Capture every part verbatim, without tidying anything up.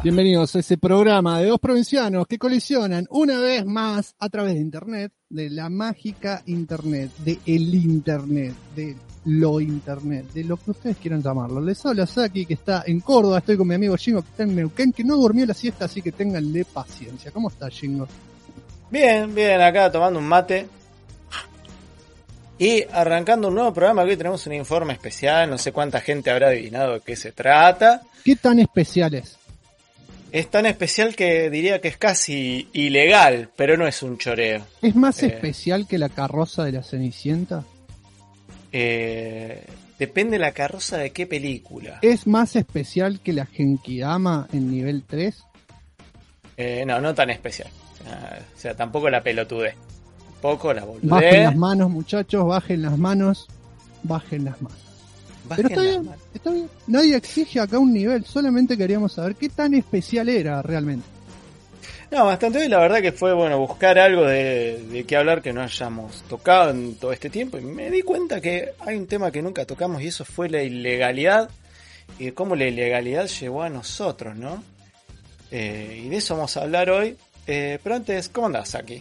Bienvenidos a ese programa de dos provincianos que colisionan una vez más a través de Internet, de la mágica Internet, de el Internet, de lo Internet, de lo que ustedes quieran llamarlo. Les habla Saki, que está en Córdoba, estoy con mi amigo Jingo, que está en Neuquén, que no durmió la siesta, así que ténganle paciencia. ¿Cómo está, Jingo? Bien, bien, acá tomando un mate y arrancando un nuevo programa. Aquí tenemos un informe especial, no sé cuánta gente habrá adivinado de qué se trata. ¿Qué tan especial es? Es tan especial que diría que es casi ilegal, pero no es un choreo. ¿Es más Eh, especial que la carroza de la Cenicienta? Eh, depende de la carroza de qué película. ¿Es más especial que la Genkidama en nivel tres? Eh, no, no tan especial. Ah, o sea, tampoco la pelotudé. Tampoco la boludé. Bajen las manos, muchachos, bajen las manos, bajen las manos. Bajen Pero está las bien, manos. está bien. Nadie exige acá un nivel, solamente queríamos saber qué tan especial era realmente. No, bastante bien, la verdad que fue bueno buscar algo de, de qué hablar que no hayamos tocado en todo este tiempo. Y me di cuenta que hay un tema que nunca tocamos y eso fue la ilegalidad y de cómo la ilegalidad llegó a nosotros, ¿no? Eh, y de eso vamos a hablar hoy. Eh, pero antes, ¿cómo andás aquí?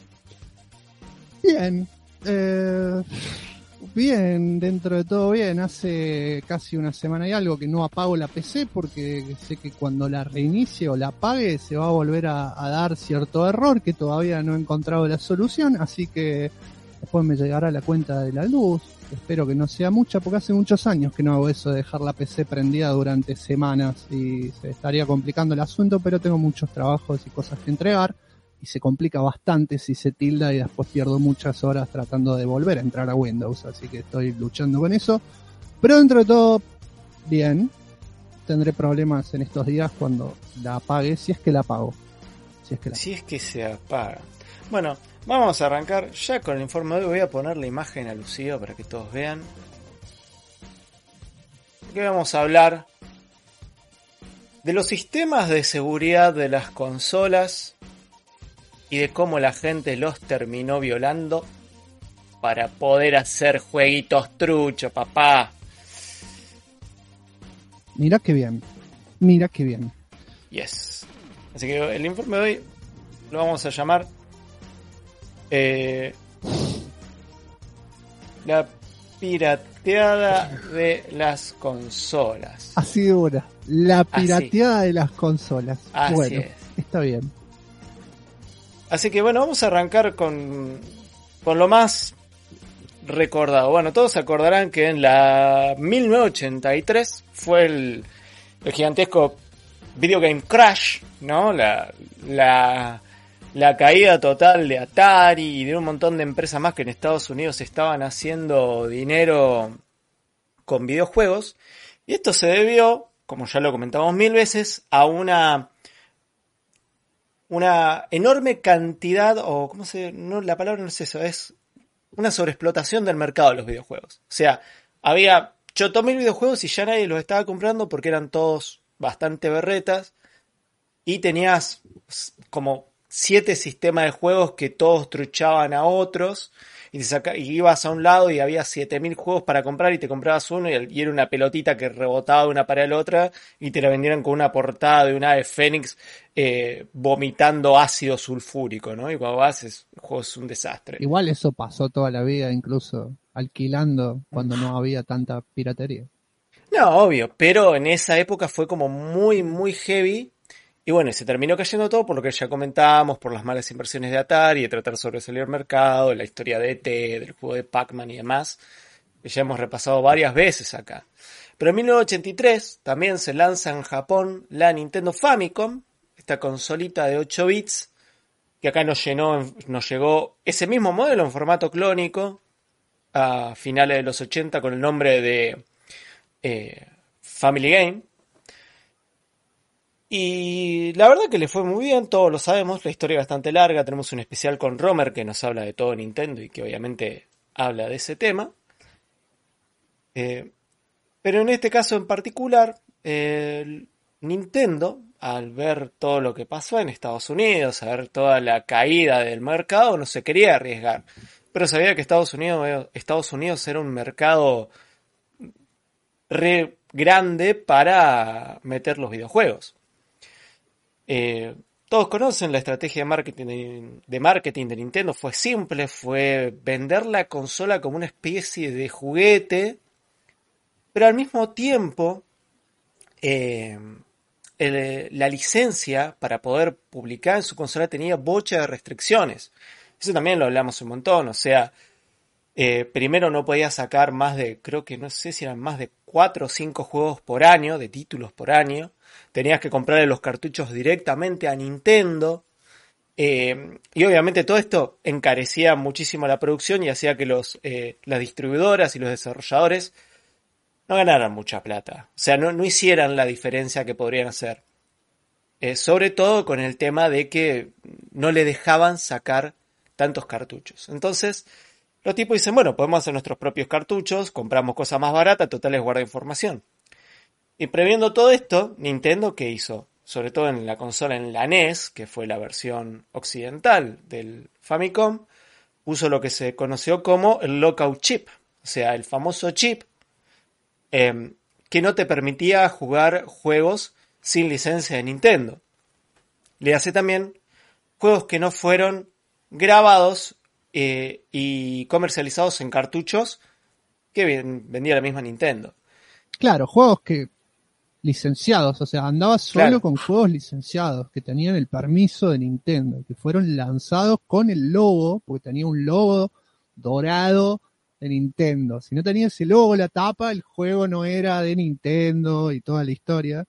Bien, eh, bien, dentro de todo bien. Hace casi una semana y algo que no apago la P C porque sé que cuando la reinicie o la apague se va a volver a, a dar cierto error que todavía no he encontrado la solución, así que después me llegará la cuenta de la luz. Espero que no sea mucha porque hace muchos años que no hago eso de dejar la P C prendida durante semanas y se estaría complicando el asunto, pero tengo muchos trabajos y cosas que entregar. Y se complica bastante si se tilda y después pierdo muchas horas tratando de volver a entrar a Windows, así que estoy luchando con eso. Pero dentro de todo, bien. Tendré problemas en estos días cuando la apague, si es que la apago. Si es que la Si es que se apaga. Bueno, vamos a arrancar ya con el informe de hoy. Voy a poner la imagen alusiva para que todos vean. Aquí vamos a hablar de los sistemas de seguridad de las consolas y de cómo la gente los terminó violando para poder hacer jueguitos truchos, papá. Mira qué bien, mira qué bien. Yes. Así que el informe de hoy lo vamos a llamar eh, la pirateada de las consolas. Así de buena, la pirateada de las consolas. Así bueno, es. está bien. Así que bueno, vamos a arrancar con, con lo más recordado. Bueno, todos se acordarán que en la mil novecientos ochenta y tres fue el, el gigantesco Video Game Crash, ¿no? La, la, la caída total de Atari y de un montón de empresas más que en Estados Unidos estaban haciendo dinero con videojuegos. Y esto se debió, como ya lo comentamos mil veces, a una... una enorme cantidad, o cómo se, no, la palabra no es eso, es una sobreexplotación del mercado de los videojuegos. O sea, había choto mil videojuegos y ya nadie los estaba comprando porque eran todos bastante berretas y tenías como siete sistemas de juegos que todos truchaban a otros y, te saca, y ibas a un lado y había siete mil juegos para comprar y te comprabas uno y, y era una pelotita que rebotaba de una pared a la otra y te la vendieran con una portada de un ave fénix eh, vomitando ácido sulfúrico, ¿no? Y cuando vas, es, el juego es un desastre. Igual eso pasó toda la vida, incluso alquilando cuando no había tanta piratería. No, obvio, pero en esa época fue como muy, muy heavy. Y bueno, se terminó cayendo todo por lo que ya comentábamos, por las malas inversiones de Atari, de tratar de sobresalir el mercado, la historia de E T, del juego de Pac-Man y demás, que ya hemos repasado varias veces acá. Pero en mil novecientos ochenta y tres también se lanza en Japón la Nintendo Famicom, esta consolita de ocho bits, que acá nos, llenó, nos llegó ese mismo modelo en formato clónico, a finales de los ochenta con el nombre de eh, Family Game. Y la verdad que le fue muy bien, todos lo sabemos, la historia es bastante larga, tenemos un especial con Romer que nos habla de todo Nintendo y que obviamente habla de ese tema. Eh, pero en este caso en particular, eh, Nintendo, al ver todo lo que pasó en Estados Unidos, a ver toda la caída del mercado, no se quería arriesgar. Pero sabía que Estados Unidos, Estados Unidos era un mercado re grande para meter los videojuegos. Eh, todos conocen la estrategia de marketing, de marketing de Nintendo. Fue simple, fue vender la consola como una especie de juguete, pero al mismo tiempo eh, el- la licencia para poder publicar en su consola tenía bocha de restricciones. Eso también lo hablamos un montón, o sea, eh, primero no podía sacar más de, creo que no sé si eran más de cuatro o cinco juegos por año, de títulos por año. Tenías que comprarle los cartuchos directamente a Nintendo. Eh, y obviamente todo esto encarecía muchísimo la producción y hacía que los, eh, las distribuidoras y los desarrolladores no ganaran mucha plata. O sea, no, no hicieran la diferencia que podrían hacer. Eh, sobre todo con el tema de que no le dejaban sacar tantos cartuchos. Entonces, los tipos dicen, bueno, podemos hacer nuestros propios cartuchos, compramos cosas más baratas, total les guarda información. Y previendo todo esto, Nintendo, ¿qué hizo? Sobre todo en la consola, en la N E S, que fue la versión occidental del Famicom, puso lo que se conoció como el Lockout Chip. O sea, el famoso chip eh, que no te permitía jugar juegos sin licencia de Nintendo. Le hace también juegos que no fueron grabados eh, y comercializados en cartuchos que vendía la misma Nintendo. Claro, juegos que licenciados, o sea, andaba solo Claro. con juegos licenciados que tenían el permiso de Nintendo, que fueron lanzados con el logo, porque tenía un logo dorado de Nintendo. Si no tenía ese logo, la tapa, el juego no era de Nintendo y toda la historia.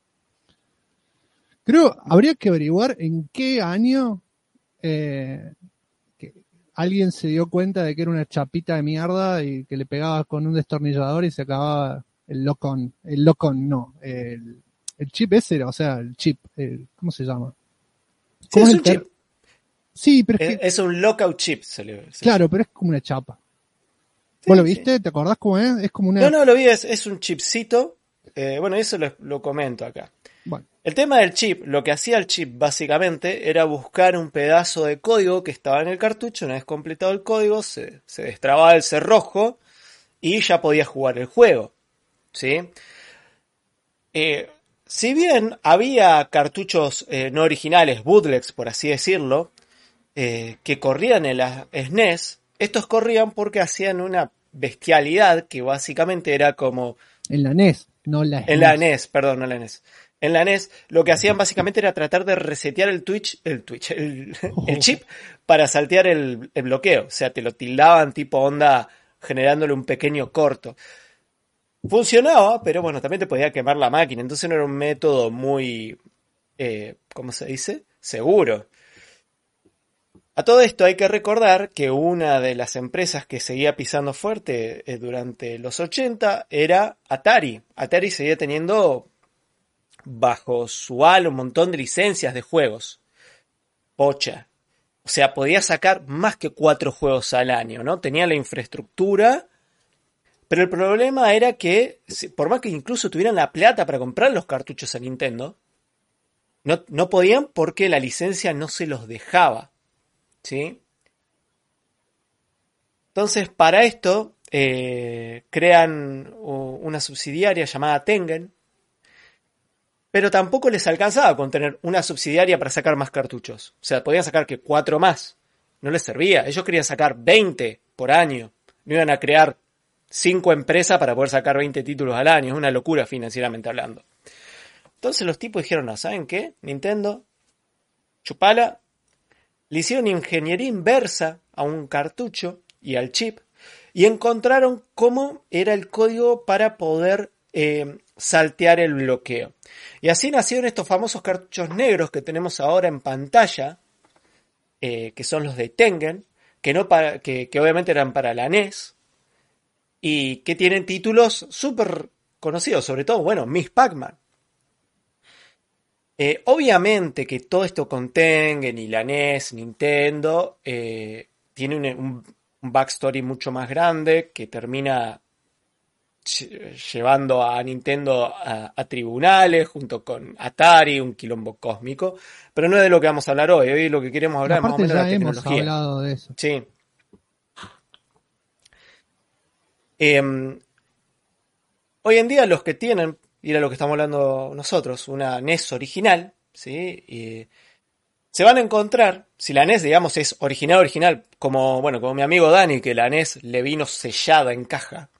Creo, habría que averiguar en qué año eh, que alguien se dio cuenta de que era una chapita de mierda y que le pegaba con un destornillador y se acababa el locon, el locon no, el, el chip ese era, o sea, el chip, el, ¿cómo se llama? Sí, ¿Cómo es es el un ter- chip. Sí, pero es Es, que, es un Lockout Chip, se le, se le claro, llama. pero es como una chapa. ¿Vos lo Sí, sí. viste? ¿Te acordás cómo es? Es como No, una, no, lo vi, es, es un chipcito. Eh, bueno, eso lo, lo comento acá. bueno, El tema del chip, lo que hacía el chip básicamente era buscar un pedazo de código que estaba en el cartucho. Una vez completado el código, se, se destrababa el cerrojo y ya podía jugar el juego. ¿Sí? Eh, si bien había cartuchos eh, no originales, bootlegs por así decirlo, eh, que corrían en la S N E S, estos corrían porque hacían una bestialidad que básicamente era como en la N E S, no la en la S N E S. N E S, perdón, no la N E S. En la N E S lo que hacían básicamente era tratar de resetear el Twitch, el Twitch, el, el chip para saltear el, el bloqueo. O sea, te lo tildaban tipo onda generándole un pequeño corto. Funcionaba, pero bueno, también te podía quemar la máquina. Entonces no era un método muy, eh, ¿cómo se dice? Seguro. A todo esto hay que recordar que una de las empresas que seguía pisando fuerte eh, durante los ochenta era Atari. Atari seguía teniendo bajo su ala un montón de licencias de juegos. Pocha. O sea, podía sacar más que cuatro juegos al año, ¿no? Tenía la infraestructura, pero el problema era que, por más que incluso tuvieran la plata para comprar los cartuchos a Nintendo, no, no podían porque la licencia no se los dejaba. ¿Sí? Entonces, para esto, eh, crean una subsidiaria llamada Tengen, pero tampoco les alcanzaba con tener una subsidiaria para sacar más cartuchos. O sea, podían sacar que cuatro más. No les servía. Ellos querían sacar veinte por año. No iban a crear cinco empresas para poder sacar veinte títulos al año. Es una locura financieramente hablando. Entonces los tipos dijeron, no, ¿saben qué? Nintendo, chupala. Le hicieron ingeniería inversa a un cartucho y al chip y encontraron cómo era el código para poder eh, saltear el bloqueo. Y así nacieron estos famosos cartuchos negros que tenemos ahora en pantalla, eh, que son los de Tengen, que, no para, que, que obviamente eran para la N E S y que tienen títulos súper conocidos, sobre todo, bueno, Miss Pac-Man. Eh, obviamente que todo esto con Tengen y la N E S, Nintendo, eh, tiene un, un, un backstory mucho más grande que termina lle- llevando a Nintendo a, a tribunales junto con Atari, un quilombo cósmico, pero no es de lo que vamos a hablar hoy. Hoy lo que queremos hablar es más o Aparte menos de ya la hemos tecnología. hablado de eso. Sí. Em, Hoy en día los que tienen, y era lo que estamos hablando nosotros, una N E S original, ¿sí? Y se van a encontrar, si la N E S, digamos, es original, original, como, bueno, como mi amigo Dani, que la N E S le vino sellada en caja,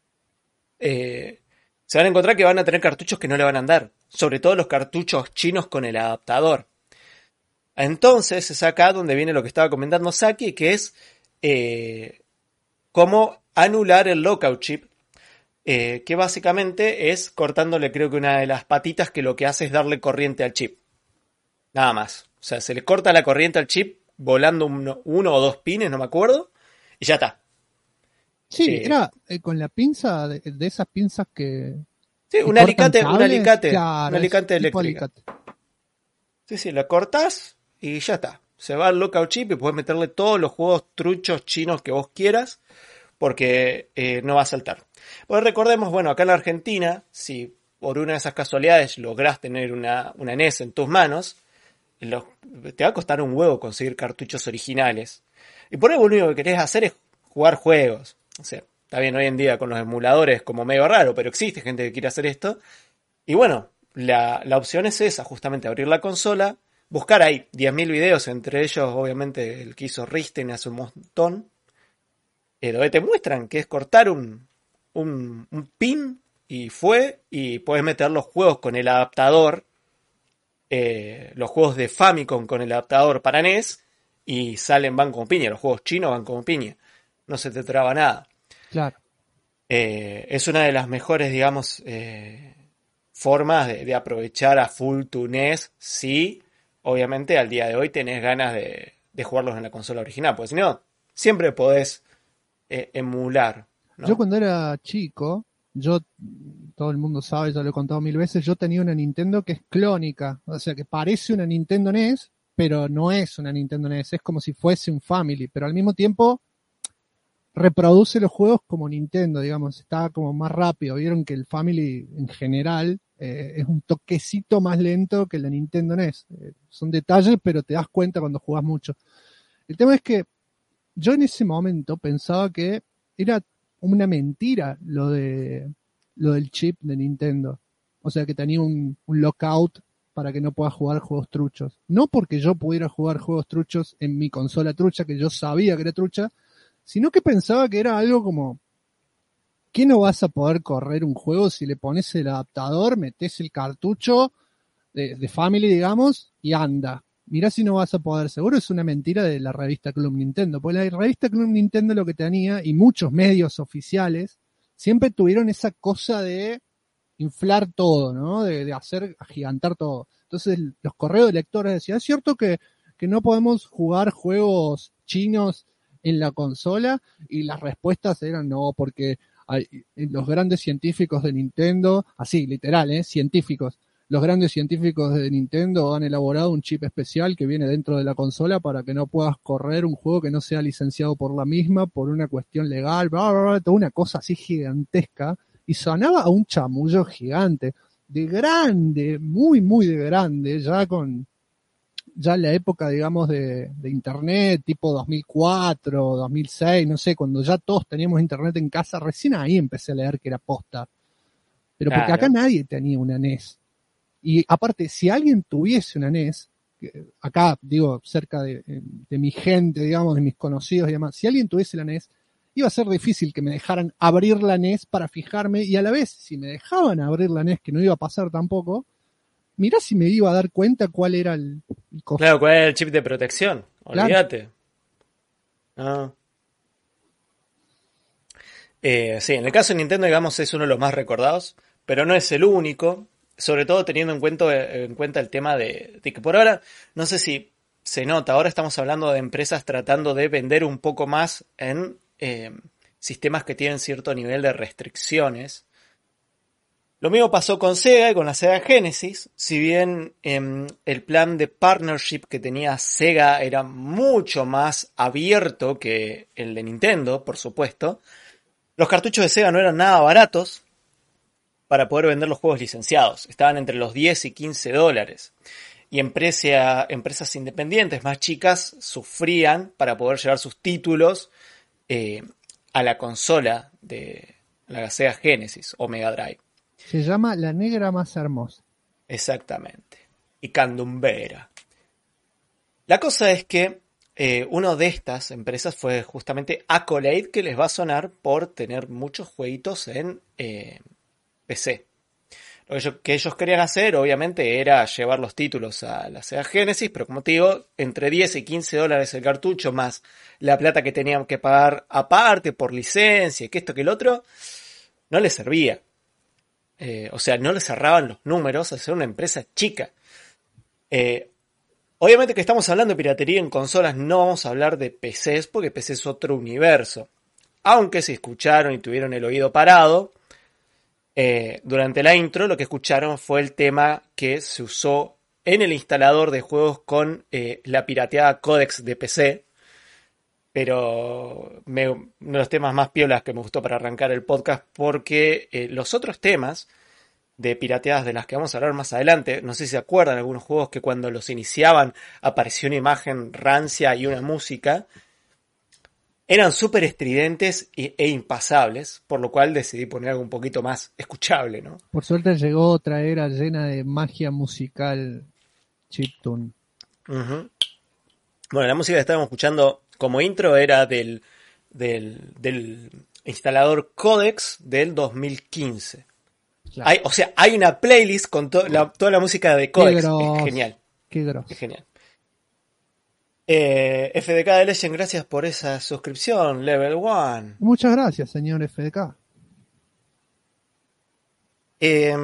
eh, se van a encontrar que van a tener cartuchos que no le van a andar, sobre todo los cartuchos chinos con el adaptador. Entonces es acá donde viene lo que estaba comentando Saki, que es eh, cómo anular el lockout chip, eh, que básicamente es cortándole, creo que una de las patitas, que lo que hace es darle corriente al chip. Nada más. O sea, se le corta la corriente al chip volando uno, uno o dos pines, no me acuerdo, y ya está. Sí, Eh, era eh, con la pinza, de, de esas pinzas que, sí, que un cortan alicate, un cables, alicate, un claro, es alicate tipo eléctrica. alicate. Sí, sí, la cortás y ya está. Se va al lockout chip y puedes meterle todos los juegos truchos chinos que vos quieras, porque eh, no va a saltar. Pues recordemos, bueno, acá en la Argentina, si por una de esas casualidades lográs tener una, una N E S en tus manos, los- te va a costar un huevo conseguir cartuchos originales. Y por ahí lo único que querés hacer es jugar juegos. O sea, está bien, hoy en día con los emuladores como medio raro, pero existe gente que quiere hacer esto. Y bueno, la, la opción es esa, justamente abrir la consola, buscar ahí diez mil videos, entre ellos obviamente el que hizo Risten hace un montón, eh, donde te muestran que es cortar un, un, un pin y fue, y puedes meter los juegos con el adaptador, eh, los juegos de Famicom con el adaptador para N E S, y salen, van como piña, los juegos chinos van como piña, no se te traba nada. Claro. Eh, es una de las mejores, digamos, eh, formas de, de aprovechar a full tu N E S, si obviamente al día de hoy tenés ganas de, de jugarlos en la consola original, pues si no, siempre podés eh, emular, Yo ¿no? cuando era chico, yo, todo el mundo sabe, ya lo he contado mil veces, yo tenía una Nintendo que es clónica, o sea que parece una Nintendo N E S, pero no es una Nintendo N E S, es como si fuese un Family, pero al mismo tiempo reproduce los juegos como Nintendo, digamos, está como más rápido. Vieron que el Family en general eh, es un toquecito más lento que la Nintendo N E S. Eh, son detalles, pero te das cuenta cuando jugás mucho. El tema es que yo en ese momento pensaba que era una mentira lo de lo del chip de Nintendo. O sea que tenía un, un lockout para que no pueda jugar juegos truchos. No porque yo pudiera jugar juegos truchos en mi consola trucha, que yo sabía que era trucha, sino que pensaba que era algo como, ¿qué no vas a poder correr un juego si le pones el adaptador, metes el cartucho de, de Family, digamos, y anda? Mirá si no vas a poder. Seguro es una mentira de la revista Club Nintendo, porque la revista Club Nintendo lo que tenía, y muchos medios oficiales, siempre tuvieron esa cosa de inflar todo, ¿no? De, de hacer agigantar todo. Entonces los correos de lectores decían, es cierto que, que no podemos jugar juegos chinos en la consola, y las respuestas eran no, porque hay, los grandes científicos de Nintendo, así, literal, ¿eh? Científicos, los grandes científicos de Nintendo han elaborado un chip especial que viene dentro de la consola para que no puedas correr un juego que no sea licenciado por la misma, por una cuestión legal, bla, bla, bla, toda una cosa así gigantesca, y sonaba a un chamullo gigante, de grande, muy, muy de grande, ya con ya en la época, digamos, de, de internet, tipo dos mil cuatro, dos mil seis, no sé, cuando ya todos teníamos internet en casa, recién ahí empecé a leer que era posta. Pero porque acá Claro. nadie tenía una N E S. Y aparte, si alguien tuviese una N E S, acá digo, cerca de, de mi gente, digamos, de mis conocidos y demás, si alguien tuviese la N E S, iba a ser difícil que me dejaran abrir la N E S para fijarme, y a la vez, si me dejaban abrir la N E S, que no iba a pasar tampoco, mirá si me iba a dar cuenta cuál era el, el coso. Claro, ¿cuál es el chip de protección? Claro. Olvídate. No. Eh, sí, en el caso de Nintendo, digamos, es uno de los más recordados, pero no es el único, sobre todo teniendo en cuenta, en cuenta el tema de, de que por ahora, no sé si se nota, ahora estamos hablando de empresas tratando de vender un poco más en eh, sistemas que tienen cierto nivel de restricciones. Lo mismo pasó con Sega y con la Sega Genesis, si bien eh, el plan de partnership que tenía Sega era mucho más abierto que el de Nintendo, por supuesto. Los cartuchos de Sega no eran nada baratos para poder vender los juegos licenciados. Estaban entre los diez y quince dólares. Y empresa, empresas independientes más chicas sufrían para poder llevar sus títulos eh, a la consola de la Sega Genesis o Mega Drive. Se llama La Negra Más Hermosa. Exactamente. y candumbera. La cosa es que eh, una de estas empresas fue justamente Accolade, que les va a sonar por tener muchos jueguitos en eh, P C. Lo que ellos, que ellos querían hacer, obviamente, era llevar los títulos a la Sega Genesis, pero como te digo, entre diez y quince dólares el cartucho, más la plata que tenían que pagar aparte por licencia, que esto que el otro, no les servía. Eh, o sea, no les cerraban los números al ser una empresa chica. Eh, obviamente que estamos hablando de piratería en consolas, no vamos a hablar de P Cs, porque P C es otro universo. Aunque si escucharon y tuvieron el oído parado, Eh, durante la intro lo que escucharon fue el tema que se usó en el instalador de juegos con eh, la pirateada códex de P C, pero me, uno de los temas más piolas que me gustó para arrancar el podcast, porque eh, los otros temas de pirateadas de las que vamos a hablar más adelante, no sé si se acuerdan algunos juegos que cuando los iniciaban apareció una imagen rancia y una música, eran súper estridentes e, e impasables, por lo cual decidí poner algo un poquito más escuchable, ¿no? Por suerte llegó otra era llena de magia musical chiptune. Uh-huh. Bueno, la música que estábamos escuchando como intro era del, del, del instalador Codex del dos mil quince. Claro. Hay, o sea, hay una playlist con to- la, toda la música de Codex. Es genial. Qué grosso. Es genial. Eh, F D K de Legend, gracias por esa suscripción, Level One. Muchas gracias, señor F D K. Eh,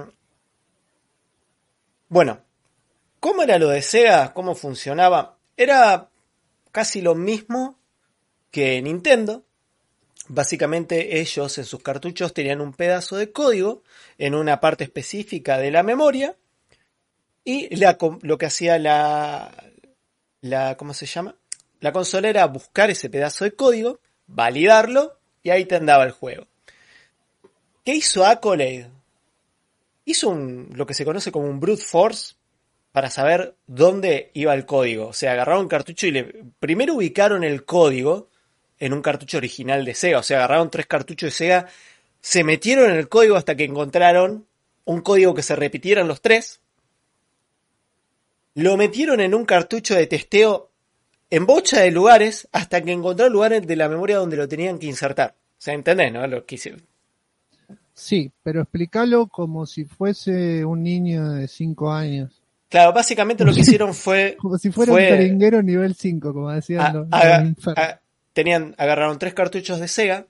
bueno, ¿cómo era lo de Sega? ¿Cómo funcionaba? Era casi lo mismo que Nintendo. Básicamente ellos en sus cartuchos tenían un pedazo de código en una parte específica de la memoria y la, lo que hacía la... La, ¿cómo se llama? La consola era buscar ese pedazo de código, validarlo y ahí te andaba el juego. ¿Qué hizo Accolade? Hizo un, lo que se conoce como un brute force para saber dónde iba el código. O sea, agarraron un cartucho y le primero ubicaron el código en un cartucho original de Sega. O sea, agarraron tres cartuchos de Sega, se metieron en el código hasta que encontraron un código que se repitieran los tres. Lo metieron en un cartucho de testeo en bocha de lugares hasta que encontraron lugares de la memoria donde lo tenían que insertar. O sea, ¿entendés, no? Lo que hice. Sí, pero explícalo como si fuese un niño de cinco años. Claro, básicamente lo que hicieron fue... como si fuera fue, un peringuero nivel cinco, como decían a, los, a, los a, tenían, agarraron tres cartuchos de Sega.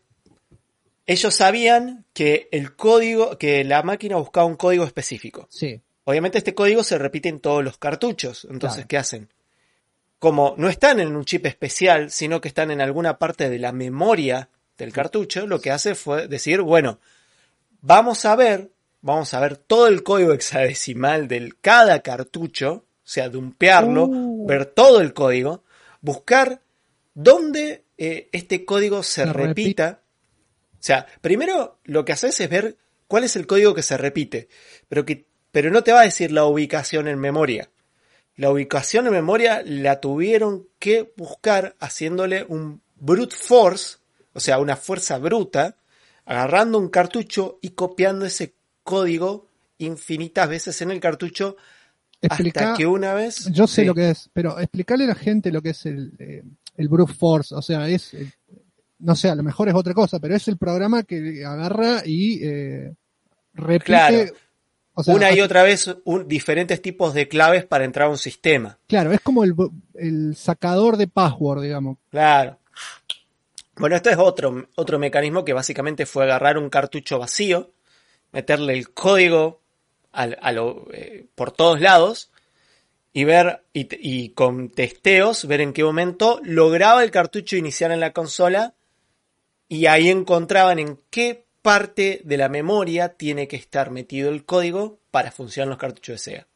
Ellos sabían que el código, que la máquina buscaba un código específico. Sí. Obviamente este código se repite en todos los cartuchos. Entonces, claro. ¿qué hacen? Como no están en un chip especial, sino que están en alguna parte de la memoria del cartucho, lo que hace fue decir, bueno, vamos a ver, vamos a ver todo el código hexadecimal de cada cartucho, o sea, dumpearlo, uh. ver todo el código, buscar dónde eh, este código se, se repita. Repite. O sea, primero lo que haces es ver cuál es el código que se repite, pero que Pero no te va a decir la ubicación en memoria. La ubicación en memoria la tuvieron que buscar haciéndole un brute force, o sea, una fuerza bruta, agarrando un cartucho y copiando ese código infinitas veces en el cartucho. Explica, hasta que una vez... Yo sé sí. lo que es, pero explicarle a la gente lo que es el, eh, el brute force. O sea, es... Eh, no sé, a lo mejor es otra cosa, pero es el programa que agarra y eh, repite... Claro. O sea, una y otra vez un, diferentes tipos de claves para entrar a un sistema. Claro, es como el, el sacador de password, digamos. Claro. Bueno, esto es otro, otro mecanismo que básicamente fue agarrar un cartucho vacío, meterle el código al, a lo, eh, por todos lados y ver y, y con testeos ver en qué momento lograba el cartucho iniciar en la consola y ahí encontraban en qué parte de la memoria tiene que estar metido el código para funcionar los cartuchos de Sega.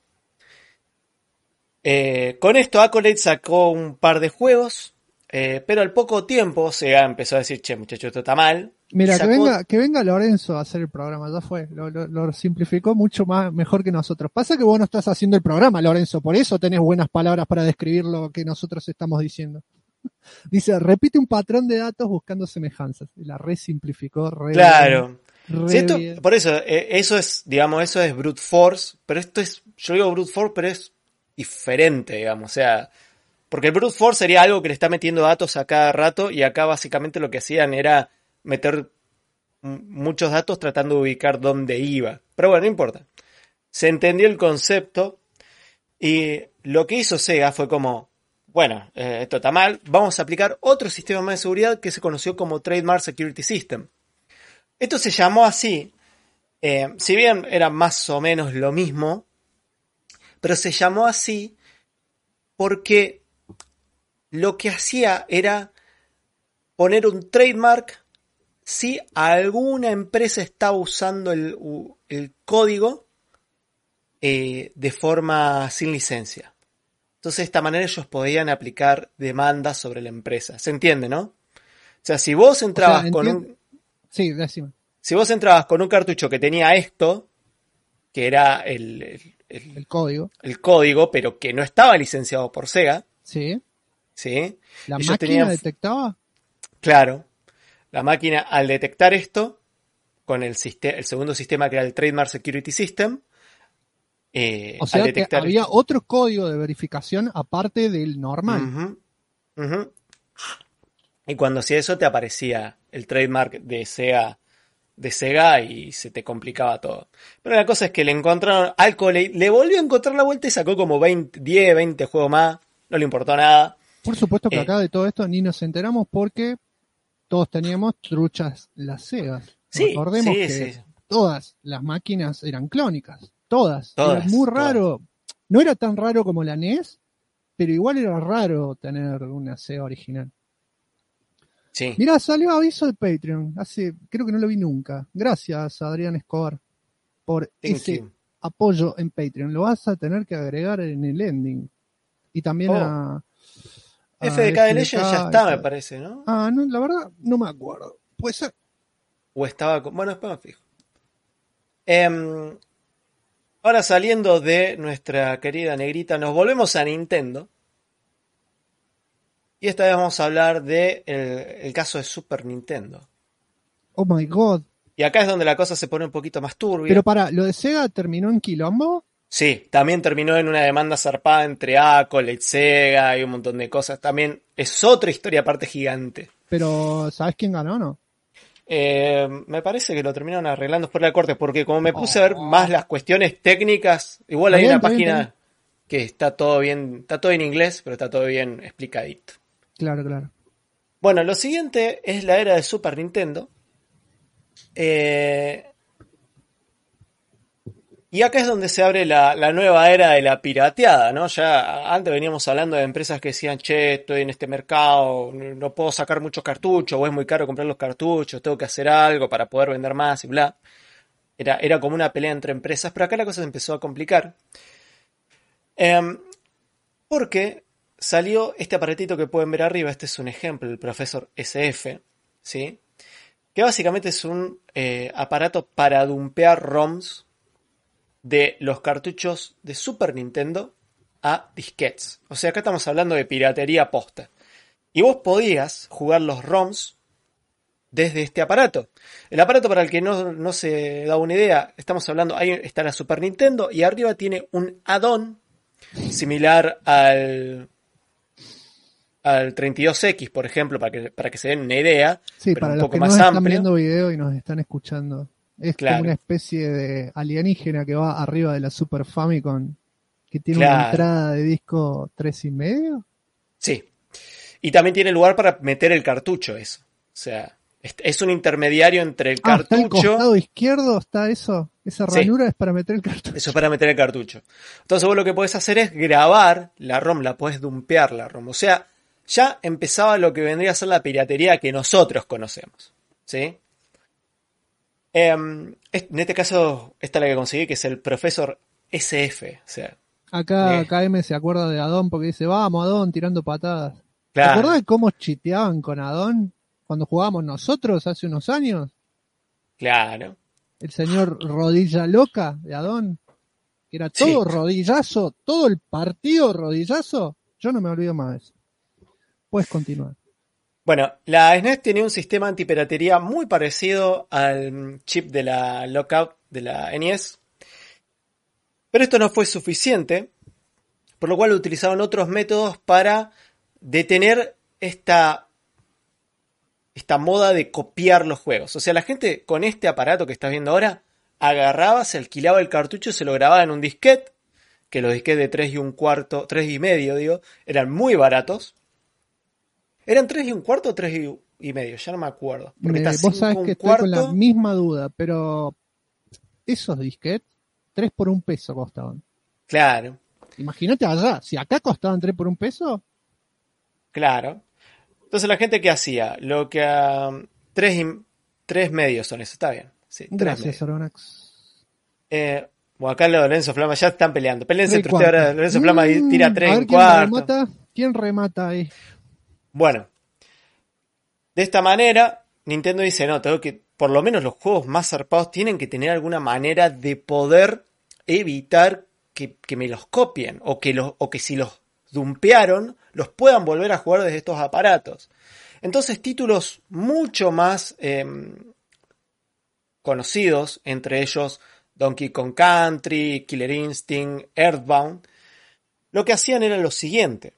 Eh, con esto Accolade sacó un par de juegos, eh, pero al poco tiempo Sega empezó a decir, che, muchachos, esto está mal. Mira, sacó... que venga que venga Lorenzo a hacer el programa, ya fue, lo, lo, lo simplificó mucho más mejor que nosotros. Pasa que vos no estás haciendo el programa, Lorenzo, por eso tenés buenas palabras para describir lo que nosotros estamos diciendo. Dice, repite un patrón de datos buscando semejanzas. Y la resimplificó. Re claro. Re sí, esto, por eso, eh, eso es, digamos, eso es brute force, pero esto es, yo digo brute force, pero es diferente, digamos. O sea, porque el brute force sería algo que le está metiendo datos a cada rato y acá básicamente lo que hacían era meter m- muchos datos tratando de ubicar dónde iba. Pero bueno, no importa. Se entendió el concepto y lo que hizo Sega fue como, bueno, eh, esto está mal, vamos a aplicar otro sistema más de seguridad que se conoció como Trademark Security System. Esto se llamó así, eh, si bien era más o menos lo mismo, pero se llamó así porque lo que hacía era poner un trademark si alguna empresa estaba usando el, u- el código eh, de forma sin licencia. Entonces, de esta manera ellos podían aplicar demandas sobre la empresa. ¿Se entiende, no? O sea, si vos O sea, entrabas con entiendo. un, Sí, decime. si vos entrabas con un cartucho que tenía esto, que era el, el, el- El código. el código, pero que no estaba licenciado por Sega, Sí. ¿sí? ¿La Ellos máquina tenían, detectaba? claro, la máquina al detectar esto, con el, siste- el segundo sistema que era el Trademark Security System, eh, O al sea que detectar había esto, otro código de verificación aparte del normal. ujú, ujú, y cuando hacía eso te aparecía el trademark de Sega, de Sega y se te complicaba todo. Pero la cosa es que le encontraron algo, le, le volvió a encontrar la vuelta y sacó como veinte, diez, veinte juegos más, no le importó nada. Por supuesto que Eh, acá de todo esto ni nos enteramos porque todos teníamos truchas las Segas. sí, Recordemos sí, que sí, todas las máquinas eran clónicas. Todas. Era muy todas, todas. raro. No era tan raro como la N E S, pero igual era raro tener una Sega original. Sí. Mirá, salió aviso de Patreon. Hace, creo que no lo vi nunca. Gracias, Adrián Escobar, por Thank ese you. apoyo en Patreon. Lo vas a tener que agregar en el ending. Y también Oh, a, a F D K de Legends ya F D K y está, me todo. parece, ¿no? Ah, no, la verdad no me acuerdo. Puede ser. O estaba con... Bueno, después me fijo. Em, ahora saliendo de nuestra querida negrita, nos volvemos a Nintendo. Y esta vez vamos a hablar de el, el caso de Super Nintendo. Oh my god. Y acá es donde la cosa se pone un poquito más Pero turbia. para, ¿lo de Sega terminó en quilombo? Sí, también terminó en una demanda zarpada entre Accolade, Sega y un montón de cosas. También es otra historia aparte gigante. Pero, ¿sabes quién ganó o no? Eh, me parece que lo terminaron arreglando por la corte, porque como me puse a ver más Oh. las cuestiones técnicas, igual Está hay bien, una está bien, está bien. página que está todo bien, está todo en inglés, pero está todo bien explicadito. Claro, claro. Bueno, lo siguiente es la era de Super Nintendo. Eh, y acá es donde se abre la, la nueva era de la pirateada, ¿no? Ya antes veníamos hablando de empresas que decían, che, estoy en este mercado, no no puedo sacar muchos cartuchos, o es muy caro comprar los cartuchos, tengo que hacer algo para poder vender más y bla. Era, era como una pelea entre empresas, pero acá la cosa se empezó a complicar. Em, porque salió este aparatito que pueden ver arriba, este es un ejemplo, el profesor S F, ¿sí? Que básicamente es un eh, aparato para dumpear ROMs de los cartuchos de Super Nintendo a disquetes. O sea, acá estamos hablando de piratería posta. Y vos podías jugar los ROMs desde este aparato. El aparato, para el que no, no se da una idea, estamos hablando, ahí está la Super Nintendo y arriba tiene un add-on similar al, al treinta y dos equis, por ejemplo, para que, para que se den una idea, Sí, pero para un los poco que no más están amplio. viendo video y nos están escuchando. Es como una Claro, especie de alienígena que va arriba de la Super Famicom, que tiene una claro, entrada de disco tres y medio. sí. Y también tiene lugar para meter el cartucho, eso. O sea, es, es un intermediario entre el Ah, está el cartucho. costado izquierdo, está eso. Esa Sí, ranura es para meter el eso es cartucho. para meter el cartucho. Entonces vos lo que podés hacer es grabar la ROM, la podés dumpear la ROM. O sea, ya empezaba lo que vendría a ser la piratería que nosotros conocemos. ¿Sí? Em, en este caso, esta es la que conseguí, que es el profesor S F. O sea, Acá eh, K M se acuerda de Adón porque dice, vamos Adón, tirando patadas. ¿Te acordás claro, de cómo chiteaban con Adón cuando jugábamos nosotros hace unos años? claro. El señor Rodilla Loca de Adón, que era todo Sí. rodillazo, todo el partido rodillazo. Yo no me olvido más de eso. Puedes continuar. Bueno, la S N E S tenía un sistema antipiratería muy parecido al chip de la Lockout de la N E S. Pero esto no fue suficiente por lo cual utilizaron otros métodos para detener esta, esta moda de copiar los juegos. O sea, la gente con este aparato que estás viendo ahora agarraba, se alquilaba el cartucho, se lo grababa en un disquete, que los disquetes de tres y un cuarto, tres y medio, digo, eran muy baratos. ¿Eran tres y un cuarto o tres y medio? Ya no me acuerdo. Porque Me, está vos sabés cinco que un estoy con la cuarto. misma duda, pero esos disquetes, tres por un peso costaban. Claro, Imagínate allá, si acá costaban tres por un peso, claro. Entonces la gente ¿qué hacía? Lo que um, tres, y, tres medios son eso, está bien. Sí, tres gracias, medios. Aronax. Eh, bueno, acá Lorenzo Flama ya están peleando. Peleense Tres y entre ustedes ahora. cuarto. Lorenzo Flama tira Mm, tres a y ver un quién cuarto. remata. ¿Quién remata ahí? Bueno, de esta manera, Nintendo dice, no, tengo que, por lo menos los juegos más zarpados tienen que tener alguna manera de poder evitar que, que me los copien, o que, los, o que si los dumpearon, los puedan volver a jugar desde estos aparatos. Entonces, títulos mucho más eh, conocidos, entre ellos Donkey Kong Country, Killer Instinct, Earthbound, lo que hacían era lo siguiente.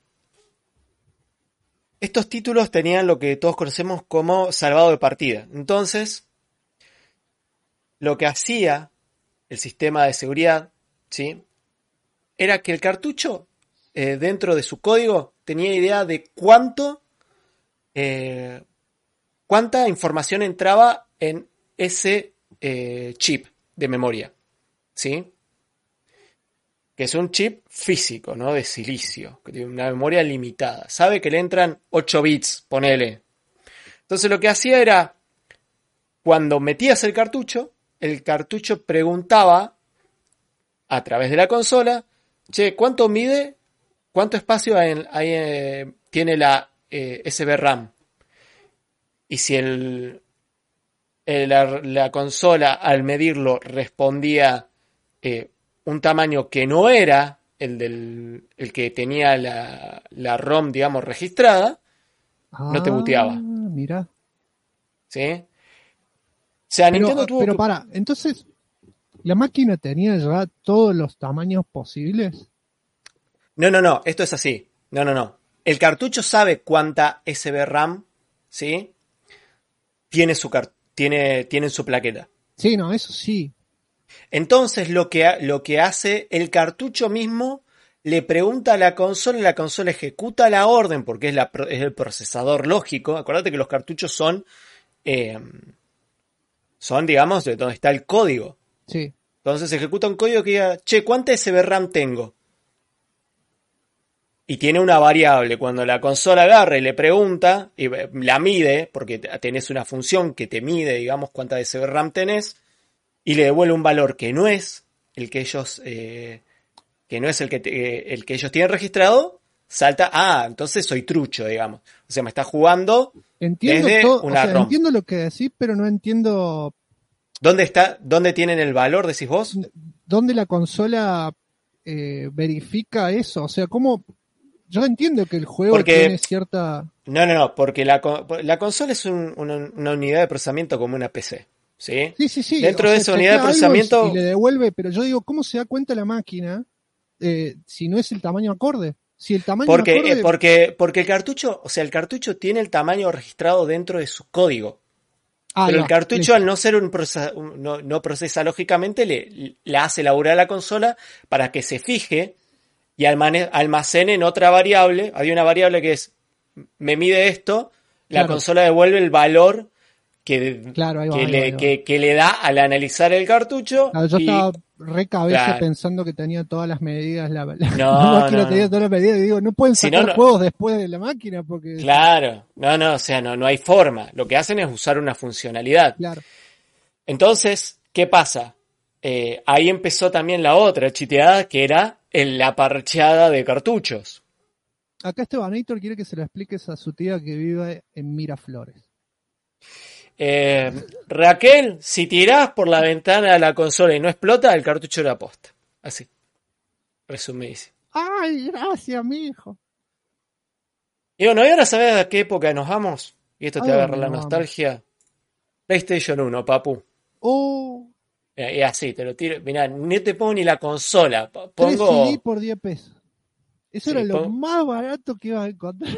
Estos títulos tenían lo que todos conocemos como salvado de partida. Entonces, lo que hacía el sistema de seguridad, ¿sí?, era que el cartucho, eh, dentro de su código, tenía idea de cuánto, eh, cuánta información entraba en ese eh, chip de memoria, ¿sí? Que es un chip físico, ¿no? De silicio, que tiene una memoria limitada. Sabe que le entran ocho bits, ponele. Entonces lo que hacía era, cuando metías el cartucho, el cartucho preguntaba a través de la consola, che, ¿cuánto mide? ¿Cuánto espacio hay, hay, eh, tiene la eh, S B RAM? Y si el, el, la, la consola al medirlo respondía eh, un tamaño que no era el, del, el que tenía la, la ROM, digamos, registrada, Ah, no te buteaba. mira. ¿Sí? O sea, Pero, Nintendo tuvo pero que... para, entonces, ¿la máquina tenía ya todos los tamaños posibles? No, no, no, esto es así. No, no, no. El cartucho sabe cuánta S B RAM, ¿sí?, tiene su, car tiene, tiene en su plaqueta. Sí, no, eso sí. Entonces lo que, lo que hace el cartucho mismo, le pregunta a la consola y la consola ejecuta la orden porque es, la, es el procesador lógico. Acuérdate que los cartuchos son, eh, son, digamos, de donde está el código. Sí. Entonces ejecuta un código que diga, che, ¿cuánta S B RAM tengo? Y tiene una variable. Cuando la consola agarra y le pregunta, y la mide, porque tenés una función que te mide, digamos, cuánta S B RAM tenés, y le devuelve un valor que no es el que ellos, eh, que no es el que, te, el que ellos tienen registrado, salta, ah, entonces soy trucho, digamos. O sea, me está jugando Entiendo desde todo, una o sea, ROM. entiendo lo que decís, pero no entiendo ¿Dónde está, dónde tienen el valor, decís vos? dónde la consola eh, verifica eso. O sea, cómo. Yo entiendo que el juego Porque, tiene cierta. no, no, no, porque la, la consola es un, una, una unidad de procesamiento como una P C, ¿sí? Sí, sí, sí. Dentro O de sea, esa unidad de chequea algo y, procesamiento... y le devuelve, pero yo digo, ¿cómo se da cuenta la máquina eh, si no es el tamaño acorde? Si el tamaño Porque, acorde. eh, porque, porque el cartucho, o sea, el cartucho tiene el tamaño registrado dentro de su código. Ah, Pero ahí el va, cartucho, listo. al no ser un, procesa, un no, no procesa lógicamente, le, le hace laburar a la consola para que se fije y almacene en otra variable. Hay una variable que es, me mide esto, la Claro, consola devuelve el valor que, claro, ahí va, que, ahí va, ahí le, va. que, que le da al analizar el cartucho. Claro, yo Y, estaba re cabeza claro, pensando que tenía todas las medidas, la, la, la no, máquina no, tenía no. todas las medidas y digo, no pueden Si no, sacar no. juegos después de la máquina porque, Claro, no, no, o sea, no, no hay forma. Lo que hacen es usar una funcionalidad. claro. Entonces, ¿qué pasa? Eh, ahí empezó también la otra chiteada, que era en la parcheada de cartuchos. Acá Estebanator quiere que se lo expliques a su tía que vive en Miraflores. Eh, Raquel, si tirás por la ventana de la consola y no explota, el cartucho era posta. Así, resumidísimo. Ay, gracias, mi hijo. Y bueno, ¿y ahora sabés a qué época nos vamos? Y esto ¿A te agarra dónde la nos vamos? nostalgia. PlayStation uno, papu. Oh, Y así, te lo tiro. Mirá, no te pongo ni la consola. tres C D Pongo... por diez pesos. Eso Sí, era lo po- más barato que ibas a encontrar.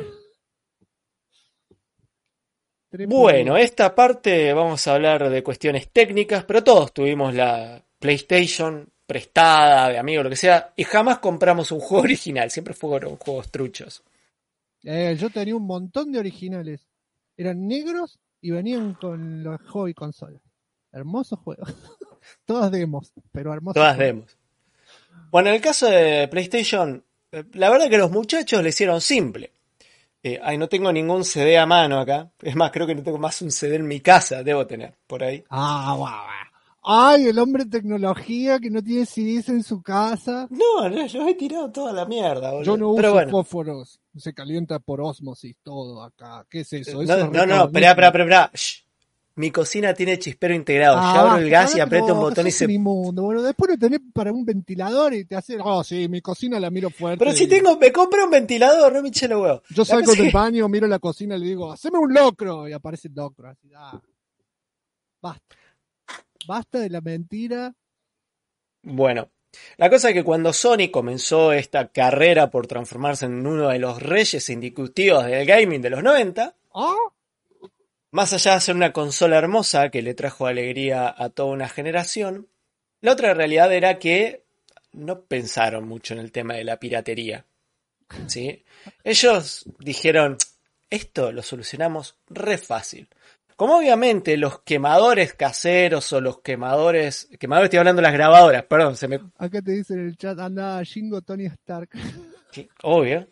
tres por Bueno, diez. esta parte vamos a hablar de cuestiones técnicas, pero todos tuvimos la PlayStation prestada, de amigo, lo que sea, y jamás compramos un juego original, siempre fueron juegos truchos. Eh, yo tenía un montón de originales. Eran negros y venían con los hobby consolas. Hermosos juegos. Todas demos, pero hermosos Todas juegos. demos. Bueno, en el caso de PlayStation, eh, la verdad que los muchachos le hicieron simple. Eh, ay, no tengo ningún C D a mano acá. Es más, creo que no tengo más un C D en mi casa, debo tener, por ahí. Ah, guau, guau. Ay, el hombre tecnología que no tiene C Ds en su casa. No, no, los he tirado toda la mierda, Yo boludo. no Pero uso bueno. fósforos. Se calienta por ósmosis todo acá. ¿Qué es eso? Eso No, es no, no, esperá, esperá, recaudismo. esperá, esperá. Shh. Mi cocina tiene chispero integrado. Yo Ah, abro el basta, gas y cállate la aprieto un boca, botón y sos un se... inmundo, boludo. Después lo tenés para un ventilador y te hace, oh sí, mi cocina la miro Pero fuerte. si Y tengo, me compro un ventilador, no me eché los huevos. yo La salgo cosa del es que... baño, miro la cocina y le digo, haceme un locro. Y aparece el locro. Así, ah, basta. Basta de la mentira. Bueno, la cosa es que cuando Sony comenzó esta carrera por transformarse en uno de los reyes indiscutidos del gaming de los noventa, Ah, más allá de ser una consola hermosa que le trajo alegría a toda una generación, la otra realidad era que no pensaron mucho en el tema de la piratería. ¿Sí? Ellos dijeron, esto lo solucionamos re fácil. Como obviamente los quemadores caseros o los quemadores... Quemadores estoy hablando de las grabadoras, perdón, se me... acá te dice en el chat, anda Jingo Tony Stark. Obvio.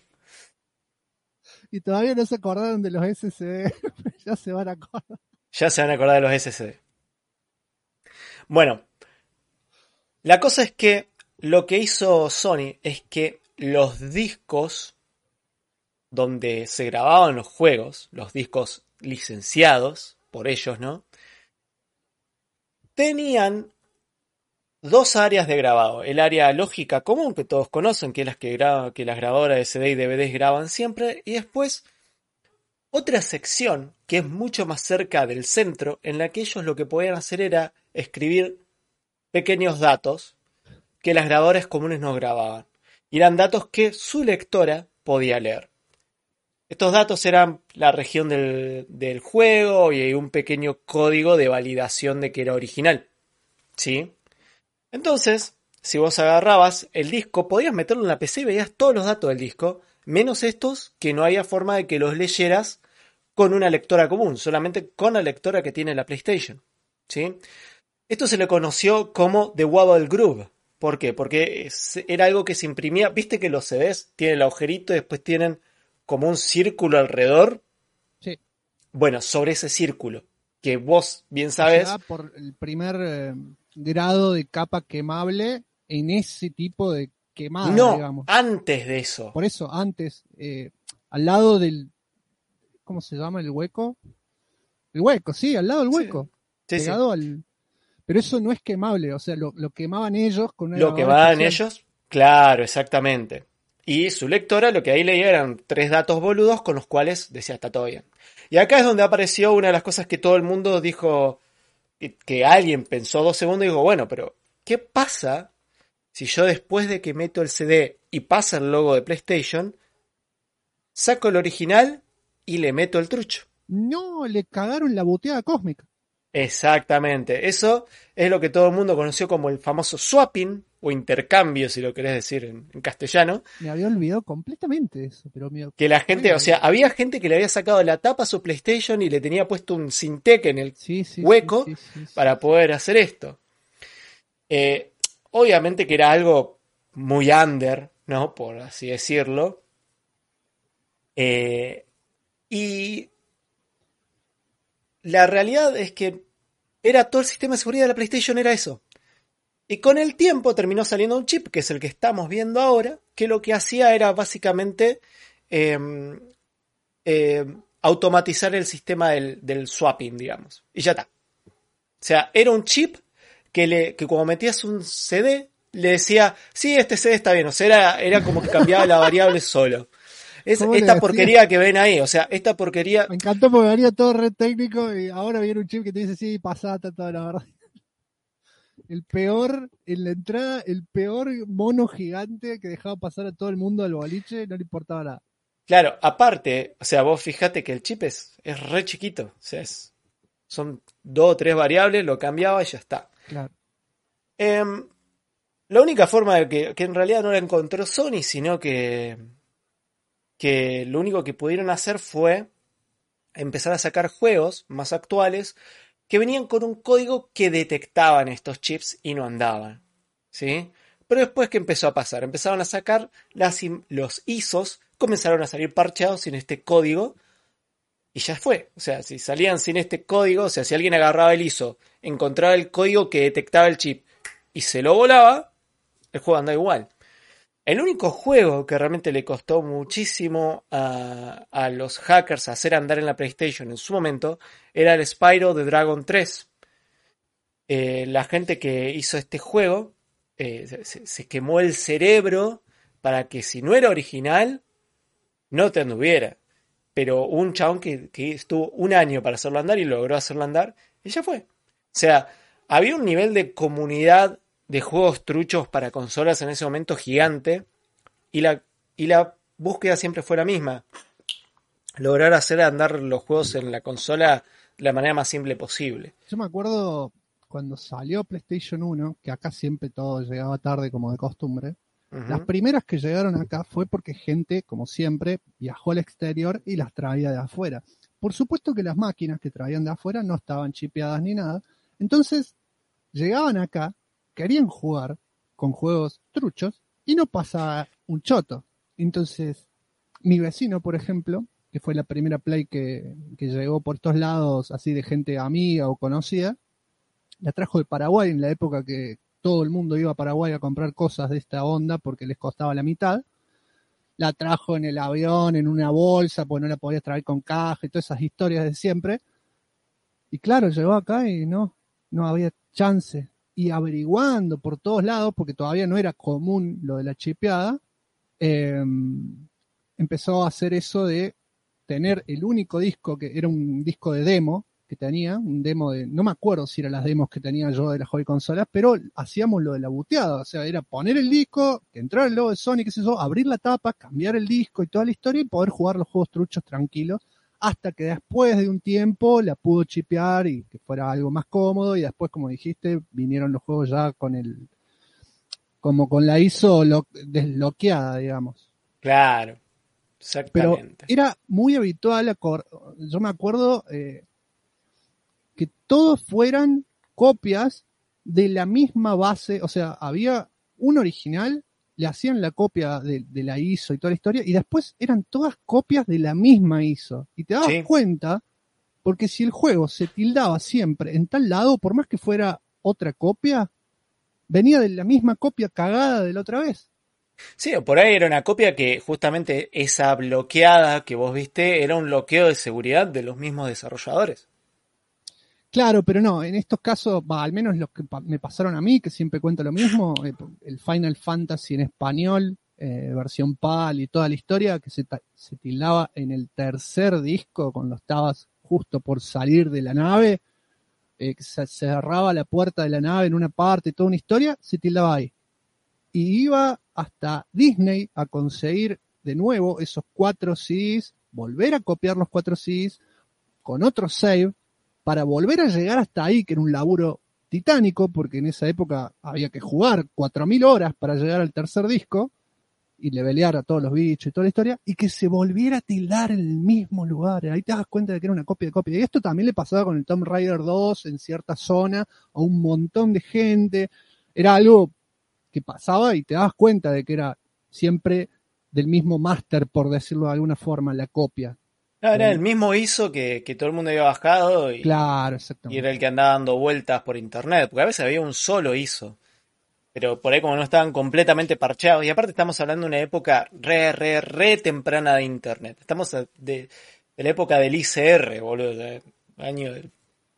Y todavía no se acordaron de los S S D. Ya se van a acordar. Ya se van a acordar de los S S D. Bueno, la cosa es que lo que hizo Sony es que los discos donde se grababan los juegos, los discos licenciados por ellos, ¿no? Tenían dos áreas de grabado. El área lógica común, que todos conocen, que es las que, graba, que las grabadoras de C D y D V Ds graban siempre. Y después otra sección, que es mucho más cerca del centro, en la que ellos lo que podían hacer era escribir pequeños datos que las grabadoras comunes no grababan. Y eran datos que su lectora podía leer. Estos datos eran la región del, del juego y un pequeño código de validación de que era original. ¿Sí? Entonces, si vos agarrabas el disco, podías meterlo en la P C y veías todos los datos del disco, menos estos que no había forma de que los leyeras con una lectora común, solamente con la lectora que tiene la PlayStation. ¿Sí? Esto se le conoció como The Wobble Groove. ¿Por qué? Porque es, era algo que se imprimía. ¿Viste que los C Ds tienen el agujerito y después tienen como un círculo alrededor? Sí. Bueno, sobre ese círculo, que vos bien sabes. Ya por el primer eh, grado de capa quemable en ese tipo de quemada, No, digamos. antes de eso. Por eso, antes, eh, al lado del, ¿cómo se llama el hueco? El hueco, sí, al lado del Sí, hueco. sí, sí. Pegado al... Pero eso no es quemable, o sea, lo, lo quemaban ellos con una Lo que grabadora van especial. ellos, claro, exactamente. Y su lectora lo que ahí leía eran tres datos boludos con los cuales decía está todo bien. Y acá es donde apareció una de las cosas que todo el mundo dijo, que alguien pensó dos segundos y dijo, bueno, pero ¿qué pasa si yo después de que meto el C D y pasa el logo de PlayStation, saco el original y le meto el trucho? No, le cagaron la boteada cósmica. Exactamente, eso es lo que todo el mundo conoció como el famoso swapping o intercambio, si lo querés decir en, en castellano, Me había olvidado completamente de eso, pero me... que la gente, Bueno, o sea, había gente que le había sacado la tapa a su PlayStation y le tenía puesto un Syntec en el sí, sí, hueco sí, sí, sí, sí, para sí. poder hacer esto. Eh, obviamente que era algo muy under, ¿no? Por así decirlo. Eh, y la realidad es que era todo el sistema de seguridad de la PlayStation, era eso. Y con el tiempo terminó saliendo un chip, que es el que estamos viendo ahora, que lo que hacía era básicamente eh, eh, automatizar el sistema del, del swapping, digamos. Y ya está. O sea, era un chip que, le, que cuando metías un C D, le decía, sí, este C D está bien. O sea, era, era como que cambiaba la variable solo. Es ¿Cómo le esta decía? porquería que ven ahí. O sea, esta porquería... Me encantó porque venía todo red técnico y ahora viene un chip que te dice, sí, pasate toda la verdad. El peor, en la entrada, el peor mono gigante que dejaba pasar a todo el mundo al boliche, no le importaba nada. Claro, aparte, o sea, vos fijate que el chip es, es re chiquito. O sea, es, son dos o tres variables, lo cambiaba y ya está. Claro. Em, la única forma de que, que en realidad no la encontró Sony, sino que, que lo único que pudieron hacer fue empezar a sacar juegos más actuales que venían con un código que detectaban estos chips y no andaban, ¿sí? Pero después, ¿qué empezó a pasar? Empezaron a sacar las, los I S Os, comenzaron a salir parcheados sin este código y ya fue. O sea, si salían sin este código, o sea, si alguien agarraba el I S O, encontraba el código que detectaba el chip y se lo volaba, el juego andaba igual. El único juego que realmente le costó muchísimo a, a los hackers hacer andar en la PlayStation en su momento era el Spyro the Dragon tres. Eh, la gente que hizo este juego eh, se, se quemó el cerebro para que si no era original, no te anduviera. Pero un chabón que, que estuvo un año para hacerlo andar y logró hacerlo andar, y ya fue. O sea, había un nivel de comunidad de juegos truchos para consolas en ese momento gigante, y la, y la búsqueda siempre fue la misma. Lograr hacer andar los juegos en la consola de la manera más simple posible. Yo me acuerdo cuando salió PlayStation uno, que acá siempre todo llegaba tarde como de costumbre. Uh-huh. Las primeras que llegaron acá fue porque gente, como siempre, viajó al exterior y las traía de afuera. Por supuesto que las máquinas que traían de afuera no estaban chipeadas ni nada. Entonces, llegaban acá, querían jugar con juegos truchos y no pasaba un choto. Entonces, mi vecino, por ejemplo, que fue la primera Play que, que llegó por estos lados, así de gente amiga o conocida, la trajo de Paraguay en la época que todo el mundo iba a Paraguay a comprar cosas de esta onda porque les costaba la mitad. La trajo en el avión, en una bolsa, porque no la podías traer con caja y todas esas historias de siempre. Y claro, llegó acá y no, no había chance. Y averiguando por todos lados, porque todavía no era común lo de la chipeada, eh, empezó a hacer eso de tener el único disco, que era un disco de demo, que tenía, un demo de, no me acuerdo si eran las demos que tenía yo de las hobby consolas, pero hacíamos lo de la buteada, o sea, era poner el disco, que entrara el logo de Sony, qué sé yo, abrir la tapa, cambiar el disco y toda la historia y poder jugar los juegos truchos tranquilos, hasta que después de un tiempo la pudo chipear y que fuera algo más cómodo, y después, como dijiste, vinieron los juegos ya con el, como con la I S O lo, desbloqueada, digamos. Claro, exactamente. Pero era muy habitual, yo me acuerdo, eh, que todos fueran copias de la misma base, o sea, había un original, le hacían la copia de, de la I S O y toda la historia, y después eran todas copias de la misma I S O. Y te dabas sí. cuenta, porque si el juego se tildaba siempre en tal lado, por más que fuera otra copia, venía de la misma copia cagada de la otra vez. Sí, o por ahí era una copia que justamente esa bloqueada que vos viste era un bloqueo de seguridad de los mismos desarrolladores. Claro, pero no, en estos casos, bah, al menos los que pa- me pasaron a mí, que siempre cuento lo mismo, eh, el Final Fantasy en español, eh, versión PAL y toda la historia, que se, ta- se tildaba en el tercer disco, cuando estabas justo por salir de la nave, eh, que se cerraba la puerta de la nave en una parte, toda una historia, se tildaba ahí. Y iba hasta Disney a conseguir de nuevo esos cuatro C Ds, volver a copiar los cuatro C Ds con otro save, para volver a llegar hasta ahí, que era un laburo titánico, porque en esa época había que jugar cuatro mil horas para llegar al tercer disco, y levelear a todos los bichos y toda la historia, y que se volviera a tildar en el mismo lugar. Ahí te das cuenta de que era una copia de copia. Y esto también le pasaba con el Tomb Raider dos en cierta zona, a un montón de gente. Era algo que pasaba y te das cuenta de que era siempre del mismo máster, por decirlo de alguna forma, la copia. No, era el mismo I S O que, que todo el mundo había bajado y, claro, y era el que andaba dando vueltas por internet, porque a veces había un solo I S O, pero por ahí como no estaban completamente parcheados, y aparte estamos hablando de una época re, re, re temprana de internet, estamos de, de la época del I C R, boludo, del año del,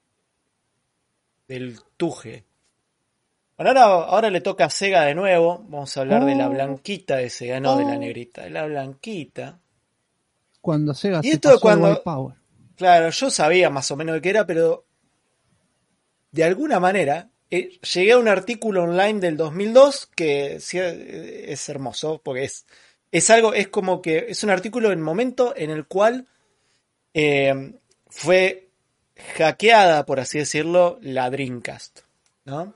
del Tuje. Bueno, ahora, ahora le toca a Sega de nuevo, vamos a hablar oh, de la blanquita de Sega, no oh. de la negrita, de la blanquita. Cuando Sega y se esto pasó cuando, de White Power. Claro, yo sabía más o menos de qué era, pero de alguna manera eh, llegué a un artículo online del dos mil dos que sí, es hermoso, porque es, es algo, es como que es un artículo en el momento en el cual eh, fue hackeada, por así decirlo, la Dreamcast, ¿no?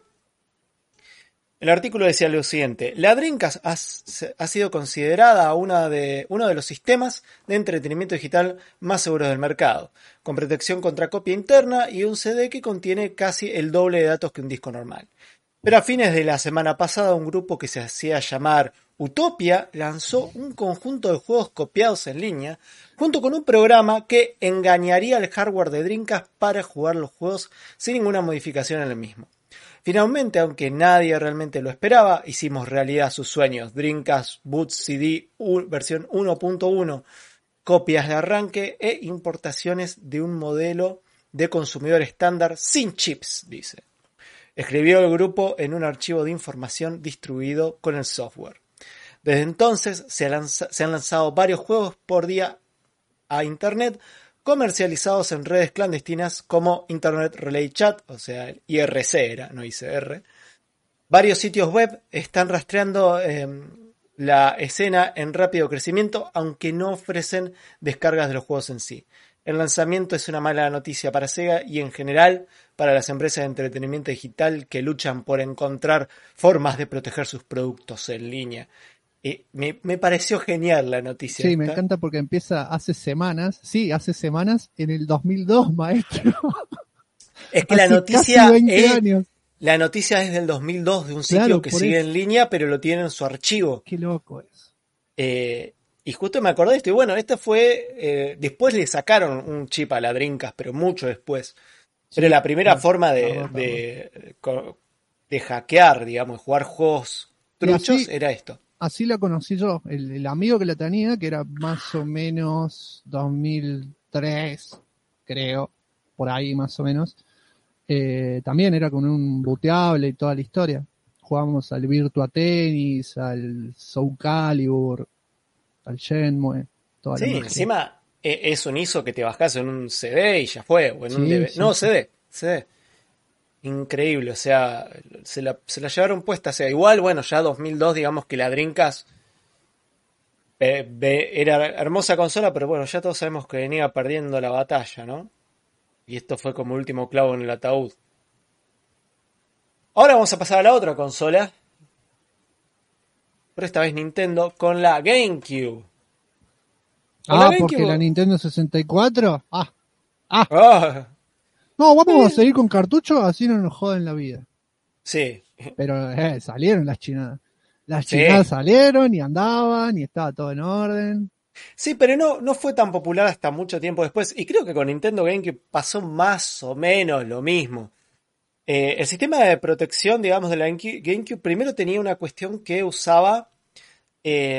El artículo decía lo siguiente: la Dreamcast ha, ha sido considerada una de, uno de los sistemas de entretenimiento digital más seguros del mercado, con protección contra copia interna y un C D que contiene casi el doble de datos que un disco normal. Pero a fines de la semana pasada, un grupo que se hacía llamar Utopia lanzó un conjunto de juegos copiados en línea, junto con un programa que engañaría al hardware de Dreamcast para jugar los juegos sin ninguna modificación en el mismo. Finalmente, aunque nadie realmente lo esperaba, hicimos realidad sus sueños. Dreamcast Boot C D versión uno punto uno, copias de arranque e importaciones de un modelo de consumidor estándar sin chips, dice. Escribió el grupo en un archivo de información distribuido con el software. Desde entonces se, lanza, se han lanzado varios juegos por día a internet, comercializados en redes clandestinas como Internet Relay Chat, o sea, el I R C era, no I C R. Varios sitios web están rastreando eh, la escena en rápido crecimiento, aunque no ofrecen descargas de los juegos en sí. El lanzamiento es una mala noticia para Sega y en general para las empresas de entretenimiento digital que luchan por encontrar formas de proteger sus productos en línea. Y me, me pareció genial la noticia. Sí, esta. me encanta porque empieza hace semanas, sí, hace semanas, en el dos mil dos, maestro. Es que la noticia, casi veinte es, años. la noticia es del dos mil dos, de un sitio Claro, que por sigue eso. en línea, pero lo tiene en su archivo. Qué loco es. Eh, y justo me acordé de esto. Y bueno, esta fue... Eh, después le sacaron un chip a la Dreamcast, pero mucho después. Pero Sí, la primera claro, forma de, perdón, de, de, de hackear, digamos, jugar juegos truchos, así, era esto. Así la conocí yo. El, el amigo que la tenía, que era más o menos dos mil tres, creo, por ahí más o menos, eh, también era con un booteable y toda la historia. Jugábamos al Virtua Tennis, al Soul Calibur, al Shenmue, toda la Sí, magia. encima eh, es un I S O que te bajás en un C D y ya fue, o en Sí, un D V D. sí, No, sí. C D, C D. Increíble, o sea, se la, se la llevaron puesta. O sea, igual, bueno, ya dos mil dos, digamos que la Dreamcast eh, ve- era hermosa consola, pero bueno, ya todos sabemos que venía perdiendo la batalla, ¿no? Y esto fue como el último clavo en el ataúd. Ahora vamos a pasar a la otra consola, pero esta vez Nintendo, con la GameCube. Con la Ah, porque la GameCube... Nintendo sesenta y cuatro. Ah, ah. ¡Ah! No, vamos a Eh, seguir con cartuchos, así no nos joden la vida. sí, Pero eh, salieron las chinadas. Las chinadas sí. salieron y andaban y estaba todo en orden. Sí, pero no, no fue tan popular hasta mucho tiempo después. Y creo que con Nintendo GameCube pasó más o menos lo mismo. Eh, el sistema de protección, digamos, de la GameCube, GameCube primero tenía una cuestión que usaba eh,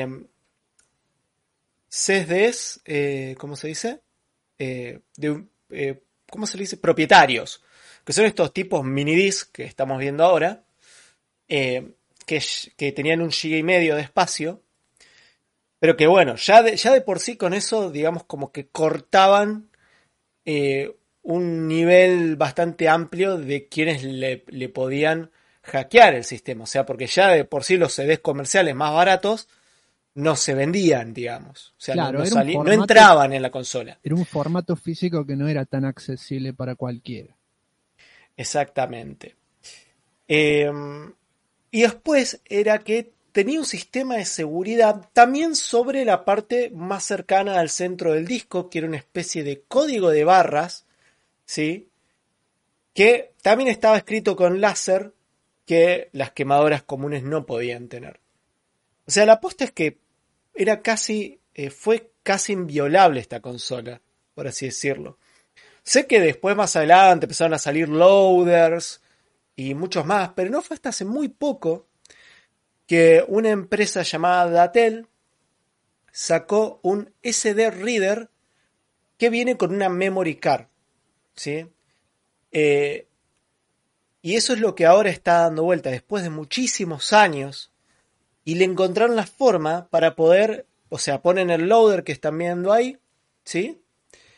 C S Ds, eh, ¿cómo se dice? Eh, de, un- eh, ¿Cómo se le dice? Propietarios. Que son estos tipos mini disc que estamos viendo ahora. eh, que, que tenían un giga y medio de espacio. Pero que bueno, ya de, ya de por sí con eso, digamos, como que cortaban eh, un nivel bastante amplio de quienes le, le podían hackear el sistema. O sea, porque ya de por sí los C Ds comerciales más baratos no se vendían, digamos. O sea, no, Claro, no, era un salí- no formato, entraban en la consola. era un formato físico que no era tan accesible para cualquiera. Exactamente. Eh, y después era que tenía un sistema de seguridad también sobre la parte más cercana al centro del disco, que era una especie de código de barras, ¿sí? Que también estaba escrito con láser que las quemadoras comunes no podían tener. O sea, la aposta es que era casi, eh, fue casi inviolable esta consola, por así decirlo. Sé que después más adelante empezaron a salir loaders y muchos más, pero no fue hasta hace muy poco que una empresa llamada Datel sacó un S D reader que viene con una memory card, ¿sí? Eh, y eso es lo que ahora está dando vuelta después de muchísimos años y le encontraron la forma para poder, o sea, ponen el loader que están viendo ahí, ¿sí?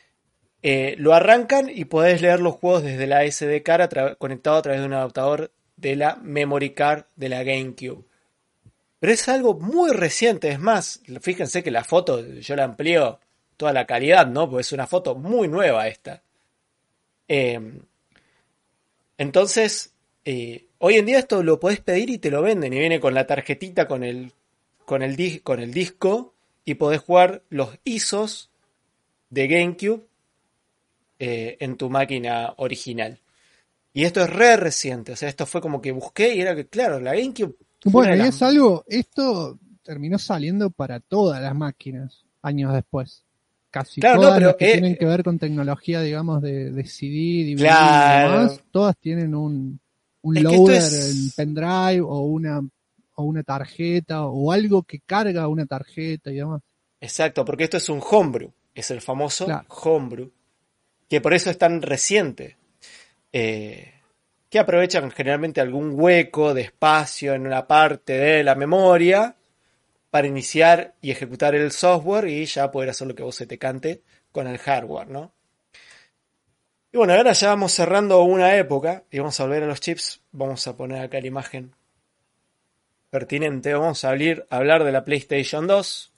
Eh, lo arrancan y podés leer los juegos desde la S D card a tra- conectado a través de un adaptador de la memory card de la GameCube. Pero es algo muy reciente, es más, fíjense que la foto yo la amplío toda la calidad, ¿no? Porque es una foto muy nueva esta. Eh, entonces, eh, hoy en día esto lo podés pedir y te lo venden, y viene con la tarjetita, con el, con el, dis- con el disco, y podés jugar los I S Os de GameCube eh, en tu máquina original. Y esto es re reciente, o sea, esto fue como que busqué y era que, claro, la GameCube fue una Bueno, de y las... es algo, esto terminó saliendo para todas las máquinas años después. Casi Claro, no, todas las pero... que tienen que Eh, ver con tecnología, digamos, de, de C D, D V D y claro, demás, todas tienen un, un es que esto loader en es... pendrive o una, o una tarjeta o algo que carga una tarjeta y demás. Exacto, porque esto es un homebrew, es el famoso Claro. homebrew, que por eso es tan reciente. Eh, que aprovechan generalmente algún hueco de espacio en una parte de la memoria para iniciar y ejecutar el software y ya poder hacer lo que vos se te cante con el hardware, ¿no? Y bueno, ahora ya vamos cerrando una época y vamos a volver a los chips. Vamos a poner acá la imagen pertinente. Vamos a abrir, a hablar de la PlayStation dos.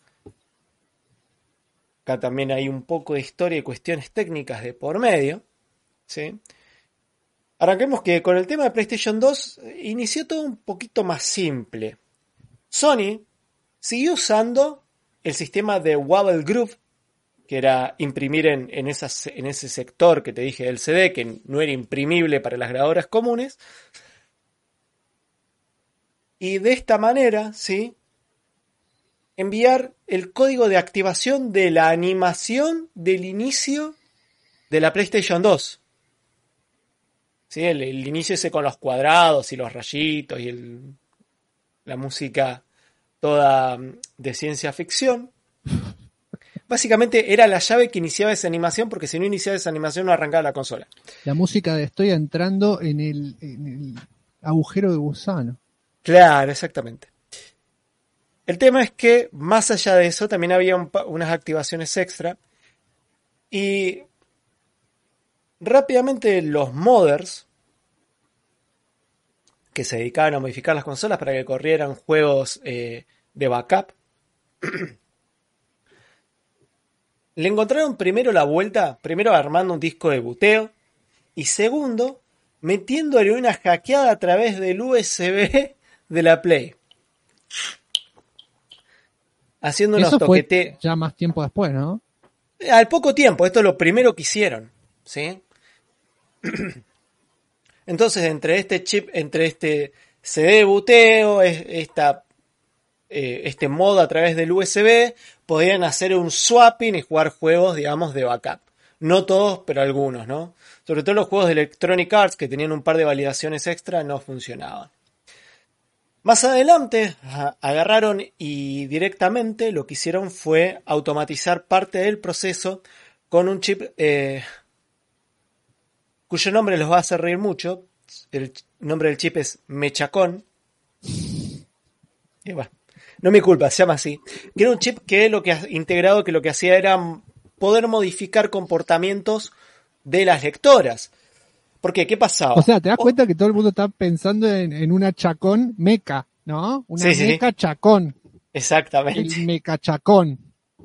Acá también hay un poco de historia y cuestiones técnicas de por medio, ¿sí? Arranquemos que con el tema de PlayStation dos inició todo un poquito más simple. Sony siguió usando el sistema de Wobble Group, que era imprimir en, en, esas, en ese sector que te dije del C D, que no era imprimible para las grabadoras comunes. Y de esta manera, ¿sí?, enviar el código de activación de la animación del inicio de la PlayStation dos. ¿Sí? El, el inicio ese con los cuadrados y los rayitos y el, la música toda de ciencia ficción. Básicamente era la llave que iniciaba esa animación, porque si no iniciaba esa animación no arrancaba la consola. La música de estoy entrando en el, en el agujero de gusano. Claro, exactamente. El tema es que, más allá de eso, también había un unas activaciones extra. Y rápidamente los modders, que se dedicaban a modificar las consolas para que corrieran juegos eh, de backup, le encontraron primero la vuelta, primero armando un disco de buteo, y segundo, metiéndole una hackeada a través del U S B de la Play. Haciendo unos Eso fue toqueteos. ya más tiempo después, ¿no? Al poco tiempo, esto es lo primero que hicieron, ¿sí? Entonces, entre este chip, entre este C D de buteo, esta, eh, este modo a través del U S B, podían hacer un swapping y jugar juegos, digamos, de backup. No todos, pero algunos, ¿no? Sobre todo los juegos de Electronic Arts, que tenían un par de validaciones extra, no funcionaban. Más adelante agarraron y directamente lo que hicieron fue automatizar parte del proceso con un chip eh, cuyo nombre los va a hacer reír mucho. El nombre del chip es Mechacón. Y bueno, no me culpa, se llama así. Que era un chip que lo que ha integrado, que lo que hacía era poder modificar comportamientos de las lectoras. ¿Por qué? ¿Qué pasaba? O sea, te das Oh, cuenta que todo el mundo está pensando en, en una chacón meca, ¿no? Una sí, sí, sí, meca chacón. El exactamente. meca chacón.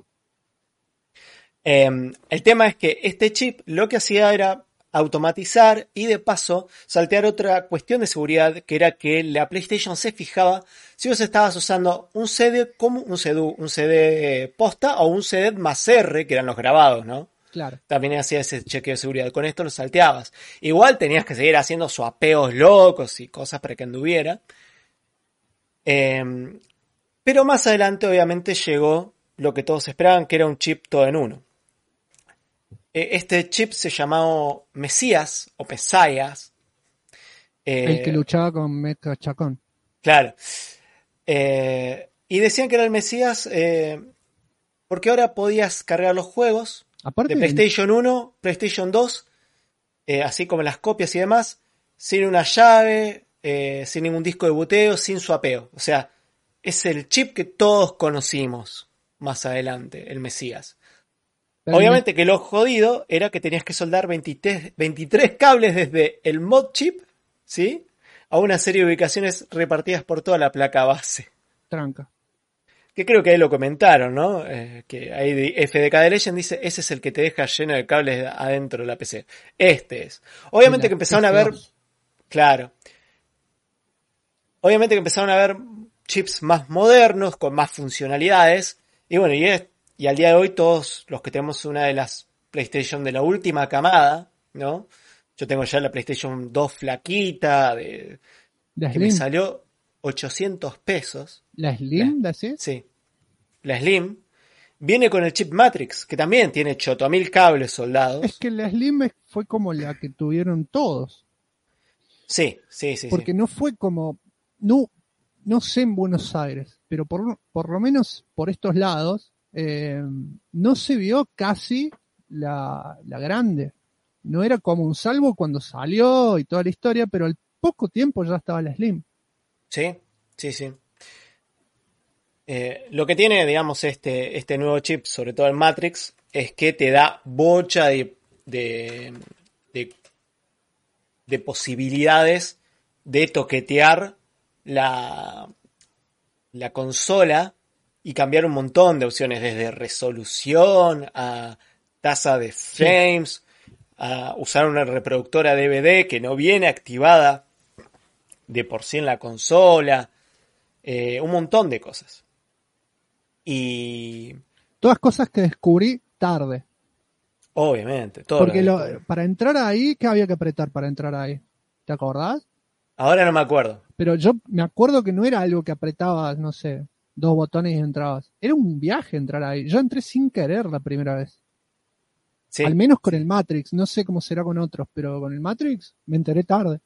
Eh, el tema es que este chip lo que hacía era automatizar y de paso saltear otra cuestión de seguridad, que era que la PlayStation se fijaba si vos estabas usando un C D como un C D, un C D posta o un C D más R, que eran los grabados, ¿no? Claro. También hacía ese chequeo de seguridad. Con esto lo salteabas. Igual tenías que seguir haciendo swapeos locos y cosas para que anduviera. Eh, pero más adelante obviamente llegó lo que todos esperaban, que era un chip todo en uno. Este chip se llamó Mesías o Mesías. El que Eh, luchaba con meca chacón. claro. Eh, y decían que era el Mesías eh, porque ahora podías cargar los juegos de Aparte, el- PlayStation uno, PlayStation dos, eh, así como las copias y demás, sin una llave, eh, sin ningún disco de buteo, sin swapeo. O sea, es el chip que todos conocimos más adelante, el Mesías. pero el me- Obviamente que lo jodido era que tenías que soldar veintitrés, veintitrés cables desde el mod chip, ¿sí?, a una serie de ubicaciones repartidas por toda la placa base. Tranca. Que creo que ahí lo comentaron, ¿no? Eh, que ahí de- F D K de Legend dice, ese es el que te deja lleno de cables adentro de la P C. Este es. Obviamente De que la empezaron a P C ver, dos. claro, obviamente que empezaron a ver chips más modernos, con más funcionalidades, y bueno, y, es, y al día de hoy todos los que tenemos una de las PlayStation de la última camada, ¿no? Yo tengo ya la PlayStation dos flaquita, de, La que me Slim. salió ochocientos pesos. ¿La La, Slim, decís? sí, la Slim. Viene con el chip Matrix, que también tiene ocho mil cables Es soldados. que la Slim es- fue como la que tuvieron todos. Sí, sí, sí, sí. Porque no fue como. No, no sé en Buenos Aires, pero por, por lo menos por estos lados, eh, no se vio casi la, la grande. No era como un salvo cuando salió y toda la historia, pero al poco tiempo ya estaba la Slim. Sí, sí, sí. Eh, lo que tiene, digamos, este, este nuevo chip, sobre todo el Matrix, es que te da bocha de, de, de, de posibilidades de toquetear la, la consola y cambiar un montón de opciones, desde resolución a tasa de Sí. frames, a usar una reproductora D V D que no viene activada de por sí en la consola, eh, un montón de cosas. Y Todas cosas que descubrí tarde. obviamente, todo lo Porque lo, descubrí. para entrar ahí, ¿qué había que apretar para entrar ahí? ¿Te acordás? Ahora no me acuerdo. Pero yo me acuerdo que no era algo que apretabas, no sé, dos botones y entrabas. Era un viaje entrar ahí. Yo entré sin querer la primera vez. Al Sí, menos con el sí, Matrix. No sé cómo será con otros, pero con el Matrix me enteré tarde.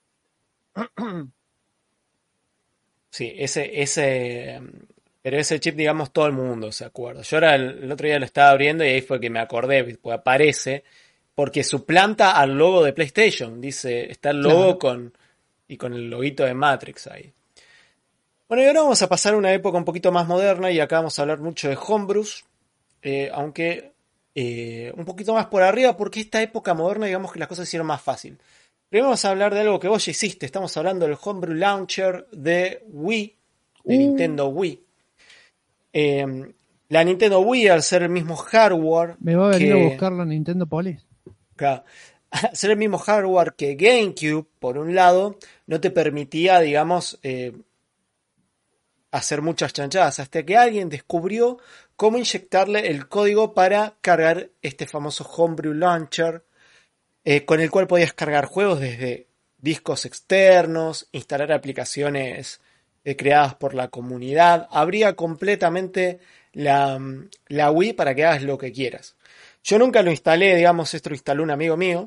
sí, ese, ese, pero ese chip, digamos, todo el mundo se acuerda. Yo ahora el, el otro día lo estaba abriendo y ahí fue que me acordé, pues aparece, porque suplanta al logo de PlayStation. Dice, está el logo Claro. con, y con el loguito de Matrix ahí. Bueno, y ahora vamos a pasar a una época un poquito más moderna y acá vamos a hablar mucho de homebrews, eh, aunque eh, un poquito más por arriba, porque esta época moderna, digamos que las cosas se hicieron más fácil. Primero vamos a hablar de algo que vos ya hiciste, estamos hablando del Homebrew Launcher de Wii, de Uh, Nintendo Wii. Eh, la Nintendo Wii, al ser el mismo hardware me va a venir a que, buscar la Nintendo Police. que al ser el mismo hardware que GameCube, por un lado, no te permitía, digamos, eh, hacer muchas chanchadas, hasta que alguien descubrió cómo inyectarle el código para cargar este famoso Homebrew Launcher, eh, con el cual podías cargar juegos desde discos externos, instalar aplicaciones eh, creadas por la comunidad. Abría completamente la, la Wii para que hagas lo que quieras. Yo nunca lo instalé, digamos, esto lo instaló un amigo mío.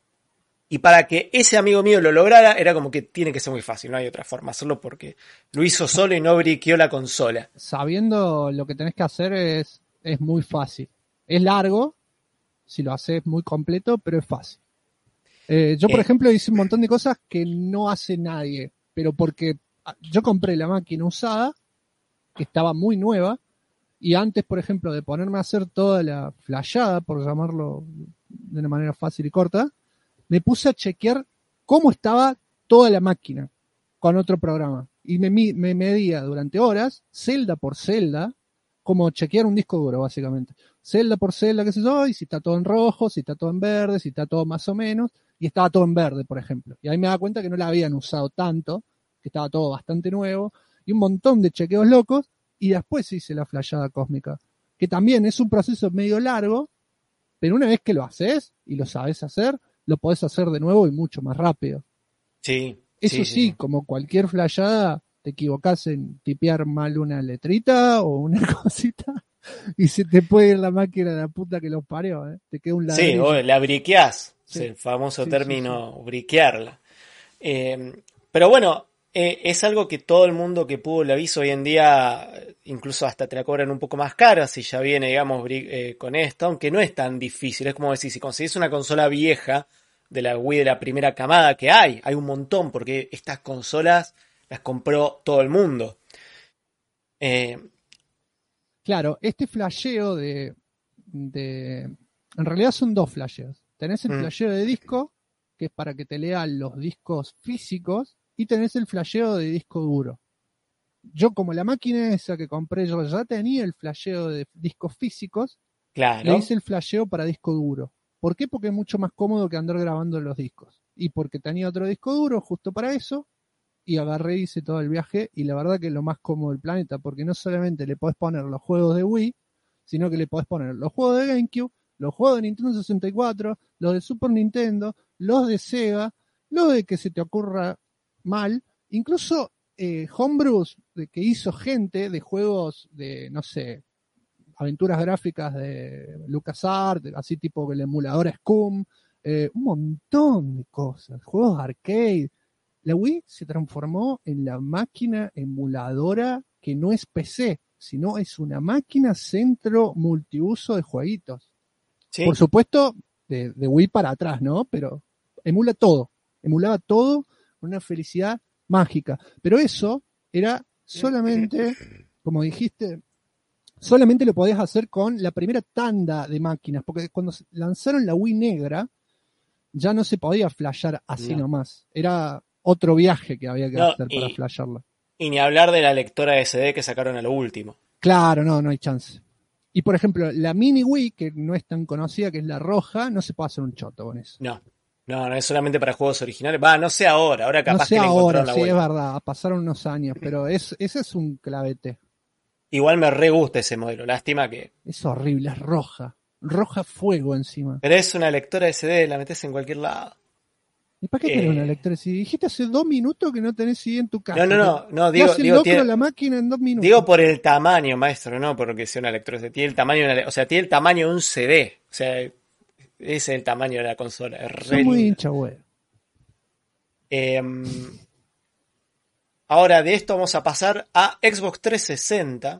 Y para que ese amigo mío lo lograra, era como que tiene que ser muy fácil, no hay otra forma de hacerlo porque lo hizo Sa- solo y no briqueó la consola. Sabiendo lo que tenés que hacer es, es muy fácil. Es largo, si lo haces muy completo, pero es fácil. Eh, yo, por Eh, ejemplo, hice un montón de cosas que no hace nadie, pero porque ah, yo compré la máquina usada, que estaba muy nueva, y antes, por ejemplo, de ponerme a hacer toda la flashada, por llamarlo de una manera fácil y corta, me puse a chequear cómo estaba toda la máquina con otro programa. Y me, mi- me medía durante horas, celda por celda, como chequear un disco duro, básicamente. Celda por celda, qué sé yo, y si está todo en rojo, si está todo en verde, si está todo más o menos, y estaba todo en verde, por ejemplo. Y ahí me da cuenta que no la habían usado tanto, que estaba todo bastante nuevo, y un montón de chequeos locos, y después hice la flashada cósmica, que también es un proceso medio largo, pero una vez que lo haces y lo sabes hacer, lo podés hacer de nuevo y mucho más rápido. sí, Eso sí, sí, sí, sí. como cualquier flayada, te equivocás en tipear mal una letrita o una cosita y se te puede ir la máquina de la puta que los parió, ¿eh? Te queda un Sí, o ladrillo. la briqueás, es Sí, el famoso sí, sí, sí. término briquearla. Eh, pero bueno, eh, es algo que todo el mundo que pudo la hizo hoy en día, incluso hasta te la cobran un poco más cara si ya viene, digamos, bri- eh, con esto, aunque no es tan difícil. Es como decir, si conseguís una consola vieja de la Wii de la primera camada, que hay, hay un montón, porque estas consolas las compró todo el mundo. Eh, Claro, este flasheo de, de... En realidad son dos flasheos. Tenés el mm, flasheo de disco, que es para que te lea los discos físicos, y tenés el flasheo de disco duro. Yo, como la máquina esa que compré yo ya tenía el flasheo de discos físicos, Claro. le hice el flasheo para disco duro. ¿Por qué? Porque es mucho más cómodo que andar grabando los discos. Y porque tenía otro disco duro justo para eso, y agarré y hice todo el viaje, y la verdad que es lo más cómodo del planeta, porque no solamente le podés poner los juegos de Wii, sino que le podés poner los juegos de GameCube, los juegos de Nintendo sesenta y cuatro, los de Super Nintendo, los de Sega, los de que se te ocurra mal, incluso eh, homebrews de que hizo gente de juegos de, no sé, aventuras gráficas de LucasArts, así tipo el emulador Scum, eh, un montón de cosas, juegos arcade. La Wii se transformó en la máquina emuladora que no es P C, sino es una máquina centro multiuso de jueguitos. ¿Sí? Por supuesto, de, de Wii para atrás, ¿no? Pero emula todo, emulaba todo con una felicidad mágica. Pero eso era solamente, como dijiste, solamente lo podías hacer con la primera tanda de máquinas, porque cuando lanzaron la Wii negra, ya no se podía flashear así No. nomás. Era otro viaje que había que No, hacer y- para flashearla. Y ni hablar de la lectora S D que sacaron a lo último. Claro, no, no hay chance. Y por ejemplo, la mini Wii, que no es tan conocida, que es la roja, no se puede hacer un choto con eso. No. No, no es solamente para juegos originales. Va, no sé ahora. Ahora No capaz sé que le ahora, encontraron la sí, es vuelta. verdad, pasaron unos años, pero es, ese es un clavete. Igual me re gusta ese modelo. Lástima que. Es horrible, es roja. Roja fuego encima. Pero es una lectora S D, la metes en cualquier lado. ¿Y para qué querés una Eh, lectora? Si dijiste hace dos minutos que no tenés C D en tu casa. no, no, no. No, Te digo, hace el digo, locro tiene- la máquina en dos minutos. digo por el tamaño, maestro, no porque sea una lectora S D. Tiene el tamaño de una le- o sea, tiene el tamaño de un C D. O sea, ese es el tamaño de la consola. Es Son re muy linda. hincha, güey. Em, ahora de esto vamos a pasar a Xbox trescientos sesenta.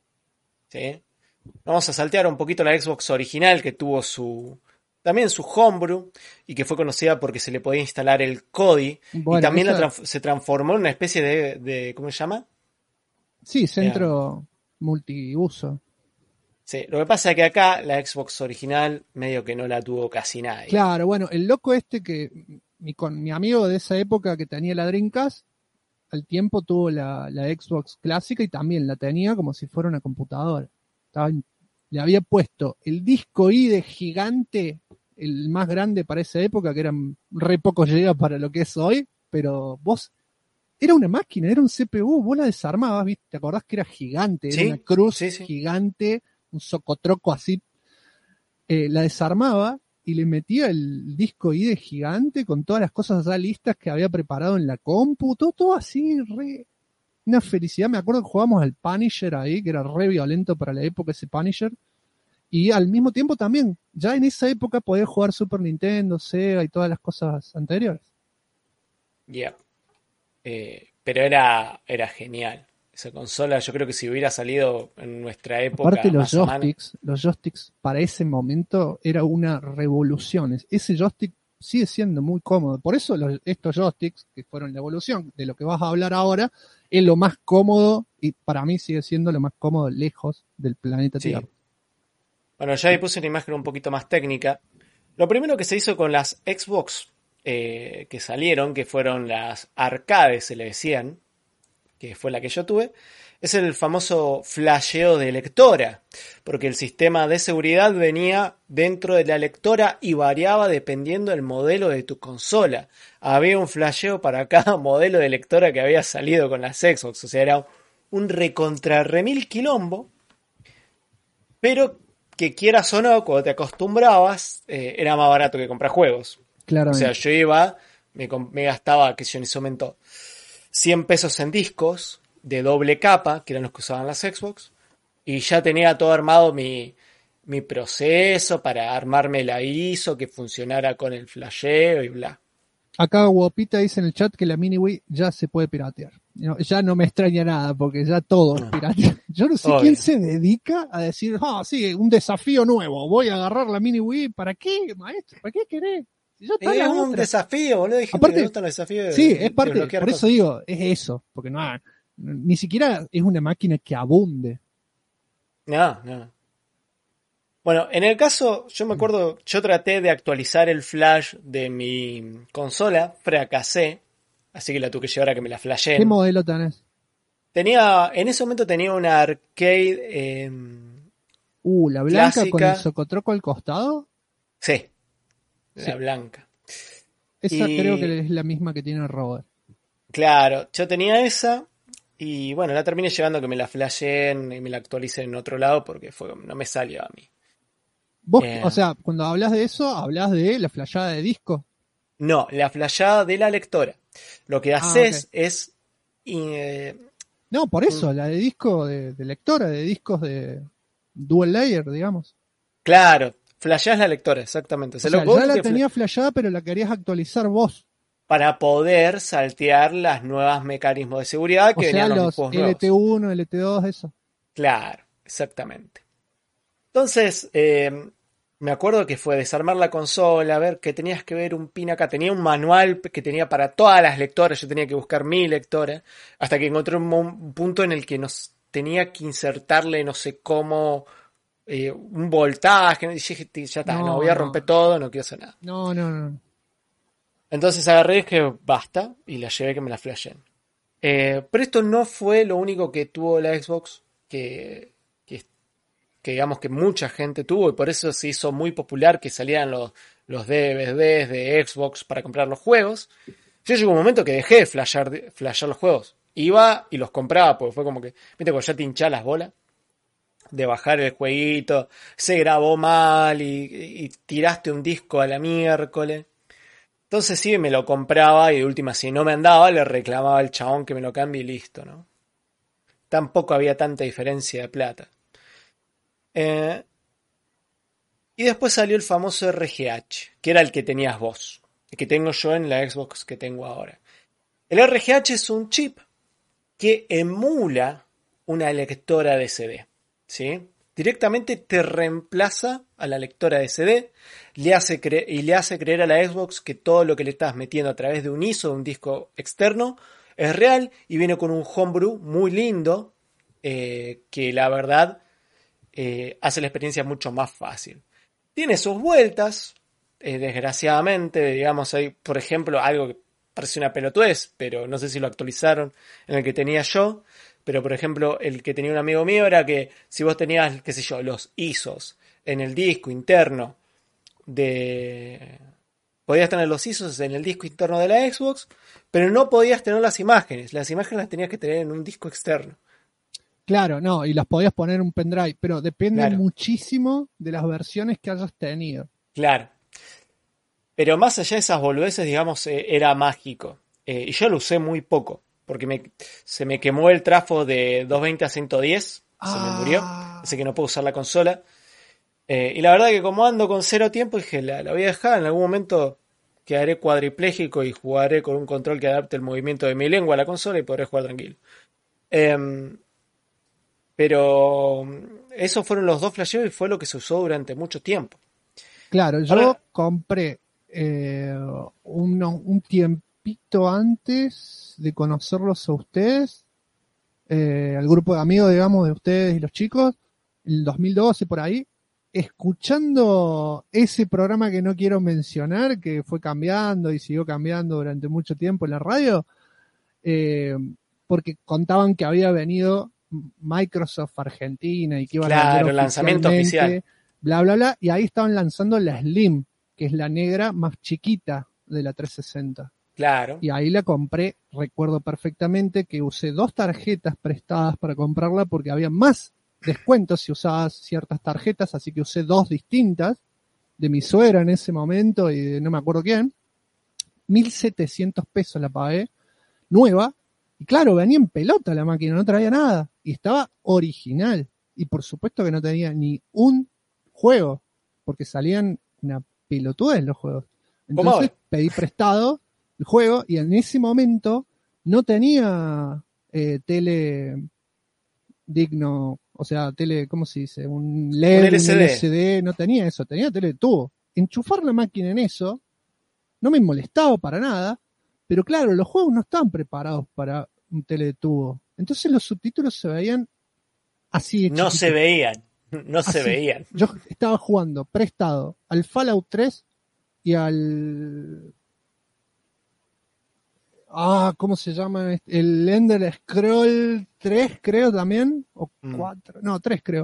¿Sí? Vamos a saltear un poquito la Xbox original que tuvo su también su homebrew y que fue conocida porque se le podía instalar el Kodi y Bueno, también la esa- transf- se transformó en una especie de, de ¿cómo se llama? Sí, centro multiuso. Sí, lo que pasa es que acá la Xbox original medio que no la tuvo casi nadie. Claro, bueno, el loco este que mi, con mi amigo de esa época que tenía la Dreamcast, al tiempo tuvo la, la Xbox clásica y también la tenía como si fuera una computadora. Estaba en- le había puesto el disco I D gigante, el más grande para esa época, que eran re pocos gigas para lo que es hoy, pero vos, era una máquina, era un C P U, vos la desarmabas, ¿viste? ¿Te acordás que era gigante? Era Sí, una cruz sí, sí. gigante, un socotroco así. Eh, la desarmaba y le metía el disco I D gigante con todas las cosas ya listas que había preparado en la compu, todo, todo así, re, una felicidad. Me acuerdo que jugábamos al Punisher ahí, que era re violento para la época ese Punisher, y al mismo tiempo también, ya en esa época podía jugar Super Nintendo, Sega y todas las cosas anteriores. Yeah. Eh, pero era, era genial. Esa consola, yo creo que si hubiera salido en nuestra época Aparte los más a mano. joysticks, los joysticks para ese momento era una revolución. Ese joystick sigue siendo muy cómodo. Por eso los- estos joysticks, que fueron la evolución de lo que vas a hablar ahora, es lo más cómodo y para mí sigue siendo lo más cómodo lejos del planeta Sí. Tierra. Bueno, ya ahí puse una imagen un poquito más técnica. Lo primero que se hizo con las Xbox eh, que salieron, que fueron las arcades, se le decían, que fue la que yo tuve, es el famoso flasheo de lectora, porque el sistema de seguridad venía dentro de la lectora y variaba dependiendo del modelo de tu consola. Había un flasheo para cada modelo de lectora que había salido con las Xbox, o sea, era un recontra remil quilombo, pero que quieras o no, cuando te acostumbrabas, eh, era más barato que comprar juegos. O Claramente. sea, yo iba, me, com- me gastaba, que yo en ese momento, cien pesos en discos de doble capa, que eran los que usaban las Xbox, y ya tenía todo armado mi, mi proceso para armarme la I S O, que funcionara con el flasheo y bla. Acá Guapita dice en el chat que la mini Wii ya se puede piratear. No, ya no me extraña nada porque ya todo es Ah. piratear. Yo no sé Obvio. quién se dedica a decir, ah, sí, un desafío nuevo, voy a agarrar la mini Wii. ¿Para qué, maestro? ¿Para qué querés? Si ya está Es la un otra. desafío, boludo. Hay gente Aparte, que le gustan los desafíos de, Sí, de es parte, desbloquear por eso cosas. digo, es eso, porque no, ni siquiera es una máquina que abunde. No, no. Bueno, en el caso, yo me acuerdo, yo traté de actualizar el flash de mi consola, fracasé, así que la tuve que llevar a que me la ¿Qué flasheen. modelo tenés? Tenía, en ese momento tenía una arcade eh, Uh, la blanca con el clásica, socotroco al costado. sí, la Sí, blanca. esa creo Y que es la misma que tiene Robert. claro, yo tenía esa y bueno, la terminé llevando a que me la flasheen y me la actualicen en otro lado porque fue, no me salió a mí. Vos, o Eh, sea, cuando hablas de eso, hablas de la flayada de disco. no, la flashada de la lectora. Lo que Ah, ok. haces es... eh, No, por eso, la de disco de, de lectora, de discos de dual layer, digamos. claro, flasheás la lectora, exactamente. O O sea, lo, sea, vos ya lo la que fla- tenía flayada, pero la querías actualizar vos. para poder saltear las nuevas mecanismos de seguridad O que sea, venían los los juegos L T nuevos. uno, L T dos, eso. Claro, exactamente. Entonces, eh, me acuerdo que fue desarmar la consola, ver que tenías que ver un pin acá. Tenía un manual que tenía para todas las lectoras, yo tenía que buscar mi lectora, hasta que encontré un, mo- un punto en el que nos tenía que insertarle no sé cómo, eh, un voltaje, ¿no? Y dije, ya está, no, voy No, a romper no, todo, no quiero hacer nada. no, no, no. Entonces agarré y dije, basta, y la llevé que me la flashen. Eh, pero esto no fue lo único que tuvo la Xbox que, que que digamos que mucha gente tuvo y por eso se hizo muy popular que salían los, los D V Ds de Xbox para comprar los juegos. Yo llegó un momento que dejé de flashear, de- flashear los juegos. Iba y los compraba, porque fue como que, viste, cuando ya te hinchás las bolas de bajar el jueguito, se grabó mal y, y tiraste un disco a la miércoles. Entonces sí, me lo compraba y de última, si no me andaba, le reclamaba al chabón que me lo cambie y listo, ¿no? Tampoco había tanta diferencia de plata. Eh, Y después salió el famoso R G H, que era el que tenías vos, el que tengo yo en la Xbox que tengo ahora. El R G H es un chip que emula una lectora de C D, ¿sí? Directamente te reemplaza a la lectora de C D le hace cre- y le hace creer a la Xbox que todo lo que le estás metiendo a través de un I S O, de un disco externo, es real y viene con un homebrew muy lindo eh, que la verdad eh, hace la experiencia mucho más fácil. Tiene sus vueltas, eh, desgraciadamente, digamos, hay, por ejemplo, algo que parece una pelotudez, pero no sé si lo actualizaron en el que tenía yo, pero por ejemplo, el que tenía un amigo mío era que si vos tenías, qué sé yo, los I S Os en el disco interno de... Podías tener los I S Os en el disco interno de la Xbox, pero no podías tener las imágenes. Las imágenes las tenías que tener en un disco externo. Claro, no, y las podías poner en un pendrive, pero depende Claro, muchísimo de las versiones que hayas tenido. claro. Pero más allá de esas boludeces, digamos, eh, era mágico. Eh, y yo lo usé muy poco, porque me, se me quemó el trafo de doscientos veinte a ciento diez, se me murió, así Ah, que no puedo usar la consola. Eh, y la verdad que como ando con cero tiempo, dije, la, la voy a dejar, en algún momento quedaré cuadripléjico y jugaré con un control que adapte el movimiento de mi lengua a la consola y podré jugar tranquilo. Em, pero esos fueron los dos flasheos y fue lo que se usó durante mucho tiempo. claro, yo Ahora, compré eh, uno- un tiempito antes de conocerlos a ustedes, eh, al grupo de amigos, digamos, de ustedes y los chicos, el dos mil doce por ahí, escuchando ese programa que no quiero mencionar, que fue cambiando y siguió cambiando durante mucho tiempo en la radio, eh, porque contaban que había venido Microsoft Argentina y que iban a vender claro, lanzamiento oficial. oficialmente, bla, bla, bla, y ahí estaban lanzando la Slim, que es la negra más chiquita de la trescientos sesenta. Claro. Y ahí la compré, recuerdo perfectamente que usé dos tarjetas prestadas para comprarla porque había más descuentos si usabas ciertas tarjetas, así que usé dos distintas, de mi suegra en ese momento y de no me acuerdo quién. Mil setecientos pesos la pagué, nueva, y claro, venía en pelota la máquina, no traía nada, y estaba original, y por supuesto que no tenía ni un juego, porque salían una pelotudez los juegos. Como Entonces ahora. pedí prestado el juego, y en ese momento no tenía eh, tele digno, o sea, tele, ¿cómo se dice? Un Un L E D, un L C D. L C D, no tenía eso, tenía tele de tubo. Enchufar la máquina en eso no me molestaba para nada, pero claro, los juegos no estaban preparados para un teletubo. Entonces los subtítulos se veían así de No se chiquitos, veían. No se así. veían. Yo estaba jugando prestado al Fallout tres y al Ah, ¿cómo se llama? El Ender Scroll tres, creo también. O Mm. cuatro. No, tres creo.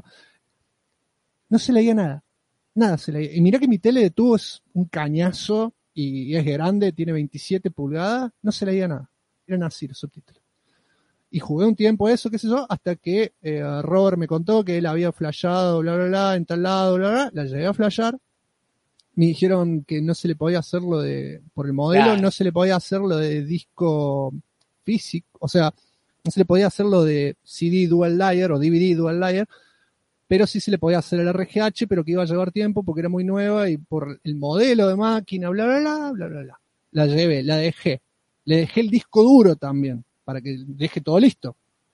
No se leía nada. Nada se leía. Y mirá que mi tele de tubo es un cañazo y es grande, tiene veintisiete pulgadas. No se leía nada. Eran así los subtítulos. Y jugué un tiempo eso, qué sé yo, hasta que eh, Robert me contó que él había flashado, bla, bla, bla, en tal lado, bla, bla, la llegué a flashear. Me dijeron que no se le podía hacer lo de, por el modelo, Claro. no se le podía hacer lo de disco físico, o sea, no se le podía hacer lo de C D Dual Layer o D V D Dual Layer, pero sí se le podía hacer el R G H, pero que iba a llevar tiempo porque era muy nueva y por el modelo de máquina, bla, bla, bla, bla, bla, bla. La llevé, la dejé. Le dejé el disco duro también, para que deje todo listo.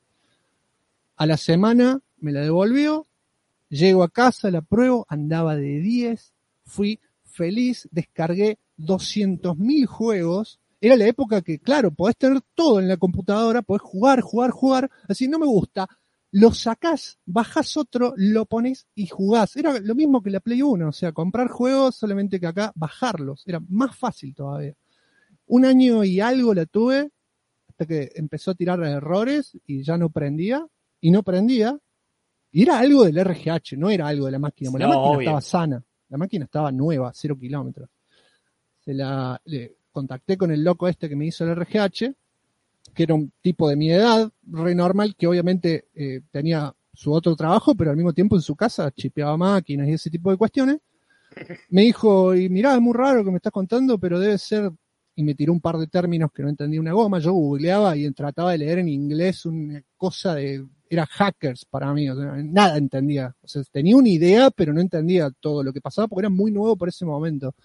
A la semana me la devolvió, llego a casa, la pruebo, andaba de diez, fui feliz, descargué doscientos mil juegos. Era la época que, claro, podés tener todo en la computadora, podés jugar, jugar, jugar. Así, no me gusta, lo sacás, bajás otro, lo pones y jugás. Era lo mismo que la Play uno, o sea, comprar juegos, solamente que acá bajarlos. Era más fácil todavía. Un año y algo la tuve, hasta que empezó a tirar errores y ya no prendía, y no prendía. Y era algo del R G H, no era algo de la máquina. La No, máquina obvio. estaba sana, la máquina estaba nueva, cero kilómetros. Se la le contacté con el loco este que me hizo el R G H, que era un tipo de mi edad, re normal, que obviamente eh, tenía su otro trabajo, pero al mismo tiempo en su casa chipeaba máquinas y ese tipo de cuestiones. Me dijo, y mirá, es muy raro lo que me estás contando, pero debe ser, y me tiró un par de términos que no entendía una goma. Yo googleaba y trataba de leer en inglés una cosa de, era hackers para mí, o sea, nada entendía. O sea, tenía una idea, pero no entendía todo lo que pasaba porque era muy nuevo por ese momento.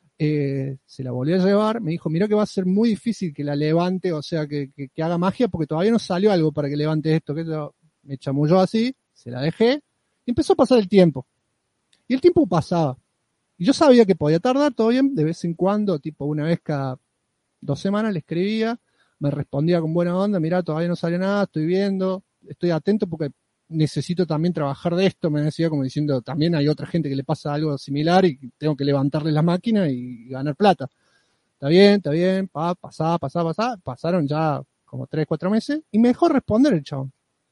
Eh, se la volví a llevar, me dijo, mira que va a ser muy difícil que la levante, o sea, que, que, que haga magia, porque todavía no salió algo para que levante esto, que yo, me chamulló así, se la dejé, y empezó a pasar el tiempo. Y el tiempo pasaba. Y yo sabía que podía tardar, todo bien, de vez en cuando, tipo una vez cada dos semanas le escribía, me respondía con buena onda, mirá, todavía no salió nada, estoy viendo, estoy atento porque necesito también trabajar de esto, me decía como diciendo, también hay otra gente que le pasa algo similar y tengo que levantarle las máquinas y ganar plata. Está bien, está bien, pa, pasá, pasá, pasá, pasaron ya como tres, cuatro meses y me dejó responder el chabón.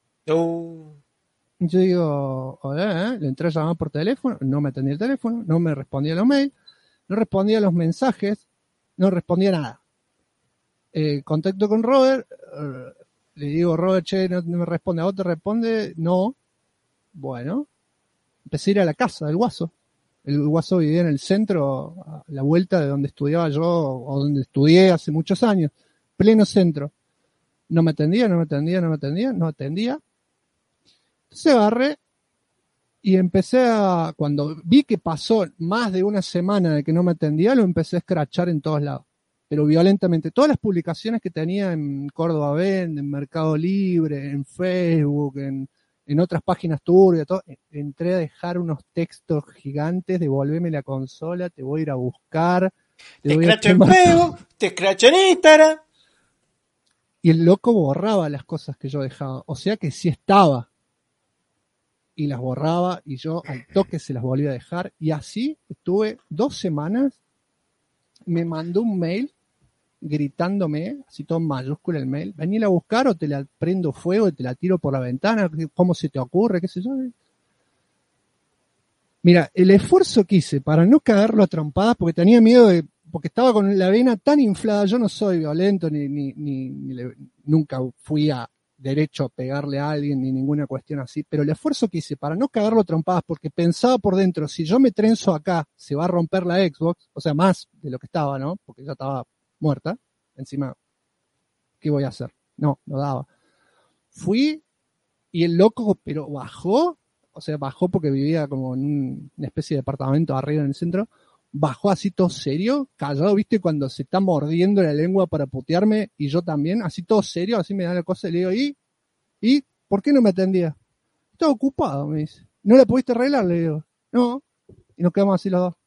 Uh, Y yo digo, hola, ¿eh? Le entré a llamar por teléfono, no me atendía el teléfono, no me respondía a los mails, no respondía a los mensajes, no respondía nada. Eh, contacto con Robert, eh, le digo, Robert, che, no, no me responde, ¿a vos te responde? No. Bueno, empecé a ir a la casa del Guaso. El Guaso vivía en el centro, a la vuelta de donde estudiaba yo, o donde estudié hace muchos años, pleno centro. No me atendía, no me atendía, no me atendía, no atendía. Entonces agarré y empecé a, cuando vi que pasó más de una semana de que no me atendía, lo empecé a escrachar en todos lados, pero violentamente. Todas las publicaciones que tenía en Córdoba Vende, en Mercado Libre, en Facebook, en, en otras páginas turbias, todo, entré a dejar unos textos gigantes, devolveme la consola, te voy a ir a buscar, te, te voy a escracho en quemar todo. Facebook, te escracho en Instagram. Y el loco borraba las cosas que yo dejaba, o sea que sí estaba. Y las borraba y yo al toque se las volvía a dejar. Y así estuve dos semanas. Me mandó un mail gritándome, así todo en mayúscula el mail, venir a buscar o te la prendo fuego y te la tiro por la ventana, ¿cómo se te ocurre? ¿Qué sé yo? Mira, el esfuerzo que hice para no cagarlo a trompadas, porque tenía miedo de, porque estaba con la vena tan inflada, yo no soy violento, ni, ni, ni, ni le, nunca fui a derecho a pegarle a alguien, ni ninguna cuestión así, pero el esfuerzo que hice para no cagarlo a trompadas, porque pensaba por dentro, si yo me trenzo acá, se va a romper la Xbox, o sea, más de lo que estaba, ¿no? Porque ya estaba muerta, encima, ¿qué voy a hacer? No, no daba. Fui y el loco, pero bajó, o sea, bajó porque vivía como en un, una especie de departamento arriba en el centro, bajó así todo serio, callado, viste, cuando se está mordiendo la lengua para putearme, y yo también, así todo serio, así me da la cosa, y le digo, ¿y? ¿Y? ¿Por qué no me atendía? Estaba ocupado, me dice. ¿No la pudiste arreglar? Le digo, no, y nos quedamos así los dos.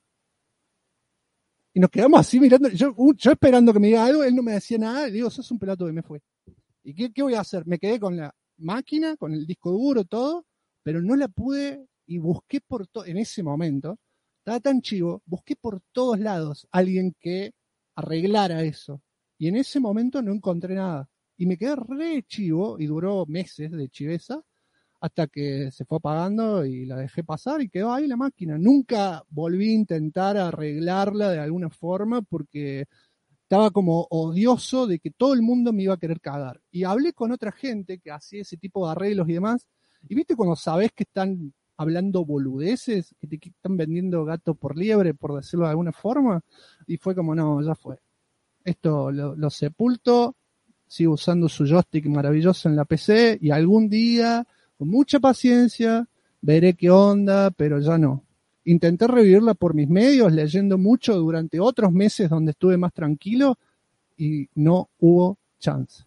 Y nos quedamos así mirando, yo, yo esperando que me diga algo, él no me decía nada, le digo, sos un pelato y me fue. ¿Y qué, qué voy a hacer? Me quedé con la máquina, con el disco duro, todo, pero no la pude y busqué por todo, en ese momento, estaba tan chivo, busqué por todos lados alguien que arreglara eso. Y en ese momento no encontré nada. Y me quedé re chivo y duró meses de chiveza hasta que se fue apagando y la dejé pasar y quedó ahí la máquina. Nunca volví a intentar arreglarla de alguna forma porque estaba como odioso de que todo el mundo me iba a querer cagar. Y hablé con otra gente que hacía ese tipo de arreglos y demás. Y viste cuando sabés que están hablando boludeces, que te que están vendiendo gato por liebre, por decirlo de alguna forma. Y fue como, no, ya fue. Esto lo, lo sepulto, sigo usando su joystick maravilloso en la P C y algún día, con mucha paciencia, veré qué onda, pero ya no. Intenté revivirla por mis medios, leyendo mucho durante otros meses donde estuve más tranquilo y no hubo chance.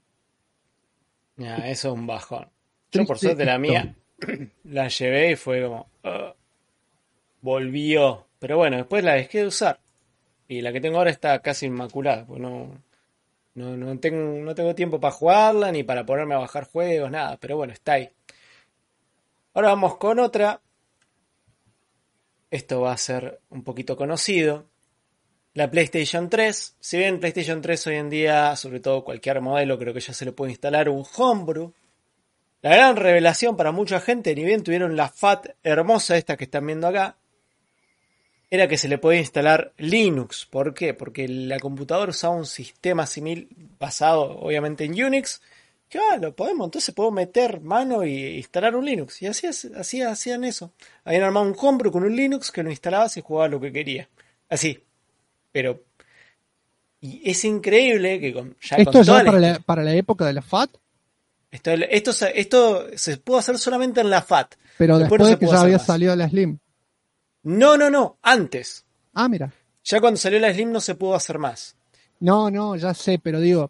Ya, eso es un bajón. Yo Triste por suerte la historia. mía la llevé y fue como... Uh, volvió. Pero bueno, después la dejé de usar. Y la que tengo ahora está casi inmaculada. Pues no, no, no, tengo, no tengo tiempo para jugarla ni para ponerme a bajar juegos, nada. Pero bueno, está ahí. Ahora vamos con otra. Esto va a ser un poquito conocido. La PlayStation tres. Si bien PlayStation tres hoy en día, sobre todo cualquier modelo, creo que ya se le puede instalar un homebrew. La gran revelación para mucha gente, ni bien tuvieron la F A T hermosa esta que están viendo acá, era que se le podía instalar Linux. ¿Por qué? Porque la computadora usaba un sistema similar basado obviamente en Unix. Que ah, lo podemos, entonces puedo meter mano y instalar un Linux. Y así, así hacían eso. Habían armado un homebrew con un Linux que lo instalabas y jugabas lo que quería. Así. Pero... Y es increíble que con, ya Esto con ya toda para la... la, para la época de la F A T, Esto, esto, se- esto se pudo hacer solamente en la F A T. pero Después no después de se que pudo ya hacer había más. salido la Slim. No, no, no. Antes. Ah, mira. Ya cuando salió la Slim no se pudo hacer más. No, no, ya sé, pero digo,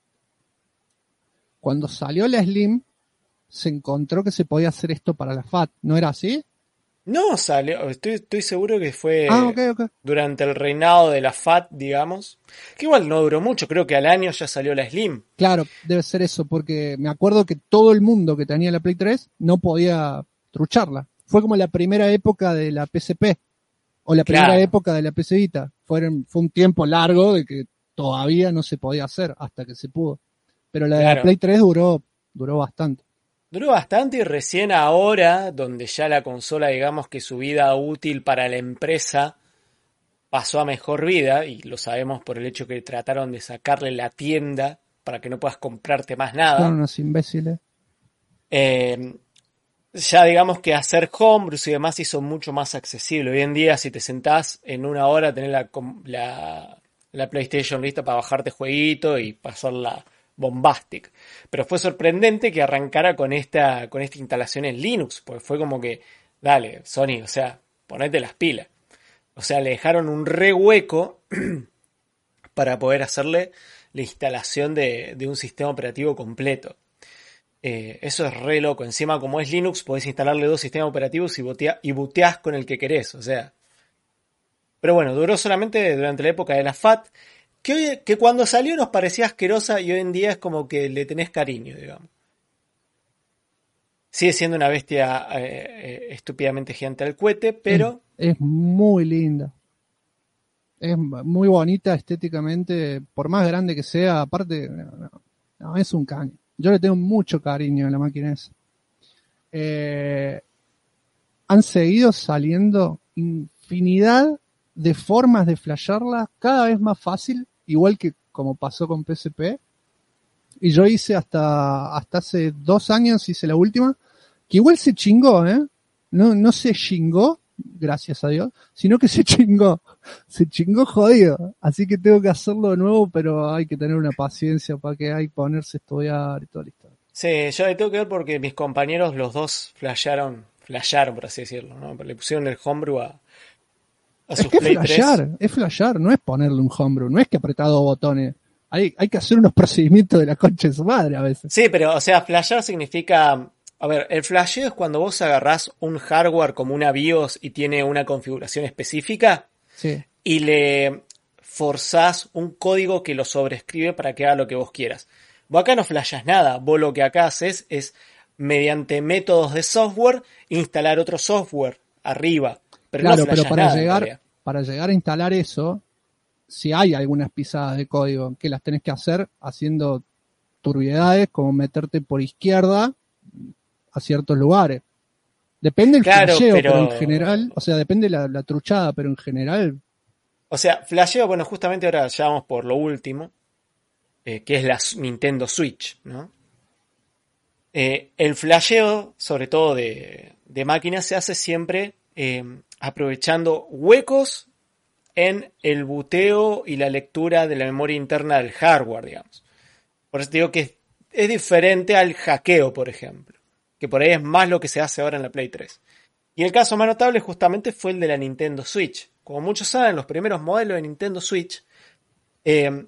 cuando salió la Slim, se encontró que se podía hacer esto para la F A T. ¿No era así? No salió. Estoy, estoy seguro que Ah, ok, fue ok. durante el reinado de la F A T, digamos. Que igual no duró mucho. Creo que al año ya salió la Slim. Claro, debe ser eso, porque me acuerdo que todo el mundo que tenía la Play tres no podía trucharla. Fue como la primera época de la P S P, o la primera Claro, época de la P C Vita. Fueron, fue un tiempo largo de que todavía no se podía hacer, hasta que se pudo. Pero la de la claro. Play tres duró, duró bastante. Duró bastante y recién ahora, donde ya la consola, digamos que su vida útil para la empresa pasó a mejor vida, y lo sabemos por el hecho que trataron de sacarle la tienda para que no puedas comprarte más Son nada. unos imbéciles. Eh, ya digamos que hacer homebrews y demás hizo mucho más accesible. Hoy en día, si te sentás en una hora, tenés la, com- la, la PlayStation lista para bajarte jueguito y pasarla bombastic. Pero fue sorprendente que arrancara con esta, con esta instalación en Linux, porque fue como que, dale, Sony, o sea, ponete las pilas. O sea, le dejaron un re hueco para poder hacerle la instalación de, de un sistema operativo completo. Eh, eso es re loco. Encima, como es Linux, podés instalarle dos sistemas operativos y, botea, y booteás con el que querés. O sea. Pero bueno, duró solamente durante la época de la F A T. Que, hoy, que cuando salió nos parecía asquerosa y hoy en día es como que le tenés cariño, digamos. Sigue siendo una bestia eh, eh, estúpidamente gigante al cohete, Es, pero. es muy linda. Es muy bonita estéticamente, por más grande que sea, aparte, no, no, no, es un caño. Yo le tengo mucho cariño a la máquina esa. Eh, han seguido saliendo infinidad de formas de flashearla, cada vez más fácil, igual que como pasó con P S P. Y yo hice hasta, hasta hace dos años, hice la última, que igual se chingó, ¿eh? No, no se chingó, gracias a Dios, sino que se chingó. Se chingó jodido. Así que tengo que hacerlo de nuevo, pero hay que tener una paciencia para que hay que ponerse a estudiar y todo listo. Sí, yo le tengo que ver porque mis compañeros, los dos, flashearon, flashearon por así decirlo, ¿no? Le pusieron el homebrew a, a Es sus que es Play tres. flashear, es flashear, no es ponerle un homebrew, no es que apretado botones. Hay, hay que hacer unos procedimientos de la concha de su madre a veces. Sí, pero, o sea, flashear significa... A ver, el flasheo es cuando vos agarrás un hardware como una BIOS y tiene una configuración específica Sí, y le forzás un código que lo sobrescribe para que haga lo que vos quieras. Vos acá no flasheás nada, vos lo que acá haces es, mediante métodos de software, instalar otro software arriba. Pero claro, no pero flasheás para nada en llegar, realidad. para llegar a instalar eso, si hay algunas pisadas de código que las tenés que hacer haciendo turbiedades como meterte por izquierda a ciertos lugares. Depende el Claro, flasheo, pero... pero en general, o sea, depende la, la truchada, pero en general... O sea, flasheo, bueno, justamente ahora ya vamos por lo último, eh, que es la Nintendo Switch, ¿no? Eh, el flasheo, sobre todo de, de máquinas, se hace siempre eh, aprovechando huecos en el buteo y la lectura de la memoria interna del hardware, digamos. Por eso te digo que es, es diferente al hackeo, por ejemplo, que por ahí es más lo que se hace ahora en la Play tres. Y el caso más notable justamente fue el de la Nintendo Switch. Como muchos saben, los primeros modelos de Nintendo Switch eh,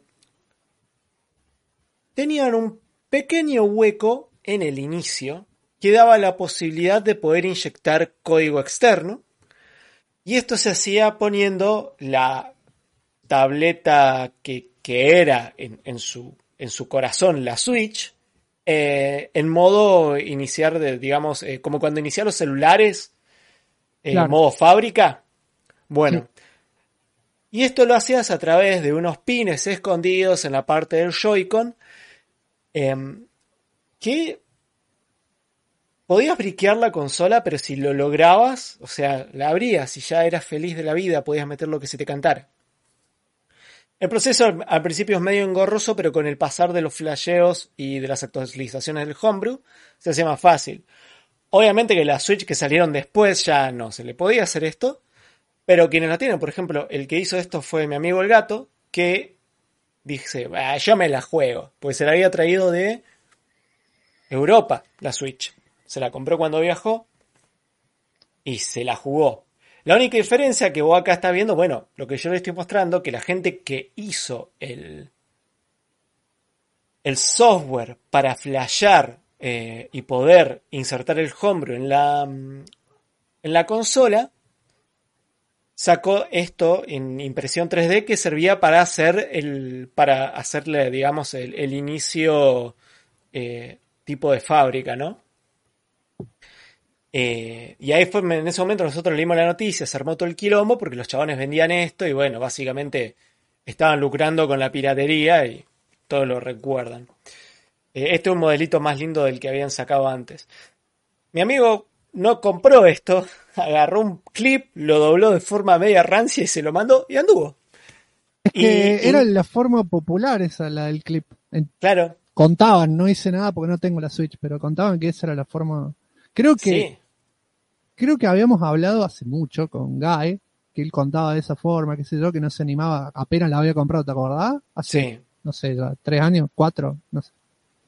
tenían un pequeño hueco en el inicio que daba la posibilidad de poder inyectar código externo. Y esto se hacía poniendo la tableta que, que era en, en, su, en su corazón la Switch eh, en modo iniciar, de, digamos, eh, como cuando inician los celulares, eh, Claro. modo fábrica. Bueno, Sí. y esto lo hacías a través de unos pines escondidos en la parte del Joy-Con eh, que podías briquear la consola, pero si lo lograbas, o sea, la abrías y ya eras feliz de la vida, podías meter lo que se te cantara. El proceso al, al principio es medio engorroso, pero con el pasar de los flasheos y de las actualizaciones del Homebrew, se hacía más fácil. Obviamente que las Switch que salieron después ya no se le podía hacer esto, pero quienes la tienen, por ejemplo, el que hizo esto fue mi amigo el gato, que dice, ah, yo me la juego, pues se la había traído de Europa, la Switch. Se la compró cuando viajó y se la jugó. La única diferencia que vos acá estás viendo, bueno, lo que yo le estoy mostrando, que la gente que hizo el, el software para flashear eh, y poder insertar el Homebrew en la, en la consola, sacó esto en impresión tres D que servía para hacer el, para hacerle, digamos, el, el inicio eh, tipo de fábrica, ¿no? Eh, y ahí fue, en ese momento nosotros leímos la noticia, se armó todo el quilombo porque los chabones vendían esto y bueno, básicamente estaban lucrando con la piratería y todos lo recuerdan. Eh, este es un modelito más lindo del que habían sacado antes. Mi amigo no compró esto, agarró un clip, lo dobló de forma media rancia y se lo mandó y anduvo. Es que Y, era y, la forma popular esa, la del clip. En- claro, Contaban, no hice nada porque no tengo la Switch, pero contaban que esa era la forma... Creo que sí, creo que habíamos hablado hace mucho con Guy, que él contaba de esa forma, qué sé yo, que no se animaba, apenas la había comprado, ¿te acordás? Hace, sí. no sé, ya, tres años, cuatro, no sé.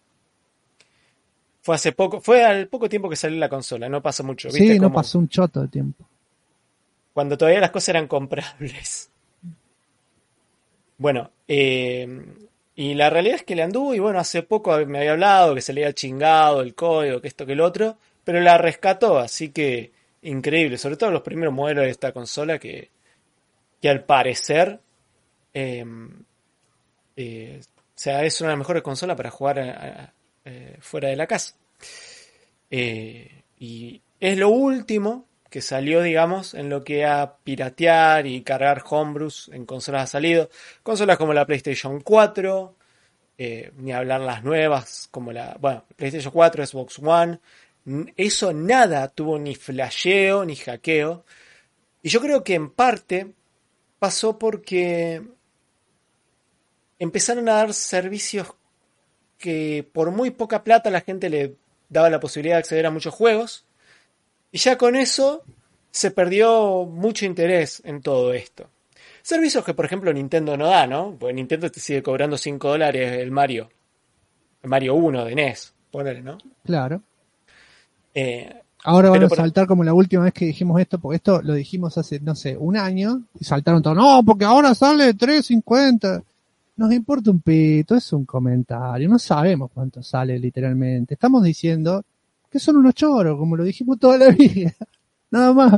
Fue hace poco, fue al poco tiempo que salió la consola, no pasó mucho, ¿viste? Sí, no Como pasó un choto de tiempo. cuando todavía las cosas eran comprables. Bueno, eh, y la realidad es que le anduvo y bueno, hace poco me había hablado que se le había chingado el código, que esto, que el otro, pero la rescató, así que increíble, sobre todo los primeros modelos de esta consola que, que al parecer eh, eh, o sea, es una de las mejores consolas para jugar a- a- eh, fuera de la casa. Eh, y es lo último que salió, digamos, en lo que a piratear y cargar homebrews en consolas ha salido. Consolas como la PlayStation cuatro, eh, ni hablar las nuevas, como la, bueno, PlayStation cuatro, Xbox One. N- Eso nada tuvo ni flasheo ni hackeo. Y yo creo que en parte pasó porque empezaron a dar servicios que por muy poca plata la gente le daba la posibilidad de acceder a muchos juegos. Y ya con eso se perdió mucho interés en todo esto. Servicios que, por ejemplo, Nintendo no da, ¿no? Porque Nintendo te sigue cobrando cinco dólares el Mario. El Mario uno de N E S. Ponele, ¿no? Claro. Eh, Ahora van pero a por, saltar como la última vez que dijimos esto, porque esto lo dijimos hace, no sé, un año, y saltaron todos, no, porque ahora sale tres cincuenta. Nos importa un pito, es un comentario, no sabemos cuánto sale literalmente. Estamos diciendo que son unos choros, como lo dijimos toda la vida. Nada más.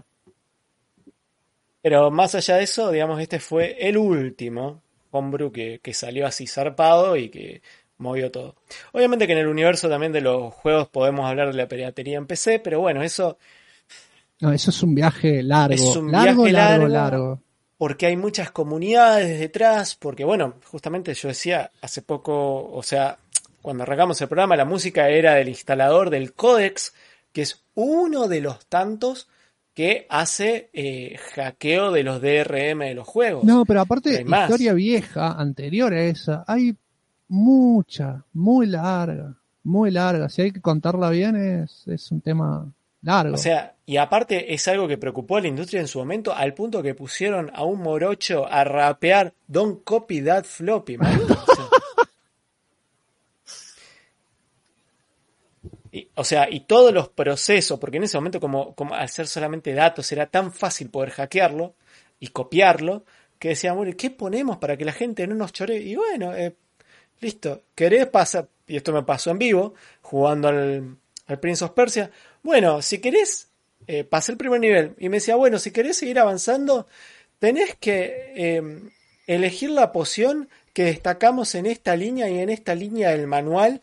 pero más allá de eso, digamos, este fue el último homebrew que, que salió así zarpado y que movió todo. Obviamente que en el universo también de los juegos podemos hablar de la piratería en P C, pero bueno, eso No, eso es un viaje es largo, un largo, viaje largo, largo. largo. porque hay muchas comunidades detrás, porque bueno, justamente yo decía hace poco, o sea, cuando arrancamos el programa, la música era del instalador del Codex, que es uno de los tantos que hace eh, hackeo de los D R M de los juegos. No, pero aparte, hay más. Historia vieja, anterior a esa, hay mucha, muy larga, muy larga. Si hay que contarla bien, es, es un tema largo. O sea, y aparte es algo que preocupó a la industria en su momento, al punto que pusieron a un morocho a rapear Don't copy that floppy, man. O sea, y, o sea, y todos los procesos, porque en ese momento como, como al ser solamente datos era tan fácil poder hackearlo y copiarlo, que decíamos, bueno, ¿qué ponemos para que la gente no nos choree? Y bueno, eh, listo, ¿querés pasar? Y esto me pasó en vivo, jugando al, al Prince of Persia. Bueno, si querés, eh, pasé el primer nivel. Y me decía, bueno, si querés seguir avanzando, tenés que eh, elegir la poción que destacamos en esta línea y en esta línea del manual.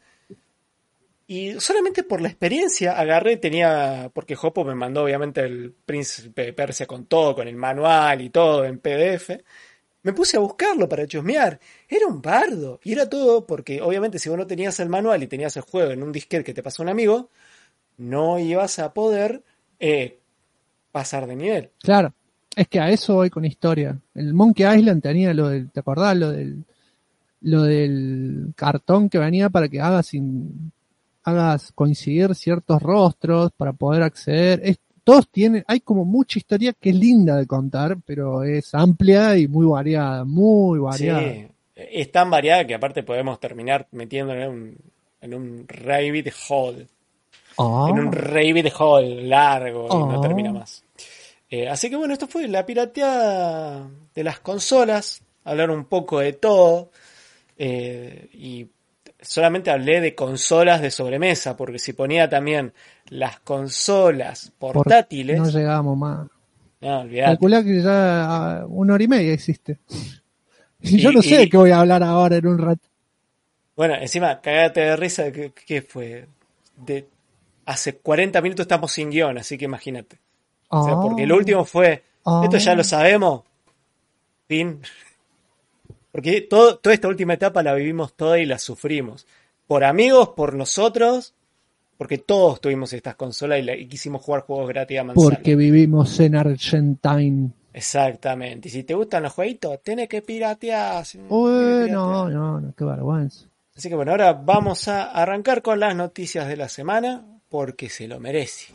Y solamente por la experiencia agarré, tenía, porque Jopo me mandó obviamente el Príncipe de Persia con todo, con el manual y todo en P D F. Me puse a buscarlo para chusmear. Era un bardo. Y era todo porque obviamente si vos no tenías el manual y tenías el juego en un disquete que te pasó un amigo, no ibas a poder eh, pasar de nivel. Claro, es que a eso voy con historia. El Monkey Island tenía lo del, ¿te acordás? Lo del, lo del cartón que venía para que hagas sin... hagas coincidir ciertos rostros para poder acceder. Es, todos tienen, hay como mucha historia que es linda de contar, pero es amplia y muy variada, muy variada. Sí, es tan variada que aparte podemos terminar metiéndole en un, en un rabbit hole. Oh. En un rabbit hole largo Oh. y no termina más. Eh, así que bueno, esto fue la pirateada de las consolas, hablar un poco de todo, eh, y solamente hablé de consolas de sobremesa, porque si ponía también las consolas portátiles... Por, no llegamos más. No, olvidate. Calculá que ya una hora y media existe. Y, y yo no y, sé de y, qué voy a hablar ahora en un rato. Bueno, encima, cagate de risa, ¿qué, qué fue? De, hace cuarenta minutos estamos sin guión, así que imagínate. Oh. O sea, porque el último fue, oh. esto ya lo sabemos, fin... Porque todo, toda esta última etapa la vivimos toda y la sufrimos. Por amigos, por nosotros, porque todos tuvimos estas consolas y, la, y quisimos jugar juegos gratis a manzana. Porque vivimos en Argentine. Exactamente. Y si te gustan los jueguitos, tenés que piratear. Uy, piratear. No, no, no, qué vergüenza. Así que bueno, ahora vamos a arrancar con las noticias de la semana, porque se lo merece.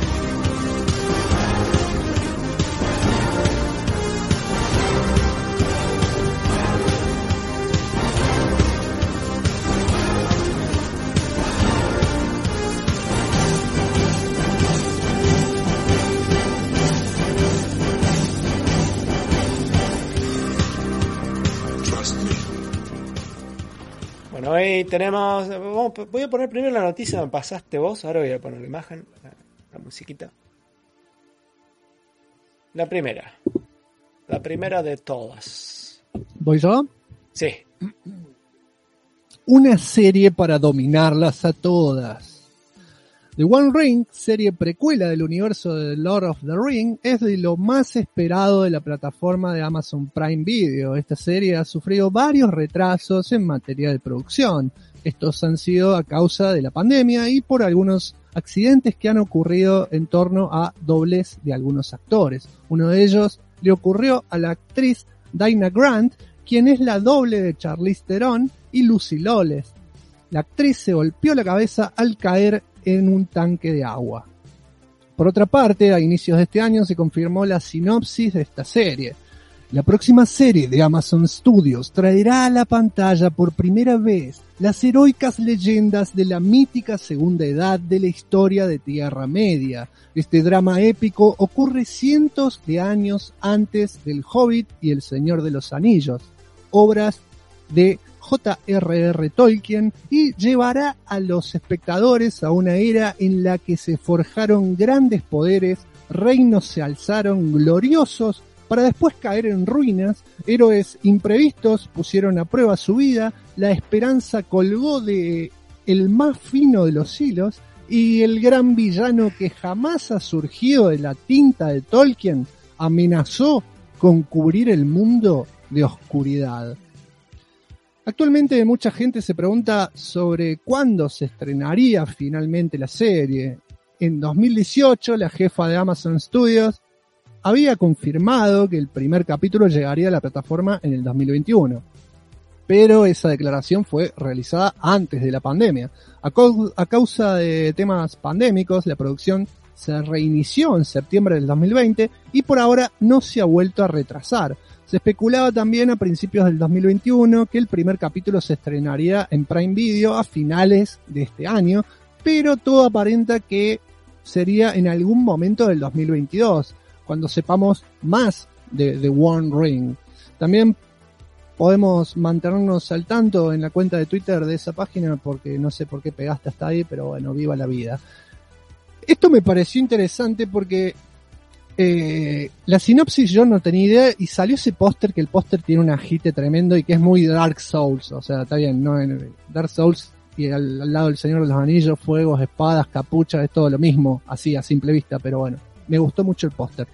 Bueno, hoy tenemos... Vamos, voy a poner primero la noticia, me pasaste vos, ahora voy a poner la imagen, la, la musiquita. La primera. La primera de todas. ¿Voy yo? Sí. Una serie para dominarlas a todas. The One Ring, serie precuela del universo de Lord of the Ring, es de lo más esperado de la plataforma de Amazon Prime Video. Esta serie ha sufrido varios retrasos en materia de producción. Estos han sido a causa de la pandemia y por algunos accidentes que han ocurrido en torno a dobles de algunos actores. Uno de ellos le ocurrió a la actriz Dinah Grant, quien es la doble de Charlize Theron y Lucy Lawless. La actriz se golpeó la cabeza al caer en un tanque de agua. Por otra parte, a inicios de este año se confirmó la sinopsis de esta serie. La próxima serie de Amazon Studios traerá a la pantalla por primera vez las heroicas leyendas de la mítica segunda edad de la historia de Tierra Media. Este drama épico ocurre cientos de años antes del Hobbit y El Señor de los Anillos, obras de J R R Tolkien, y llevará a los espectadores a una era en la que se forjaron grandes poderes, reinos se alzaron gloriosos para después caer en ruinas, héroes imprevistos pusieron a prueba su vida, la esperanza colgó de el más fino de los hilos y el gran villano que jamás ha surgido de la tinta de Tolkien amenazó con cubrir el mundo de oscuridad. Actualmente mucha gente se pregunta sobre cuándo se estrenaría finalmente la serie. En dos mil dieciocho, la jefa de Amazon Studios había confirmado que el primer capítulo llegaría a la plataforma en el dos mil veintiuno. Pero esa declaración fue realizada antes de la pandemia. A, co- a causa de temas pandémicos, la producción se reinició en septiembre del dos mil veinte y por ahora no se ha vuelto a retrasar. Se especulaba también a principios del dos mil veintiuno que el primer capítulo se estrenaría en Prime Video a finales de este año, pero todo aparenta que sería en algún momento del dos mil veintidós, cuando sepamos más de The One Ring. También podemos mantenernos al tanto en la cuenta de Twitter de esa página, porque no sé por qué pegaste hasta ahí, pero bueno, viva la vida. Esto me pareció interesante porque Eh, la sinopsis yo no tenía idea y salió ese póster, que el póster tiene un agite tremendo y que es muy Dark Souls, o sea, está bien, no en Dark Souls y al, al lado del Señor de los Anillos, fuegos, espadas, capuchas, es todo lo mismo, así a simple vista, pero bueno, me gustó mucho el póster.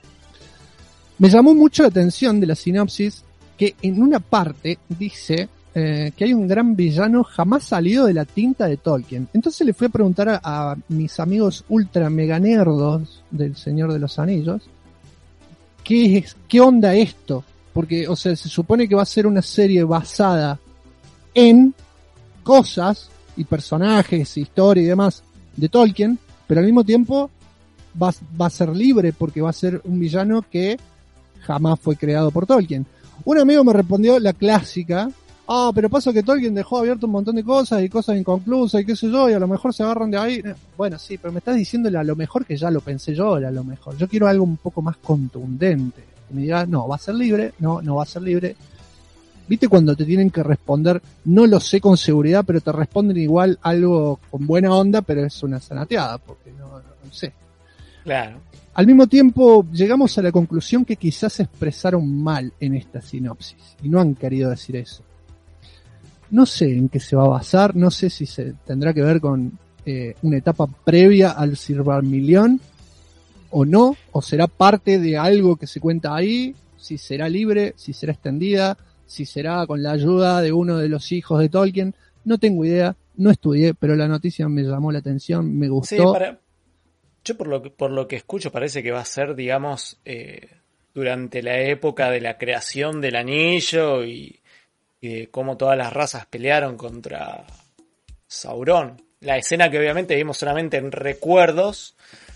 Me llamó mucho la atención de la sinopsis que en una parte dice eh, que hay un gran villano jamás salido de la tinta de Tolkien. Entonces le fui a preguntar a, a mis amigos ultra mega nerdos del Señor de los Anillos, ¿qué es, qué onda esto? Porque, o sea, se supone que va a ser una serie basada en cosas y personajes, historia y demás de Tolkien, pero al mismo tiempo va, va a ser libre porque va a ser un villano que jamás fue creado por Tolkien. Un amigo me respondió la clásica: ah, pero pasa que Tolkien dejó abierto un montón de cosas y cosas inconclusas y qué sé yo, y a lo mejor se agarran de ahí. Bueno, sí, pero me estás diciendo a lo mejor que ya lo pensé yo, era lo mejor. Yo quiero algo un poco más contundente. Que me diga, no, va a ser libre, no, no va a ser libre. ¿Viste cuando te tienen que responder, no lo sé con seguridad, pero te responden igual algo con buena onda, pero es una zanateada, porque no, no, no sé. Claro. Al mismo tiempo, llegamos a la conclusión que quizás se expresaron mal en esta sinopsis, y no han querido decir eso. No sé en qué se va a basar, no sé si se tendrá que ver con eh, una etapa previa al Silmarillion o no, o será parte de algo que se cuenta ahí, si será libre, si será extendida, si será con la ayuda de uno de los hijos de Tolkien. No tengo idea, no estudié, pero la noticia me llamó la atención, me gustó. Sí, para... yo por lo, que, por lo que escucho parece que va a ser, digamos, eh, durante la época de la creación del anillo y... y de cómo todas las razas pelearon contra Sauron. La escena que obviamente vimos solamente en recuerdos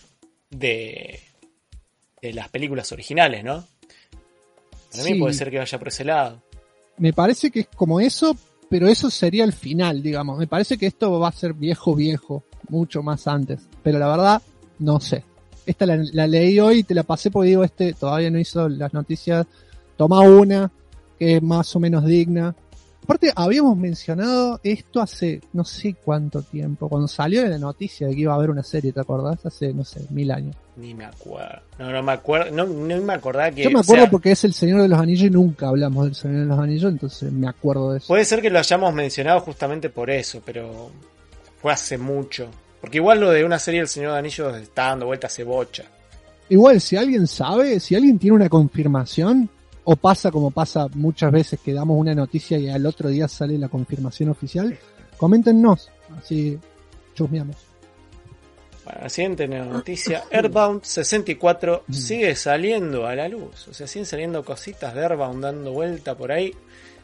de, de las películas originales, ¿no? Para sí, mí puede ser que vaya por ese lado. Me parece que es como eso, pero eso sería el final, digamos. Me parece que esto va a ser viejo, viejo, mucho más antes. Pero la verdad, no sé. Esta la, la leí hoy y te la pasé porque digo, este todavía no hizo las noticias. Toma una que es más o menos digna. Aparte, habíamos mencionado esto hace no sé cuánto tiempo, cuando salió la noticia de que iba a haber una serie, ¿te acordás? Hace, no sé, mil años. Ni me acuerdo. No, no me acuerdo. No, no me acordaba que... Yo me acuerdo, o sea, porque es el Señor de los Anillos y nunca hablamos del Señor de los Anillos, entonces me acuerdo de eso. Puede ser que lo hayamos mencionado justamente por eso, pero fue hace mucho. Porque igual lo de una serie del Señor de los Anillos está dando vuelta hace bocha. Igual, si alguien sabe, si alguien tiene una confirmación... o pasa como pasa muchas veces que damos una noticia y al otro día sale la confirmación oficial, coméntenos, así chusmeamos. Bueno, la siguiente noticia, Earthbound sesenta y cuatro sigue saliendo a la luz, o sea, siguen saliendo cositas de Earthbound dando vuelta por ahí.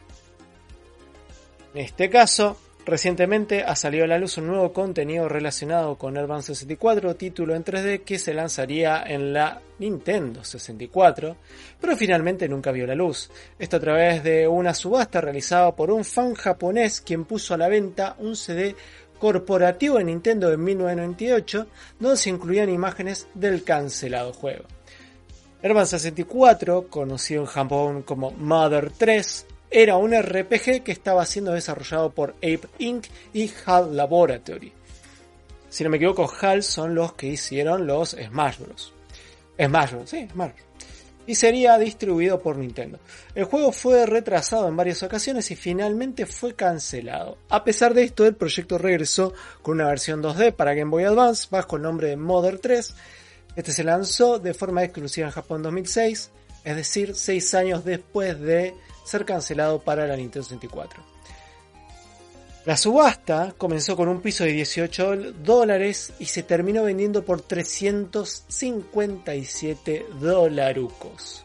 En este caso, recientemente ha salido a la luz un nuevo contenido relacionado con Earthbound sesenta y cuatro, título en tres D que se lanzaría en la Nintendo sesenta y cuatro, pero finalmente nunca vio la luz. Esto a través de una subasta realizada por un fan japonés quien puso a la venta un C D corporativo de Nintendo en mil novecientos noventa y ocho, donde se incluían imágenes del cancelado juego. Earthbound sesenta y cuatro, conocido en Japón como Mother tres, era un R P G que estaba siendo desarrollado por Ape incorporated y HAL Laboratory. Si no me equivoco, HAL son los que hicieron los Smash Bros. Smash Bros, sí, Smash Bros. Y sería distribuido por Nintendo. El juego fue retrasado en varias ocasiones y finalmente fue cancelado. A pesar de esto, el proyecto regresó con una versión dos D para Game Boy Advance bajo el nombre de Mother tres. Este se lanzó de forma exclusiva en Japón en dos mil seis. es decir, seis años después de ser cancelado para la Nintendo sesenta y cuatro. La subasta comenzó con un piso de dieciocho dólares y se terminó vendiendo por trescientos cincuenta y siete dolarucos.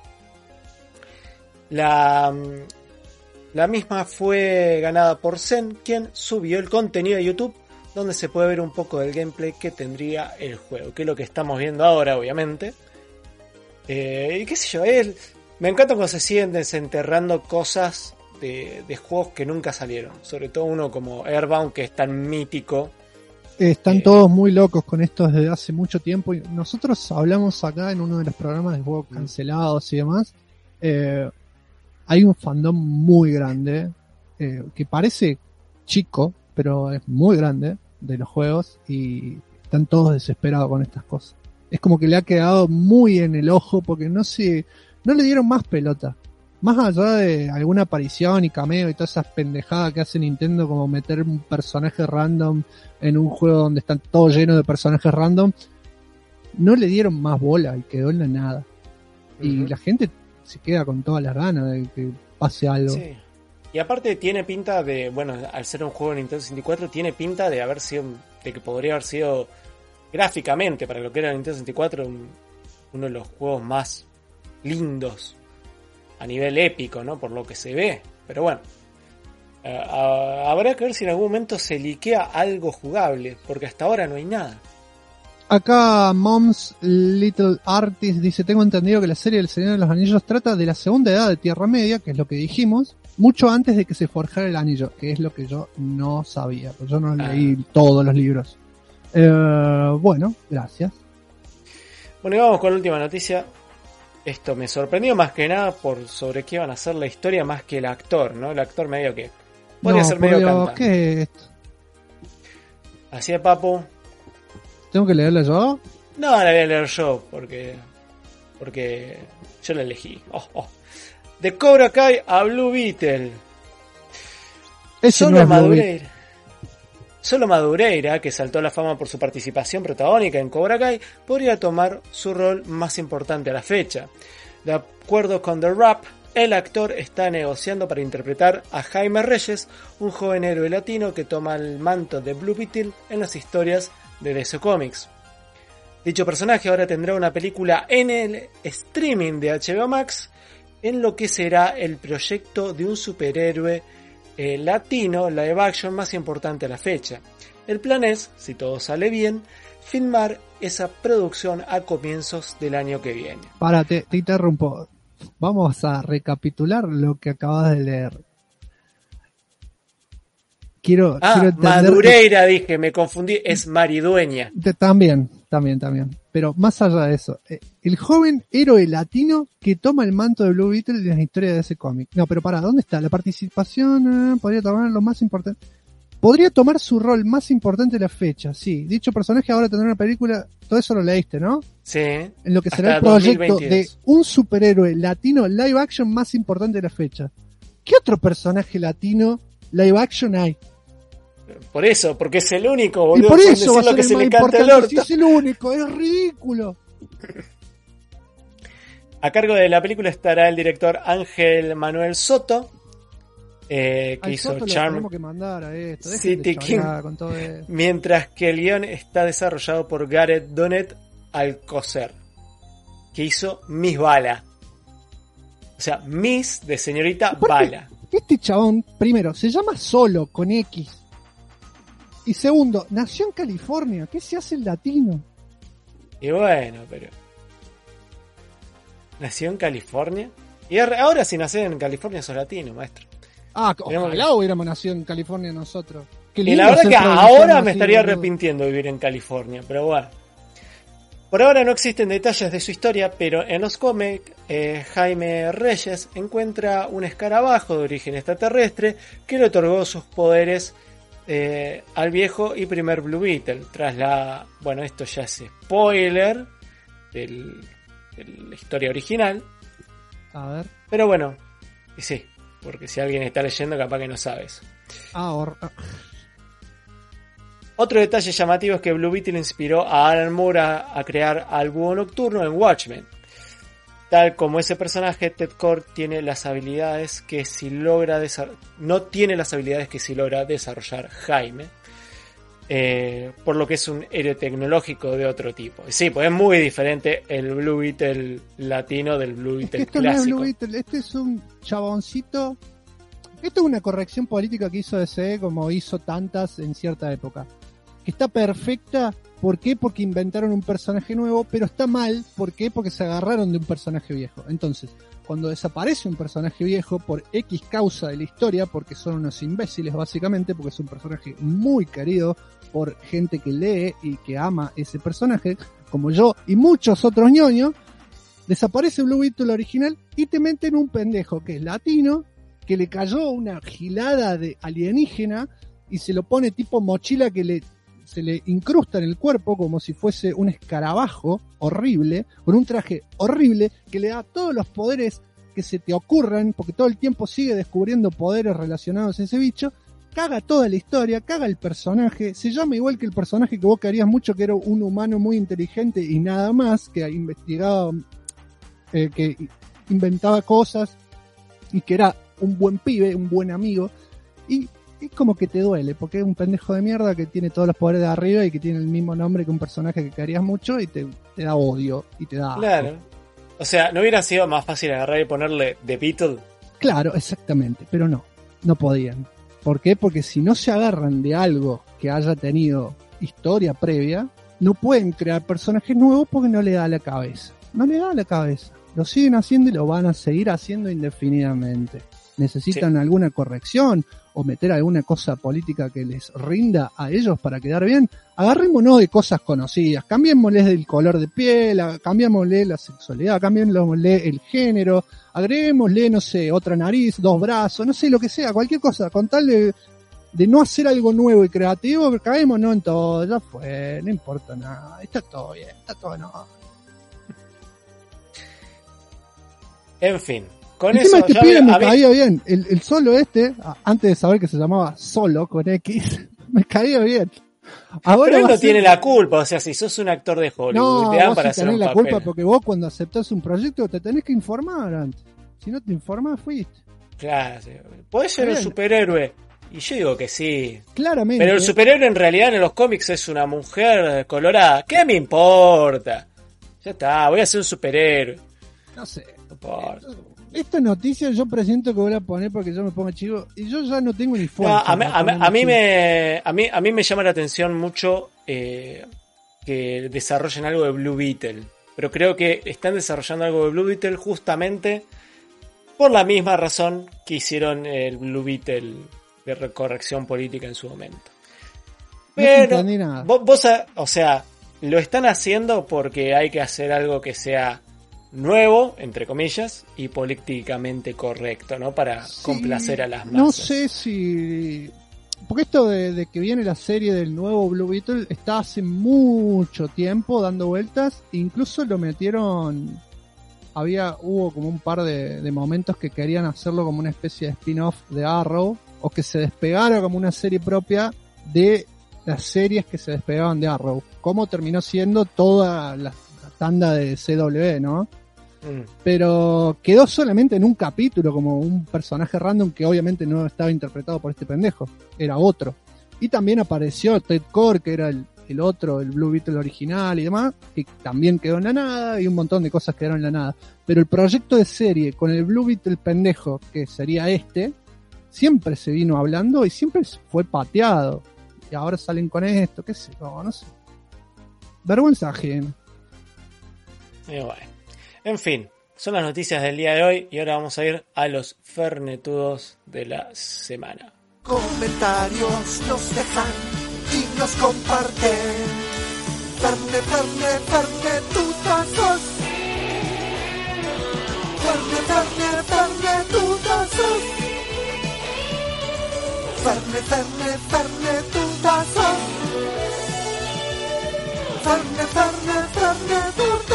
La, la misma fue ganada por Zen, quien subió el contenido de YouTube, donde se puede ver un poco del gameplay que tendría el juego, que es lo que estamos viendo ahora, obviamente. Eh, y qué sé yo, él, me encanta cuando se siguen desenterrando cosas de, de juegos que nunca salieron, sobre todo uno como Airbound, que es tan mítico. Están eh, todos muy locos con esto desde hace mucho tiempo, y nosotros hablamos acá en uno de los programas de juegos cancelados y demás. Eh, hay un fandom muy grande, eh, que parece chico, pero es muy grande, de los juegos, y están todos desesperados con estas cosas. Es como que le ha quedado muy en el ojo, porque no se, no le dieron más pelota. Más allá de alguna aparición y cameo y todas esas pendejadas que hace Nintendo, como meter un personaje random en un juego donde están todos llenos de personajes random, no le dieron más bola y quedó en la nada. Uh-huh. Y la gente se queda con todas las ganas de que pase algo. Sí. Y aparte tiene pinta de, bueno, al ser un juego de Nintendo sesenta y cuatro, tiene pinta de haber sido, de que podría haber sido gráficamente, para lo que era Nintendo sesenta y cuatro, un, uno de los juegos más lindos a nivel épico, ¿no? Por lo que se ve. Pero bueno, uh, uh, habrá que ver si en algún momento se liquea algo jugable, porque hasta ahora no hay nada. Acá Mom's Little Artist dice: tengo entendido que la serie del Señor de los Anillos trata de la segunda edad de Tierra Media, que es lo que dijimos, mucho antes de que se forjara el anillo, que es lo que yo no sabía, porque yo no ah. leí todos los libros. Eh, bueno, gracias. Bueno, y vamos con la última noticia. Esto me sorprendió más que nada por sobre qué iban a ser la historia más que el actor, ¿no? El actor medio que podría no, ser medio cantante. ¿Qué es esto? Así es, papu. ¿Tengo que leerla yo? No, la voy a leer yo porque porque yo la elegí. Oh, oh. De Cobra Kai a Blue Beetle. Eso Solo no es Madureira. Solo Madureira, que saltó a la fama por su participación protagónica en Cobra Kai, podría tomar su rol más importante a la fecha. De acuerdo con The Wrap, el actor está negociando para interpretar a Jaime Reyes, un joven héroe latino que toma el manto de Blue Beetle en las historias de D C Comics. Dicho personaje ahora tendrá una película en el streaming de H B O Max, en lo que será el proyecto de un superhéroe eh, latino live action más importante a la fecha. El plan es, si todo sale bien, filmar esa producción a comienzos del año que viene. Párate, te interrumpo. Vamos a recapitular lo que acabas de leer. Quiero, ah, quiero entender Madureira, que... dije, me confundí, es Maridueña. También, también, también. Pero más allá de eso, el joven héroe latino que toma el manto de Blue Beetle en las historias de ese cómic. No, pero para, ¿dónde está? La participación, eh, podría tomar lo más importante. Podría tomar su rol más importante de la fecha, sí. Dicho personaje ahora tendrá una película, todo eso lo leíste, ¿no? Sí. En lo que será el proyecto de un superhéroe latino live action más importante de la fecha. ¿Qué otro personaje latino live action hay? Por eso, porque es el único, boludo. Y por eso va a ser que el se más le canta el importante, orto. si es el único, es ridículo. A cargo de la película estará el director Ángel Manuel Soto, eh, que Al hizo Soto Charm que mandar a esto. City King, con todo esto. Mientras que el guión está desarrollado por Gareth Donet Alcocer, que hizo Miss Bala. O sea, Miss de señorita Aparte, Bala. Este chabón, primero, se llama Solo con X. Y segundo, nació en California. ¿Qué se hace el latino? Y bueno, pero... ¿Nació en California? Y ahora si nacés en California sos latino, maestro. Ah, ojalá que... hubiéramos nacido en California nosotros. Qué y la verdad que ahora me estaría así, arrepintiendo de vivir en California, pero bueno. Por ahora no existen detalles de su historia, pero en los cómics, eh, Jaime Reyes encuentra un escarabajo de origen extraterrestre que le otorgó sus poderes eh, al viejo y primer Blue Beetle. Tras la... Bueno, esto ya es spoiler del, de la historia original. A ver. Pero bueno, y sí, porque si alguien está leyendo capaz que no sabes. Ah, or... Otro detalle llamativo es que Blue Beetle inspiró a Alan Moore a, a crear al Búho Nocturno en Watchmen. tal como ese personaje, Ted Kord tiene las habilidades que si logra desarrollar, no tiene las habilidades que si logra desarrollar Jaime, eh, por lo que es un héroe tecnológico de otro tipo. Y sí, pues es muy diferente el Blue Beetle latino del Blue Beetle es que clásico. No es Blue Beetle, este es un chaboncito. Esto es una corrección política que hizo D C, como hizo tantas en cierta época. Que está perfecta, ¿por qué? Porque inventaron un personaje nuevo, pero está mal, ¿por qué? Porque se agarraron de un personaje viejo. Entonces, cuando desaparece un personaje viejo por X causa de la historia, porque son unos imbéciles básicamente, porque es un personaje muy querido por gente que lee y que ama ese personaje, como yo y muchos otros ñoños, desaparece Blue Beetle original y te meten un pendejo que es latino, que le cayó una gilada de alienígena y se lo pone tipo mochila que le se le incrusta en el cuerpo como si fuese un escarabajo horrible, con un traje horrible que le da todos los poderes que se te ocurran, porque todo el tiempo sigue descubriendo poderes relacionados a ese bicho, caga toda la historia, caga el personaje, se llama igual que el personaje que vos querías mucho, que era un humano muy inteligente y nada más, que investigaba, eh, que inventaba cosas y que era un buen pibe, un buen amigo, y es como que te duele, porque es un pendejo de mierda que tiene todos los poderes de arriba y que tiene el mismo nombre que un personaje que querías mucho y te, te da odio y te da asco. Claro. O sea, ¿no hubiera sido más fácil agarrar y ponerle The Beetle? Claro, exactamente, pero no, no podían. ¿Por qué? Porque si no se agarran de algo que haya tenido historia previa, no pueden crear personajes nuevos porque no le da la cabeza. No le da la cabeza. Lo siguen haciendo y lo van a seguir haciendo indefinidamente. Necesitan sí. alguna corrección o meter alguna cosa política que les rinda a ellos para quedar bien. Agarrémonos de cosas conocidas, cambiémosles el color de piel, cambiémosle la sexualidad, cambiémosle el género, agreguémosle, no sé, otra nariz, dos brazos, no sé, lo que sea, cualquier cosa, con tal de, de no hacer algo nuevo y creativo, caémonos en todo, ya fue, no importa nada, está todo bien, está todo no. En fin. Con Encima eso, este pibe me a mí... caía bien. El, el solo este, antes de saber que se llamaba Solo con X, me caía bien. Ahora Pero él no ser... tiene la culpa, o sea, si sos un actor de Hollywood, no, te dan vos para sí hacer tenés un la papel. culpa porque vos cuando aceptás un proyecto te tenés que informar antes. Si no te informás, fuiste. Claro, sí. Podés ser bien. Un superhéroe. Y yo digo que sí. Claramente. Pero el superhéroe en realidad en los cómics es una mujer colorada. ¿Qué me importa? Ya está, voy a ser un superhéroe. No sé. No importa. Esta noticia yo presiento que voy a poner porque yo me pongo chivo y yo ya no tengo ni fuerza. No, a, mí, a, mí, a, mí me, a, mí, a mí me llama la atención mucho eh, que desarrollen algo de Blue Beetle. Pero creo que están desarrollando algo de Blue Beetle justamente por la misma razón que hicieron el Blue Beetle de corrección política en su momento. Pero no vos, vos, o sea, lo están haciendo porque hay que hacer algo que sea nuevo, entre comillas, y políticamente correcto, ¿no? Para sí, complacer a las masas. No sé si... Porque esto de, de que viene la serie del nuevo Blue Beetle está hace mucho tiempo dando vueltas. Incluso lo metieron... Había, hubo como un par de, de momentos que querían hacerlo como una especie de spin-off de Arrow, o que se despegara como una serie propia de las series que se despegaban de Arrow. Como terminó siendo toda la, la tanda de C W, ¿no? Pero quedó solamente en un capítulo como un personaje random que obviamente no estaba interpretado por este pendejo, era otro. Y también apareció Ted Kord, que era el, el otro, el Blue Beetle original y demás, que también quedó en la nada, y un montón de cosas quedaron en la nada. Pero el proyecto de serie con el Blue Beetle pendejo, que sería este, siempre se vino hablando y siempre fue pateado. Y ahora salen con esto, qué sé yo, no sé. Vergüenza ajena. Y bueno. En fin, son las noticias del día de hoy y ahora vamos a ir a los fernetudos de la semana. Comentarios nos dejan y nos comparten. Ferne, ferne, fernetudazos. Ferne, ferne, fernetudazos. Ferne, ferne, fernetudazos. Ferne, ferne, fernetudazos.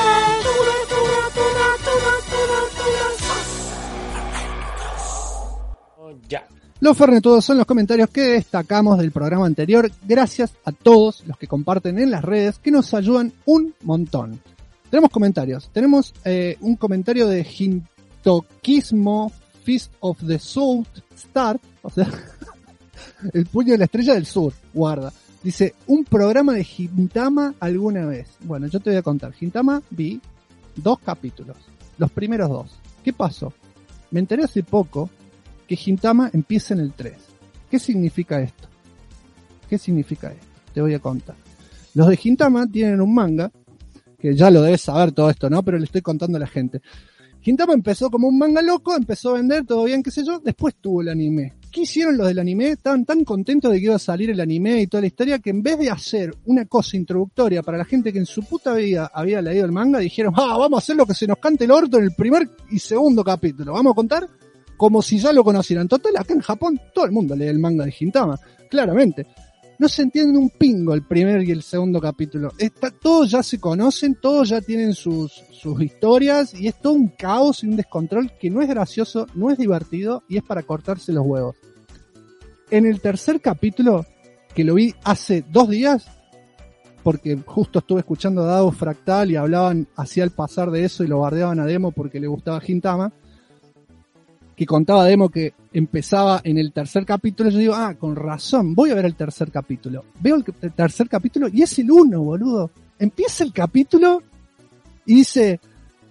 Ya. Los fernetudos son los comentarios que destacamos del programa anterior. Gracias a todos los que comparten en las redes, que nos ayudan un montón. Tenemos comentarios. Tenemos eh, un comentario de Hintokismo Fist of the South Star, o sea, el puño de la estrella del sur, guarda. Dice, un programa de Gintama alguna vez. Bueno, yo te voy a contar. Gintama vi dos capítulos, los primeros dos. ¿Qué pasó? Me enteré hace poco que Gintama empieza en el tres. ¿Qué significa esto? ¿Qué significa esto? Te voy a contar. Los de Gintama tienen un manga, que ya lo debes saber todo esto, ¿no? Pero le estoy contando a la gente. Gintama empezó como un manga loco, empezó a vender, todo bien, qué sé yo, después tuvo el anime. ¿Qué hicieron los del anime? Estaban tan contentos de que iba a salir el anime y toda la historia, que en vez de hacer una cosa introductoria para la gente que en su puta vida había leído el manga, dijeron, ah, vamos a hacer lo que se nos cante el orto en el primer y segundo capítulo. Vamos a contar como si ya lo conocieran. Total, acá en Japón todo el mundo lee el manga de Gintama, claramente. No se entiende un pingo el primer y el segundo capítulo. Está, todos ya se conocen, todos ya tienen sus, sus historias y es todo un caos y un descontrol que no es gracioso, no es divertido y es para cortarse los huevos. En el tercer capítulo, que lo vi hace dos días, porque justo estuve escuchando a Dado Fractal y hablaban hacia el pasar de eso y lo bardeaban a Demo porque le gustaba Gintama, que contaba Demo que empezaba en el tercer capítulo, yo digo, ah, con razón, voy a ver el tercer capítulo. Veo el, el tercer capítulo y es el uno, boludo. Empieza el capítulo y dice,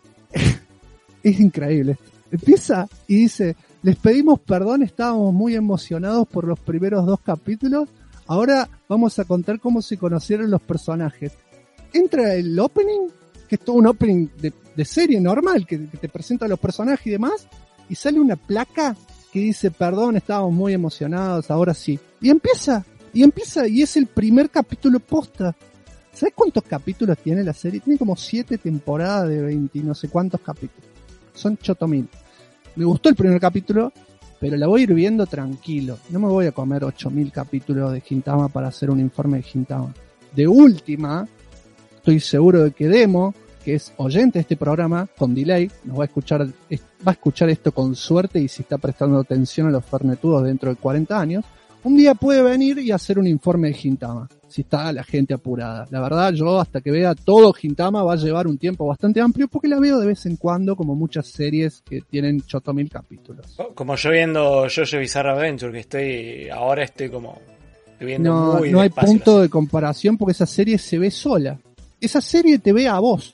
es increíble. Empieza y dice, les pedimos perdón, estábamos muy emocionados por los primeros dos capítulos, ahora vamos a contar cómo se conocieron los personajes. Entra el opening, que es todo un opening de, de serie normal, que, que te presenta los personajes y demás, y sale una placa que dice, perdón, estábamos muy emocionados, ahora sí. Y empieza, y empieza, y es el primer capítulo posta. ¿Sabes cuántos capítulos tiene la serie? Tiene como siete temporadas de veinte no sé cuántos capítulos. Son chotomil. Me gustó el primer capítulo, pero la voy a ir viendo tranquilo. No me voy a comer ocho mil capítulos de Gintama para hacer un informe de Gintama. De última, estoy seguro de que Demo, que es oyente de este programa, con delay, nos va a escuchar, va a escuchar esto con suerte y si está prestando atención a los fernetudos dentro de cuarenta años, un día puede venir y hacer un informe de Gintama, si está la gente apurada. La verdad, yo hasta que vea todo Gintama va a llevar un tiempo bastante amplio porque la veo de vez en cuando, como muchas series que tienen ocho mil capítulos. Como yo viendo JoJo Bizarre Adventure, que estoy, ahora estoy como viendo no, muy No hay punto así. de comparación porque esa serie se ve sola. Esa serie te ve a vos.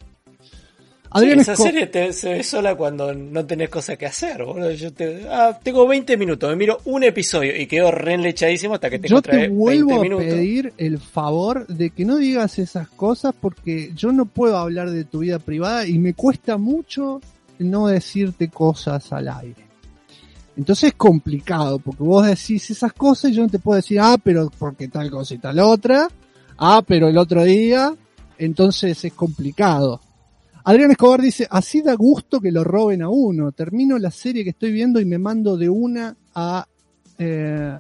Sí, esa serie te, se ve sola cuando no tenés cosa que hacer, boludo. Yo te, ah, tengo veinte minutos, me miro un episodio y quedo re enlechadísimo hasta que tengo yo otra vez te vuelvo veinte a minutos. pedir el favor de que no digas esas cosas porque yo no puedo hablar de tu vida privada y me cuesta mucho no decirte cosas al aire. Entonces es complicado porque vos decís esas cosas y yo no te puedo decir, ah, pero porque tal cosa y tal otra, ah, pero el otro día, entonces es complicado. Adrián Escobar dice, así da gusto que lo roben a uno. Termino la serie que estoy viendo y me mando de una a, eh,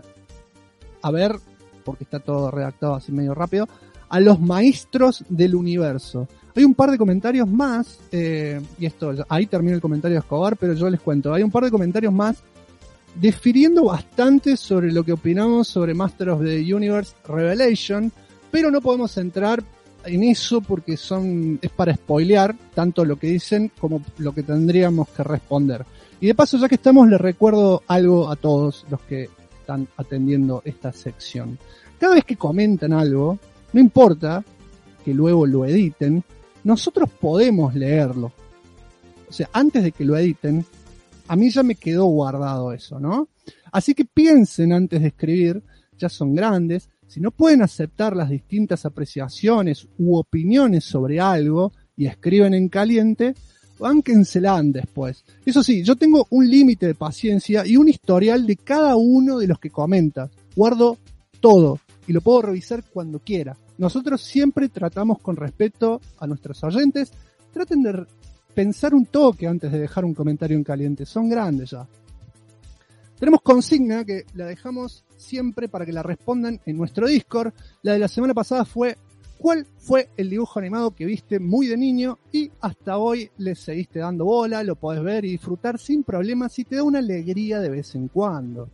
a ver, porque está todo redactado así medio rápido, a los maestros del universo. Hay un par de comentarios más, eh, y esto, ahí termina el comentario de Escobar, pero yo les cuento. Hay un par de comentarios más difiriendo bastante sobre lo que opinamos sobre Master of the Universe Revelation, pero no podemos entrar en eso porque son es para spoilear tanto lo que dicen como lo que tendríamos que responder. Y de paso, ya que estamos, les recuerdo algo a todos los que están atendiendo esta sección. Cada vez que comentan algo, no importa que luego lo editen, nosotros podemos leerlo. O sea, antes de que lo editen, a mí ya me quedó guardado eso, ¿no? Así que piensen antes de escribir, ya son grandes. Si no pueden aceptar las distintas apreciaciones u opiniones sobre algo y escriben en caliente, bánquenselas después. Eso sí, yo tengo un límite de paciencia y un historial de cada uno de los que comenta. Guardo todo y lo puedo revisar cuando quiera. Nosotros siempre tratamos con respeto a nuestros oyentes. Traten de pensar un toque antes de dejar un comentario en caliente. Son grandes ya. Tenemos consigna que la dejamos siempre para que la respondan en nuestro Discord. La de la semana pasada fue ¿cuál fue el dibujo animado que viste muy de niño y hasta hoy le seguiste dando bola? Lo podés ver y disfrutar sin problemas y te da una alegría de vez en cuando.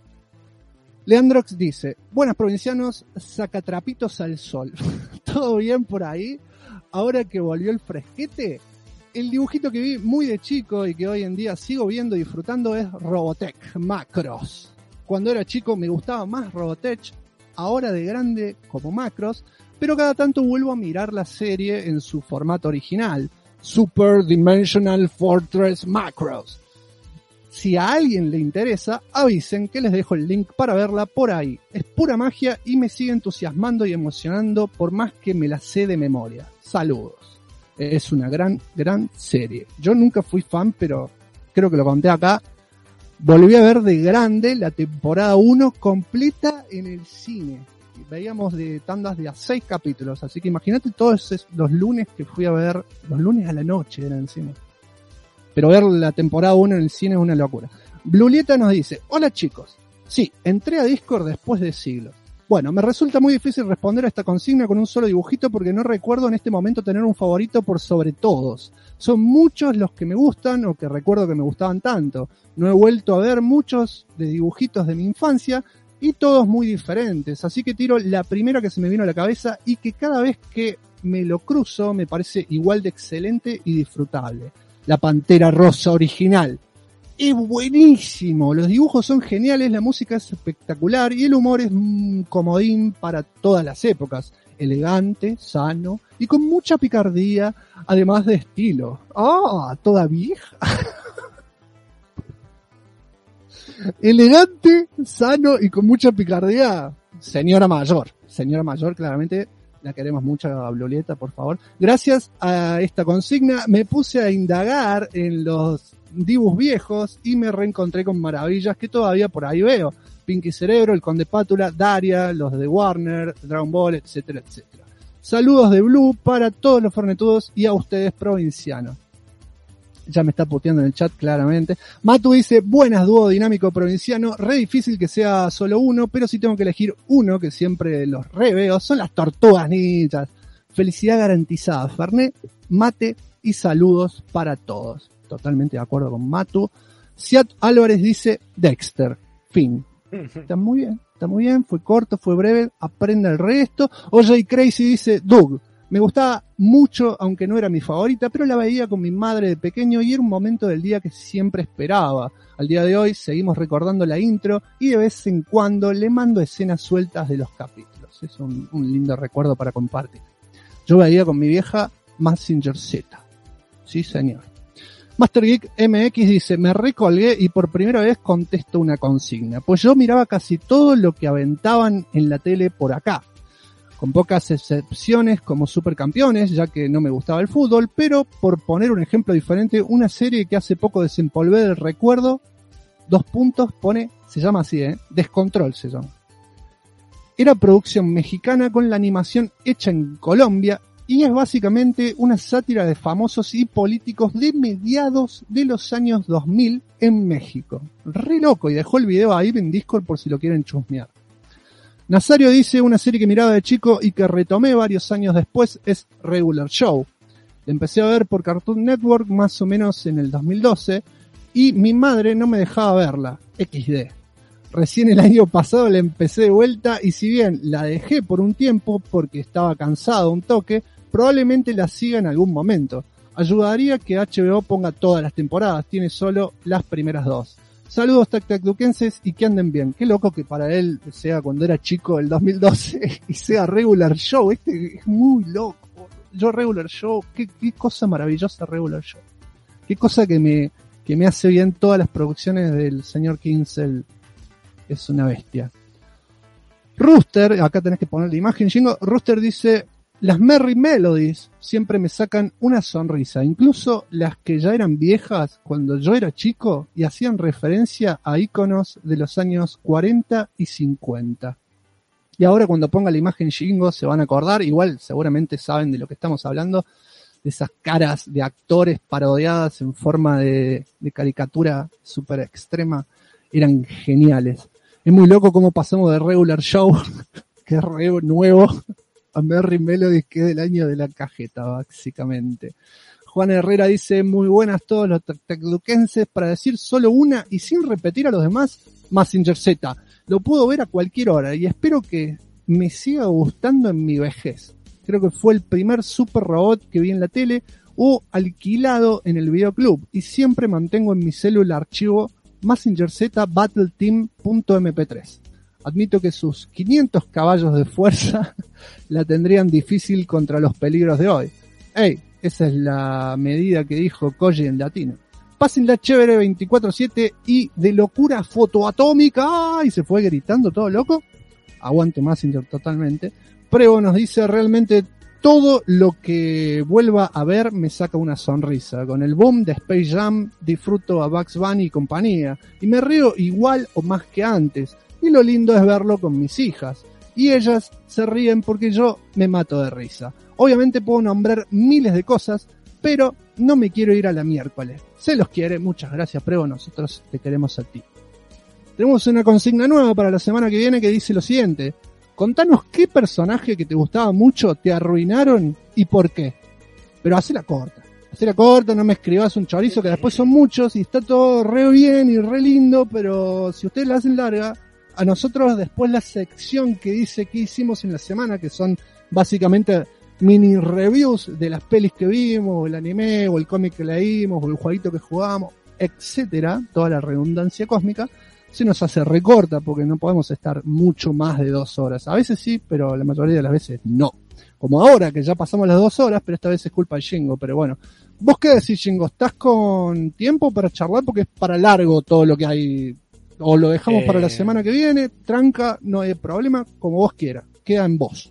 Leandrox dice, buenas provincianos, sacatrapitos al sol. ¿Todo bien por ahí? ahora que volvió el fresquete, el dibujito que vi muy de chico y que hoy en día sigo viendo y disfrutando es Robotech Macros. Cuando era chico me gustaba más Robotech, ahora de grande como Macros, pero cada tanto vuelvo a mirar la serie en su formato original, Super Dimensional Fortress Macros. Si a alguien le interesa, avisen que les dejo el link para verla por ahí. Es pura magia y me sigue entusiasmando y emocionando por más que me la sé de memoria. Saludos. Es una gran, gran serie. Yo nunca fui fan, pero creo que lo conté acá. Volví a ver de grande la temporada uno completa en el cine. Veíamos de tandas de a seis capítulos. Así que imagínate todos esos, los lunes que fui a ver. Los lunes a la noche eran encima. Pero ver la temporada uno en el cine es una locura. Blulieta nos dice: hola chicos. Sí, entré a Discord después de siglos. Bueno, me resulta muy difícil responder a esta consigna con un solo dibujito porque no recuerdo en este momento tener un favorito por sobre todos. Son muchos los que me gustan o que recuerdo que me gustaban tanto. No he vuelto a ver muchos de dibujitos de mi infancia y todos muy diferentes. Así que tiro la primera que se me vino a la cabeza y que cada vez que me lo cruzo me parece igual de excelente y disfrutable. La Pantera Rosa original. Es buenísimo, los dibujos son geniales, la música es espectacular y el humor es un comodín para todas las épocas. Elegante, sano y con mucha picardía, además de estilo. ¡Ah! ¡Toda vieja! Elegante, sano y con mucha picardía. Señora mayor. Señora mayor, claramente la queremos mucho a Blulieta, por favor. Gracias a esta consigna me puse a indagar en los dibujos viejos y me reencontré con maravillas que todavía por ahí veo. Pinky Cerebro, El Conde Pátula, Daria, los de Warner, Dragon Ball, etcétera, etcétera. Saludos de Blue para todos los fornetudos y a ustedes provincianos. Ya me está puteando en el chat claramente. Matu dice: buenas, dúo dinámico provinciano, re difícil que sea solo uno, pero si tengo que elegir uno, que siempre los re veo, son las Tortugas Ninjas. Felicidad garantizada, Fernet, mate y saludos para todos. Totalmente de acuerdo con Matu. Siat Álvarez dice: Dexter, fin. Está muy bien, está muy bien, fue corto, fue breve, aprenda el resto. O J Crazy dice: Doug, me gustaba mucho, aunque no era mi favorita, pero la veía con mi madre de pequeño y era un momento del día que siempre esperaba. Al día de hoy seguimos recordando la intro y de vez en cuando le mando escenas sueltas de los capítulos. Es un, un lindo recuerdo para compartir. Yo veía con mi vieja Mazinger Z. Sí, señor. Master Geek M X dice: me recolgué y por primera vez contesto una consigna, pues yo miraba casi todo lo que aventaban en la tele por acá, con pocas excepciones como Supercampeones, ya que no me gustaba el fútbol, pero por poner un ejemplo diferente, una serie que hace poco desempolvé del recuerdo, dos puntos, pone, se llama así, eh, Descontrol se llama. Era producción mexicana con la animación hecha en Colombia, y es básicamente una sátira de famosos y políticos de mediados de los años dos mil en México. Re loco, y dejó el video ahí en Discord por si lo quieren chusmear. Nazario dice: una serie que miraba de chico y que retomé varios años después es Regular Show. La empecé a ver por Cartoon Network más o menos en el dos mil doce y mi madre no me dejaba verla. equis de. Recién el año pasado la empecé de vuelta y si bien la dejé por un tiempo porque estaba cansado un toque, probablemente la siga en algún momento. Ayudaría que H B O ponga todas las temporadas, tiene solo las primeras dos. Saludos tactacduquenses y que anden bien. Qué loco que para él sea cuando era chico el dos mil doce y sea Regular Show. Este es muy loco. Yo Regular Show, qué, qué cosa maravillosa Regular Show. Qué cosa que me, que me hace bien todas las producciones del señor Kinsel. Es una bestia. Rooster, acá tenés que poner la imagen, Jingo. Rooster dice: las Merry Melodies siempre me sacan una sonrisa, incluso las que ya eran viejas cuando yo era chico y hacían referencia a íconos de los años cuarenta y cincuenta. Y ahora cuando ponga la imagen Jingo se van a acordar, igual seguramente saben de lo que estamos hablando, de esas caras de actores parodiadas en forma de, de caricatura súper extrema, eran geniales. Es muy loco cómo pasamos de Regular Show, que es re nuevo, a Merry Melody, que es del año de la cajeta, básicamente. Juan Herrera dice: muy buenas todos los tactacduquenses, para decir solo una y sin repetir a los demás, Mazinger Z. Lo puedo ver a cualquier hora y espero que me siga gustando en mi vejez. creo que fue el primer super robot que vi en la tele o alquilado en el videoclub, y siempre mantengo en mi celular el archivo Mazinger Z Battle Team punto eme pe tres. Admito que sus quinientos caballos de fuerza la tendrían difícil contra los peligros de hoy. Ey, esa es la medida que dijo Koji en latino. Pásenla chévere veinticuatro siete y de locura fotoatómica. ¡Ay! Se fue gritando todo loco. Aguante Mazinger totalmente. Prevo nos dice, realmente todo lo que vuelva a ver me saca una sonrisa. Con el boom de Space Jam disfruto a Bugs Bunny y compañía. Y me río igual o más que antes. Y lo lindo es verlo con mis hijas. Y ellas se ríen porque yo me mato de risa. Obviamente puedo nombrar miles de cosas, pero no me quiero ir a la miércoles. Se los quiere, muchas gracias, Prevo, nosotros te queremos a ti. Tenemos una consigna nueva para la semana que viene que dice lo siguiente. Contanos qué personaje que te gustaba mucho te arruinaron y por qué. Pero hacela corta. Hacela corta, no me escribas un chorizo que después son muchos y está todo re bien y re lindo, pero si ustedes la hacen larga, a nosotros después la sección que dice qué hicimos en la semana, que son básicamente mini reviews de las pelis que vimos, o el anime, o el cómic que leímos, o el jueguito que jugamos, etcétera, toda la redundancia cósmica, se nos hace recorta porque no podemos estar mucho más de dos horas. A veces sí, pero la mayoría de las veces no. Como ahora, que ya pasamos las dos horas, pero esta vez es culpa de Shingo, pero bueno. ¿Vos qué decís, Shingo? ¿Estás con tiempo para charlar? Porque es para largo todo lo que hay. O lo dejamos eh... para la semana que viene, tranca, no hay problema, como vos quieras. Queda en vos.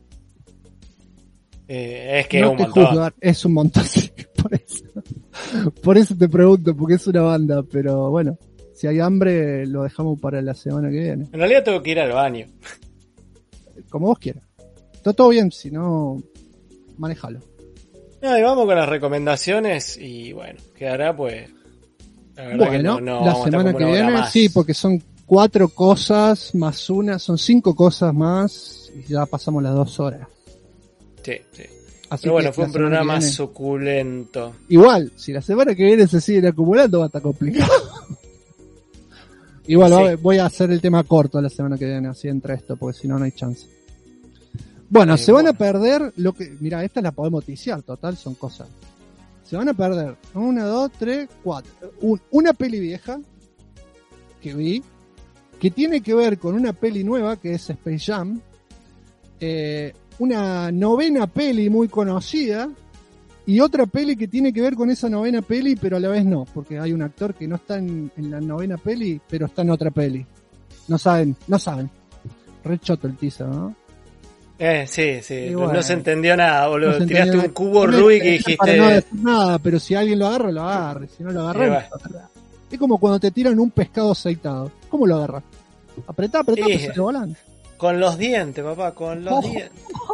Eh, es que no es un te montón. Juzgar, es un montón, sí, por eso. Por eso te pregunto, porque es una banda, pero bueno, si hay hambre lo dejamos para la semana que viene. En realidad tengo que ir al baño. Como vos quieras. Está todo bien, si no, manejalo. No, y vamos con las recomendaciones y bueno, quedará pues... La verdad bueno, que no, no la semana que viene, más. sí, porque son cuatro cosas más una, son cinco cosas más y ya pasamos las dos horas. Sí, sí. Así Pero bueno, fue un la semana programa que viene- suculento. Igual, si la semana que viene se siguen acumulando va a estar complicado. Igual, Sí. va- voy a hacer el tema corto la semana que viene, así entra esto, porque si no, no hay chance. Bueno, Eh, se van a bueno. perder lo que... Mira, esta la podemos ticiar, total, son cosas. Se van a perder una, dos, tres, cuatro. Un- una peli vieja que vi, que tiene que ver con una peli nueva, que es Space Jam. Eh, una novena peli muy conocida, y otra peli que tiene que ver con esa novena peli, pero a la vez no, porque hay un actor que no está en, en la novena peli, pero está en otra peli. No saben, no saben. Re choto el teaser, ¿no? Eh, sí, sí. Y No bueno. se entendió nada, boludo. No se Tiraste entendió un cubo nada. Rubik y Es dijiste... para no decir nada, pero si alguien lo agarra, lo agarre. Si no lo agarra, Y no bueno. lo agarra. Es como cuando te tiran un pescado aceitado. ¿Cómo lo agarras? Apretá, apretá, Y- pues sale volando. Con los dientes, papá, con los Oh. dientes.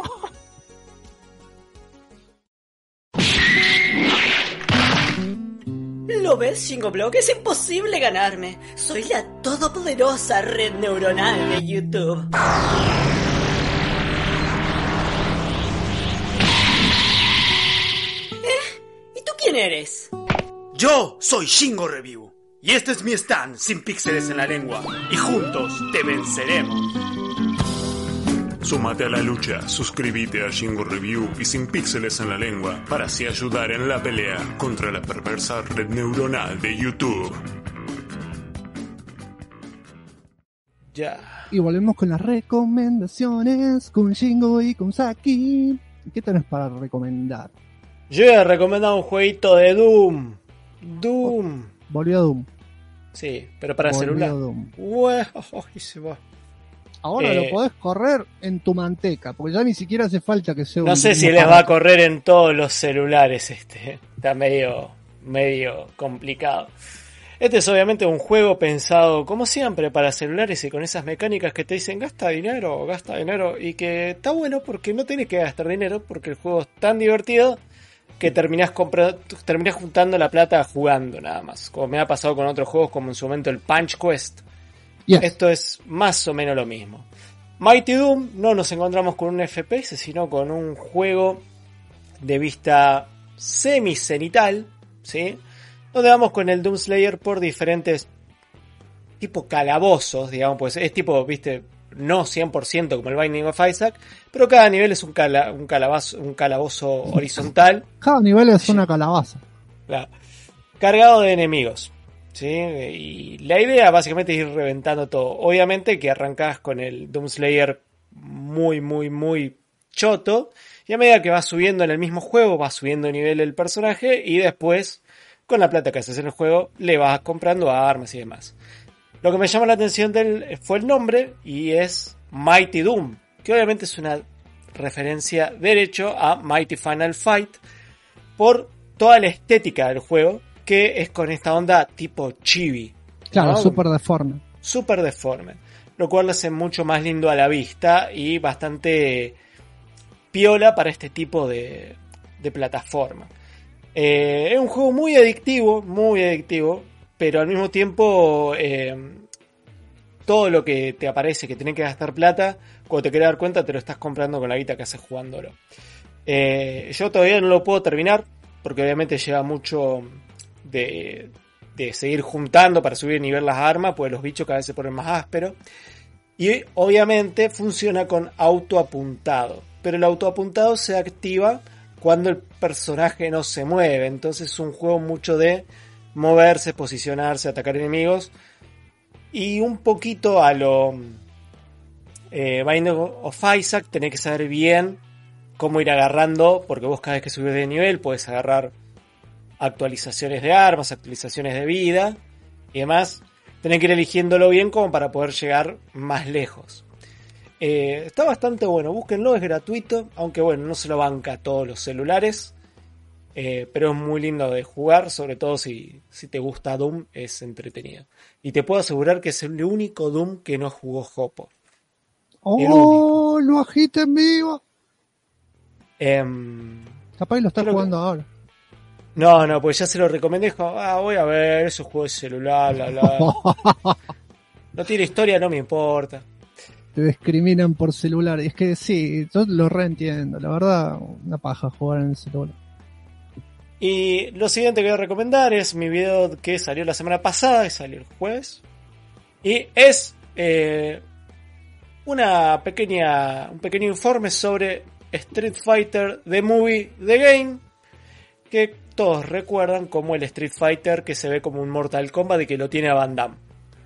¿Lo ves, Shingo Block? Es imposible ganarme. Soy la todopoderosa red neuronal de YouTube. ¿Eh? ¿Y tú quién eres? Yo soy Shingo Review y este es mi stand sin píxeles en la lengua y juntos te venceremos. Súmate a la lucha, suscríbete a Shingo Review y Sin Píxeles en la Lengua para así ayudar en la pelea contra la perversa red neuronal de YouTube. Ya. Y volvemos con las recomendaciones, con Shingo y con Saki. ¿Qué tenés para recomendar? Yo voy a recomendar un jueguito de Doom. Doom. Volvió a Doom. Sí, pero para Volvió celular. Doom. Ué, y se va. Ahora Eh, lo podés correr en tu manteca, porque ya ni siquiera hace falta que sea un... No sé si un les va a aparato. correr en todos los celulares este. Está medio, medio complicado. Este es obviamente un juego pensado, como siempre, para celulares y con esas mecánicas que te dicen gasta dinero, gasta dinero. Y que está bueno porque no tenés que gastar dinero, porque el juego es tan divertido que terminás, compra- terminás juntando la plata jugando nada más. Como me ha pasado con otros juegos como en su momento el Punch Quest. Yes. Esto es más o menos lo mismo. Mighty Doom no nos encontramos con un F P S, sino con un juego de vista semi-cenital, ¿sí? Donde vamos con el Doom Slayer por diferentes tipo calabozos, digamos, pues es tipo, viste, no cien por ciento como el Binding of Isaac, pero cada nivel es un, cala, un, calabazo, un calabozo horizontal. Cada nivel es una calabaza. Claro, cargado de enemigos, ¿sí? Y la idea básicamente es ir reventando todo. Obviamente que arrancás con el Doomslayer muy, muy, muy choto, y a medida que vas subiendo en el mismo juego, vas subiendo de nivel el personaje, y después, con la plata que haces en el juego, le vas comprando armas y demás. Lo que me llama la atención del, fue el nombre, y es Mighty Doom, que obviamente es una referencia derecho a Mighty Final Fight, por toda la estética del juego, que es con esta onda tipo chibi. Claro, ¿no? súper deforme. Súper deforme, lo cual lo hace mucho más lindo a la vista y bastante piola para este tipo de, de plataforma. Eh, es un juego muy adictivo, muy adictivo, pero al mismo tiempo eh, todo lo que te aparece que tenés que gastar plata, cuando te querés dar cuenta te lo estás comprando con la guita que haces jugándolo. Eh, yo todavía no lo puedo terminar, porque obviamente lleva mucho de, de seguir juntando para subir de nivel las armas, pues los bichos cada vez se ponen más ásperos. Y obviamente funciona con autoapuntado, pero el autoapuntado se activa cuando el personaje no se mueve, entonces es un juego mucho de moverse, posicionarse, atacar enemigos, y un poquito a lo eh, Binding of Isaac, tenés que saber bien cómo ir agarrando, porque vos cada vez que subís de nivel podés agarrar actualizaciones de armas, actualizaciones de vida y demás. Tenés que ir eligiéndolo bien como para poder llegar más lejos. Eh, está bastante bueno, búsquenlo, es gratuito, aunque bueno, no se lo banca a todos los celulares. Eh, pero es muy lindo de jugar, sobre todo si, si te gusta Doom, es entretenido. Y te puedo asegurar que es el único Doom que no jugó Jopo. ¡Oh! ¡Lo agita en vivo! Eh, Capaz lo está jugando que... ahora. No, no, pues ya se lo recomendé. Dijo, ah, voy a ver esos juegos de celular, bla, bla. No tiene historia, no me importa. Te discriminan por celular. Y es que sí, yo lo reentiendo. La verdad, una paja jugar en el celular. Y lo siguiente que voy a recomendar es mi video que salió la semana pasada, que salió el jueves. Y es eh, una pequeña, un pequeño informe sobre Street Fighter The Movie The Game, que todos recuerdan como el Street Fighter que se ve como un Mortal Kombat y que lo tiene a Van Damme.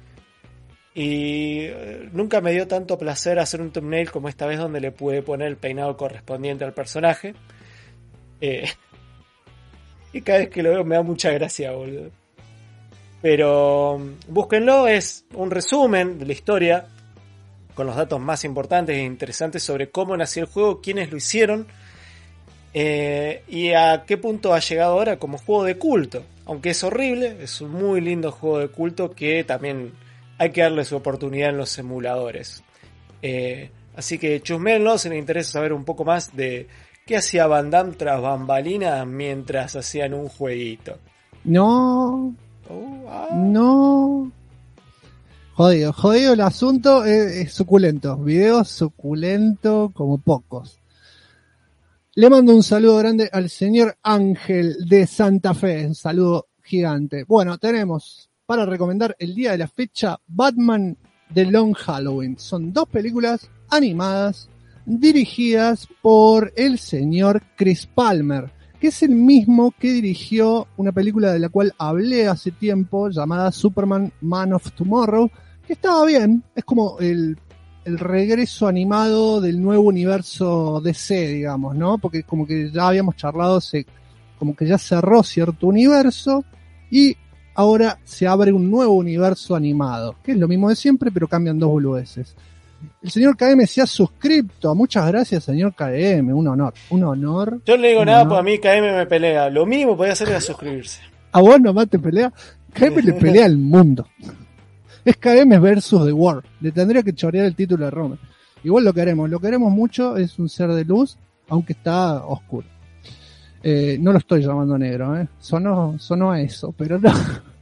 Y eh, nunca me dio tanto placer hacer un thumbnail como esta vez, donde le pude poner el peinado correspondiente al personaje. Eh, y cada vez que lo veo me da mucha gracia, boludo. Pero búsquenlo, es un resumen de la historia con los datos más importantes e interesantes sobre cómo nació el juego, quiénes lo hicieron eh, y a qué punto ha llegado ahora como juego de culto. Aunque es horrible, es un muy lindo juego de culto que también hay que darle su oportunidad en los emuladores. Eh, así que chusméenlo si les interesa saber un poco más de qué hacía Van Damme tras bambalinas mientras hacían un jueguito. No... Oh, ah. No. Jodido, jodido el asunto, es, es suculento. Videos suculento como pocos. Le mando un saludo grande al señor Ángel de Santa Fe. Un saludo gigante. Bueno, tenemos para recomendar el día de la fecha Batman The Long Halloween. Son dos películas animadas dirigidas por el señor Chris Palmer, que es el mismo que dirigió una película de la cual hablé hace tiempo, llamada Superman Man of Tomorrow, que estaba bien, es como el, el regreso animado del nuevo universo D C, digamos, ¿no? Porque como que ya habíamos charlado, se, como que ya cerró cierto universo, y ahora se abre un nuevo universo animado, que es lo mismo de siempre, pero cambian dos boludeces. El señor K M se ha suscripto. Muchas gracias, señor K M. Un honor. Un honor. Yo no le digo un nada, honor. pues a mí K M me pelea. Lo mínimo podía hacer era suscribirse. A vos nomás te pelea. K M le pelea al mundo. Es K M versus The World. Le tendría que chorear el título de Roma. Igual lo queremos. Lo queremos mucho. Es un ser de luz, aunque está oscuro. Eh, no lo estoy llamando negro, ¿eh? Sonó, sonó a eso, pero no.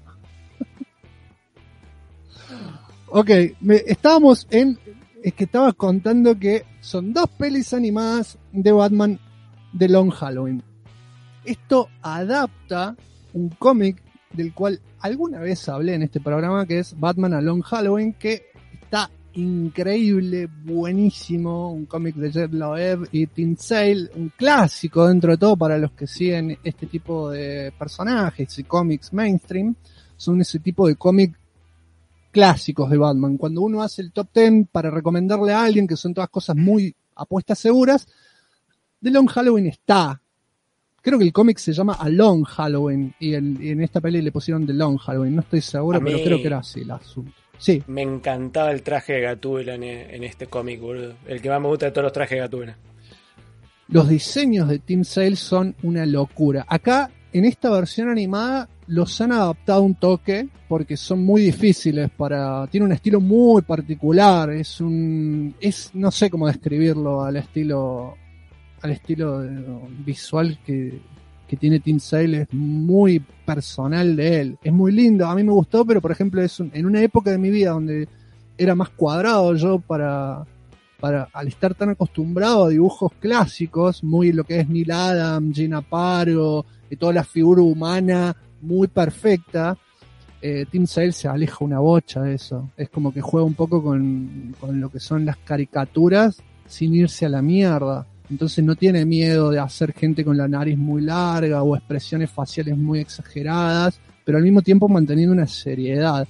Ok, me, estábamos en... Es que estaba contando que son dos pelis animadas de Batman de Long Halloween. Esto adapta un cómic del cual alguna vez hablé en este programa, que es Batman a Long Halloween, que está increíble, buenísimo, un cómic de Jeff Loeb y Tim Sale, un clásico dentro de todo para los que siguen este tipo de personajes y cómics mainstream, son ese tipo de cómic clásicos de Batman. Cuando uno hace el top ten para recomendarle a alguien, que son todas cosas muy apuestas seguras, The Long Halloween está. Creo que el cómic se llama A Long Halloween y, el, y en esta peli le pusieron The Long Halloween. No estoy seguro, mí, pero creo que era así el asunto. Sí. Me encantaba el traje de Gatúbela en, en este cómic, boludo. El que más me gusta de todos los trajes de Gatúbela. Los diseños de Tim Sale son una locura. Acá, en esta versión animada, los han adaptado un toque porque son muy difíciles para... Tiene un estilo muy particular. Es un... es no sé cómo describirlo al estilo... al estilo visual que, que tiene Tim Sale, es muy personal de él, es muy lindo, a mí me gustó, pero por ejemplo es un, en una época de mi vida donde era más cuadrado yo para, para al estar tan acostumbrado a dibujos clásicos, muy lo que es Neil Adams, Gina Paro, y toda la figura humana muy perfecta, eh, Tim Sale se aleja una bocha de eso, es como que juega un poco con, con lo que son las caricaturas sin irse a la mierda. Entonces no tiene miedo de hacer gente con la nariz muy larga o expresiones faciales muy exageradas, pero al mismo tiempo manteniendo una seriedad.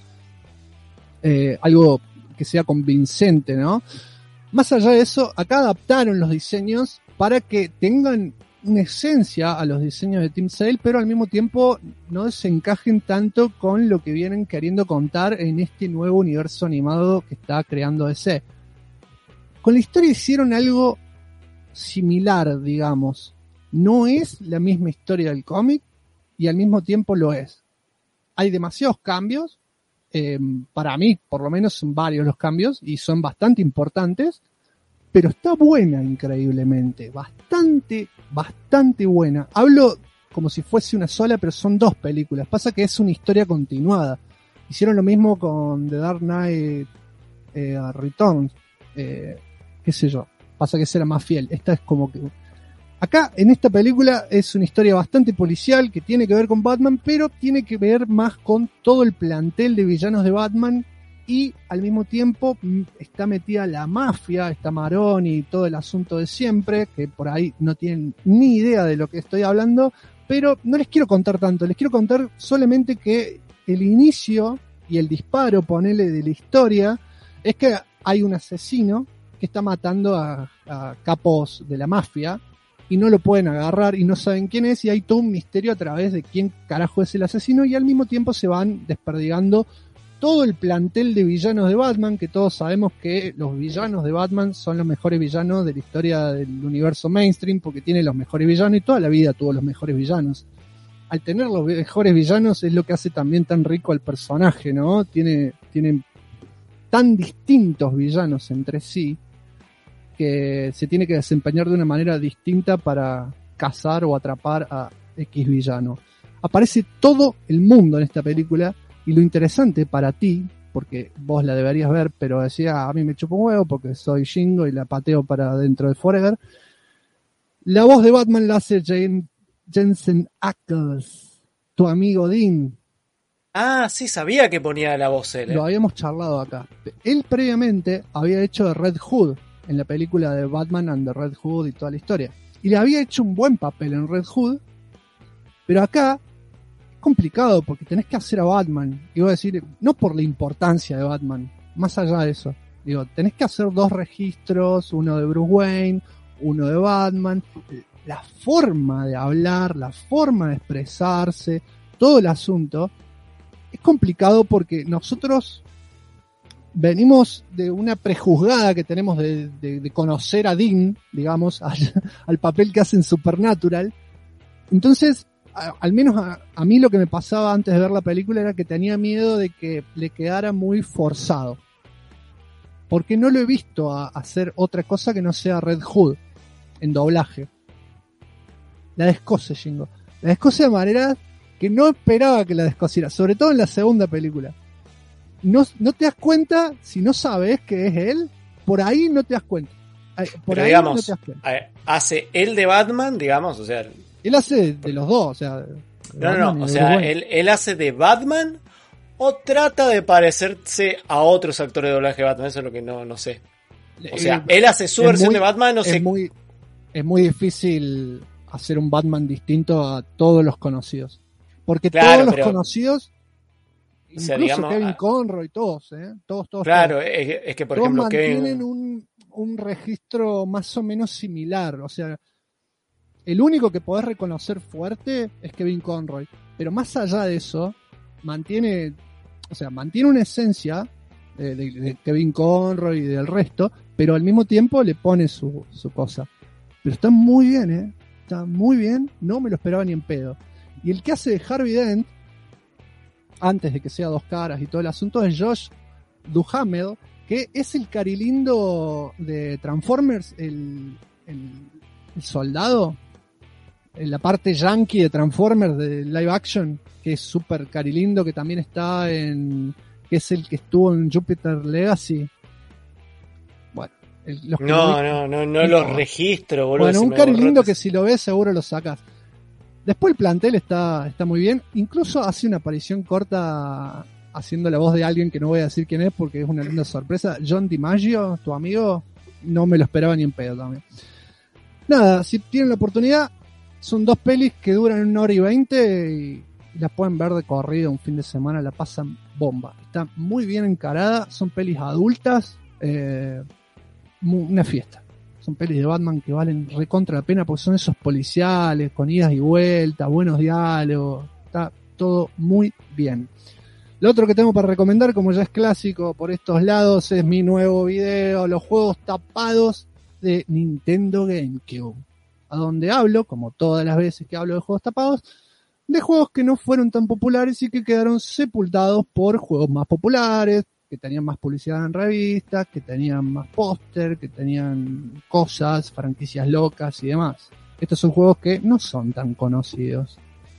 Eh, algo que sea convincente, ¿no? Más allá de eso, acá adaptaron los diseños para que tengan una esencia a los diseños de Tim Sale, pero al mismo tiempo no desencajen tanto con lo que vienen queriendo contar en este nuevo universo animado que está creando D C. Con la historia hicieron algo similar, digamos. No es la misma historia del cómic y al mismo tiempo lo es. Hay demasiados cambios, eh, para mí por lo menos son varios los cambios y son bastante importantes, pero está buena increíblemente, bastante, bastante buena. Hablo como si fuese una sola, pero son dos películas. Pasa que es una historia continuada. Hicieron lo mismo con The Dark Knight eh, Returns, eh, qué sé yo. Pasa que esa era más fiel. Esta es como que... Acá, en esta película, es una historia bastante policial que tiene que ver con Batman, pero tiene que ver más con todo el plantel de villanos de Batman y al mismo tiempo está metida la mafia, está Maroni y todo el asunto de siempre, que por ahí no tienen ni idea de lo que estoy hablando, pero no les quiero contar tanto, les quiero contar solamente que el inicio y el disparo, ponele, de la historia, es que hay un asesino que está matando a, a capos de la mafia y no lo pueden agarrar y no saben quién es y hay todo un misterio a través de quién carajo es el asesino y al mismo tiempo se van desperdigando todo el plantel de villanos de Batman, que todos sabemos que los villanos de Batman son los mejores villanos de la historia del universo mainstream porque tiene los mejores villanos y toda la vida tuvo los mejores villanos. Al tener los mejores villanos es lo que hace también tan rico al personaje, ¿no? Tiene, tiene tan distintos villanos entre sí que se tiene que desempeñar de una manera distinta para cazar o atrapar a X villano. Aparece todo el mundo en esta película y lo interesante para ti, porque vos la deberías ver, pero decía, a mí me chupa un huevo porque soy Shingo y la pateo para dentro de Forever. La voz de Batman la hace Jane, Jensen Ackles, tu amigo Dean. Ah, sí, sabía que ponía la voz él. ¿eh? Lo habíamos charlado acá. Él previamente había hecho de Red Hood en la película de Batman and the Red Hood y toda la historia. Y le había hecho un buen papel en Red Hood, pero acá es complicado porque tenés que hacer a Batman. Y voy a decir, no por la importancia de Batman, más allá de eso. Digo, tenés que hacer dos registros, uno de Bruce Wayne, uno de Batman. La forma de hablar, la forma de expresarse, todo el asunto, es complicado porque nosotros venimos de una prejuzgada que tenemos de, de, de conocer a Dean, digamos, al, al papel que hace en Supernatural. Entonces, a, al menos a, a mí lo que me pasaba antes de ver la película era que tenía miedo de que le quedara muy forzado. Porque no lo he visto a, a hacer otra cosa que no sea Red Hood en doblaje. La descose, Shingo. La descose de manera que no esperaba que la descosiera, sobre todo en la segunda película. No, no te das cuenta, si no sabes que es él, por ahí no te das cuenta. Por Pero ahí digamos, no te das cuenta. hace él de Batman, digamos, o sea... Él hace de los dos, o sea... No, no, no, o sea, él, él hace de Batman o trata de parecerse a otros actores de doblaje de Batman. Eso es lo que no, no sé. O sea, Eh, él hace su es versión muy- de Batman, no es sé. muy, es muy difícil hacer un Batman distinto a todos los conocidos. Porque Claro, todos los pero- conocidos, O sea, incluso digamos, Kevin ah, Conroy, todos, ¿eh? Todos, todos. Claro, todos. es, es que por Todos ejemplo mantienen Kevin... un, un registro más o menos similar. O sea, el único que podés reconocer fuerte es Kevin Conroy. Pero más allá de eso, mantiene, o sea, mantiene una esencia de, de- de Kevin Conroy y del resto, pero al mismo tiempo le pone su, su cosa. Pero está muy bien, ¿eh? Está muy bien, no me lo esperaba ni en pedo. Y el que hace de Harvey Dent, antes de que sea Dos Caras y todo el asunto, es Josh Duhamel, que es el carilindo de Transformers, el, el, el soldado, en la parte yankee de Transformers de live action, que es súper carilindo, que también está en, que es el que estuvo en Jupiter Legacy. Bueno, el- los que lo No, vi- no, no, no los registro, boludo. bueno, se un me carilindo borró. que si lo ves seguro lo sacas. Después el plantel está, está muy bien. Incluso hace una aparición corta haciendo la voz de alguien que no voy a decir quién es porque es una linda sorpresa. John DiMaggio, tu amigo, no me lo esperaba ni en pedo también. Nada, si tienen la oportunidad, son dos pelis que duran una hora y veinte y, y las pueden ver de corrido un fin de semana, la pasan bomba. Está muy bien encarada, son pelis adultas, eh, mu- una fiesta. Son pelis de Batman que valen recontra la pena porque son esos policiales con idas y vueltas, buenos diálogos, está todo muy bien. Lo otro que tengo para recomendar, como ya es clásico por estos lados, es mi nuevo video, los juegos tapados de Nintendo GameCube, a donde hablo, como todas las veces que hablo de juegos tapados, de juegos que no fueron tan populares y que quedaron sepultados por juegos más populares, que tenían más publicidad en revistas, que tenían más póster, que tenían cosas, franquicias locas y demás. Estos son juegos que no son tan conocidos.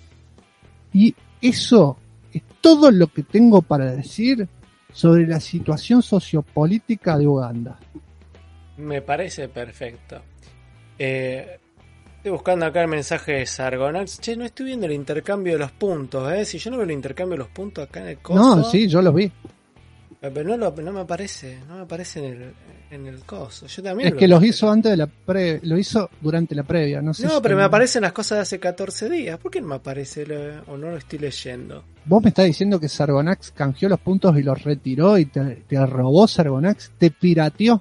Y eso es todo lo que tengo para decir sobre la situación sociopolítica de Uganda. Me parece perfecto. Eh, estoy buscando acá el mensaje de Sargonax. Che, no estoy viendo el intercambio de los puntos, ¿eh? Si yo no veo el intercambio de los puntos acá en el coso... No, sí, yo los vi. Pero no, lo, no me aparece, no me aparece en el, en el coso. Yo también Es lo que los vi. hizo antes de la pre, lo hizo durante la previa, no sé No, si- pero me aparecen las cosas de hace catorce días. ¿Por qué no me aparece lo- o no lo estoy leyendo? Vos me estás diciendo que Sargonax canjeó los puntos y los retiró y te, te robó Sargonax, te pirateó.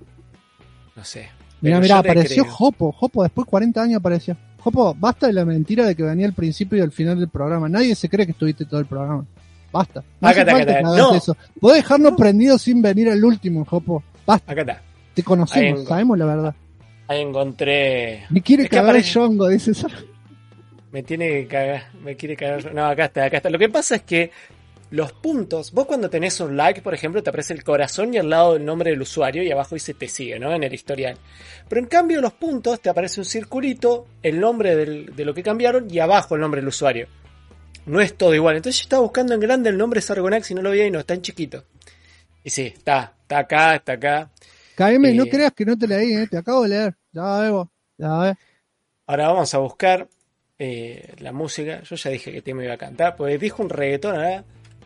No sé. Mirá, Pero mirá, yo te apareció creo. Jopo, Jopo después de cuarenta años apareció. Jopo, basta de la mentira de que venía al principio y al final del programa. Nadie se cree que estuviste todo el programa. Basta. No Acá hace está, falta acá que está. hagas No. eso. Podés dejarnos prendidos sin venir al último, Jopo. Basta. Acá está. Te conocemos, Ahí en- sabemos la verdad. Ahí encontré. Me quiere Es que cagar el aparece- Yongo, dice eso. Me tiene que cagar. Me quiere cagar. No, acá está, acá está. Lo que pasa es que los puntos. Vos cuando tenés un like, por ejemplo, te aparece el corazón y al lado el nombre del usuario y abajo dice te sigue, ¿no? En el historial. Pero en cambio, los puntos te aparece un circulito, el nombre del- de lo que cambiaron y abajo el nombre del usuario. No es todo igual. Entonces yo estaba buscando en grande el nombre Sargonax y no lo veía y no, está en chiquito. Y sí, está. Está acá, está acá. K M, Eh. no creas que no te leí, ¿eh? Te acabo de leer. Ya veo. Ya ves. Ahora vamos a buscar eh, la música. Yo ya dije que te me iba a cantar, pues dijo un reggaetón ahora.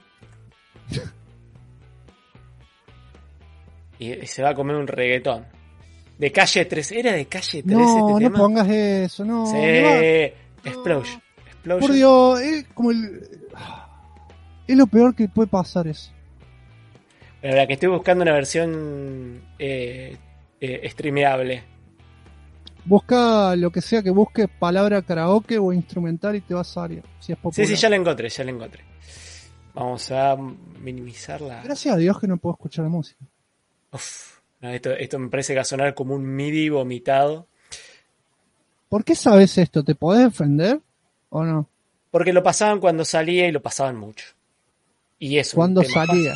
Y, y se va a comer un reggaetón. De Calle tres. ¿Era de Calle tres No, este no tema? pongas eso, no. Sí. me va- Explosion. Explosion. Por Dios, es como el. Es lo peor que puede pasar eso. La verdad que estoy buscando una versión eh, eh, streameable. Busca lo que sea que busques, palabra karaoke o instrumental y te vas a salir. Si es Sí, popular. sí, ya la encontré, ya la encontré. Vamos a minimizarla. Gracias a Dios que no puedo escuchar música. Uf, no, esto, esto me parece que va a sonar como un MIDI vomitado. ¿Por qué sabes esto? ¿Te podés defender o no? Porque lo pasaban cuando salía y lo pasaban mucho. Y eso. ¿Cuándo salía?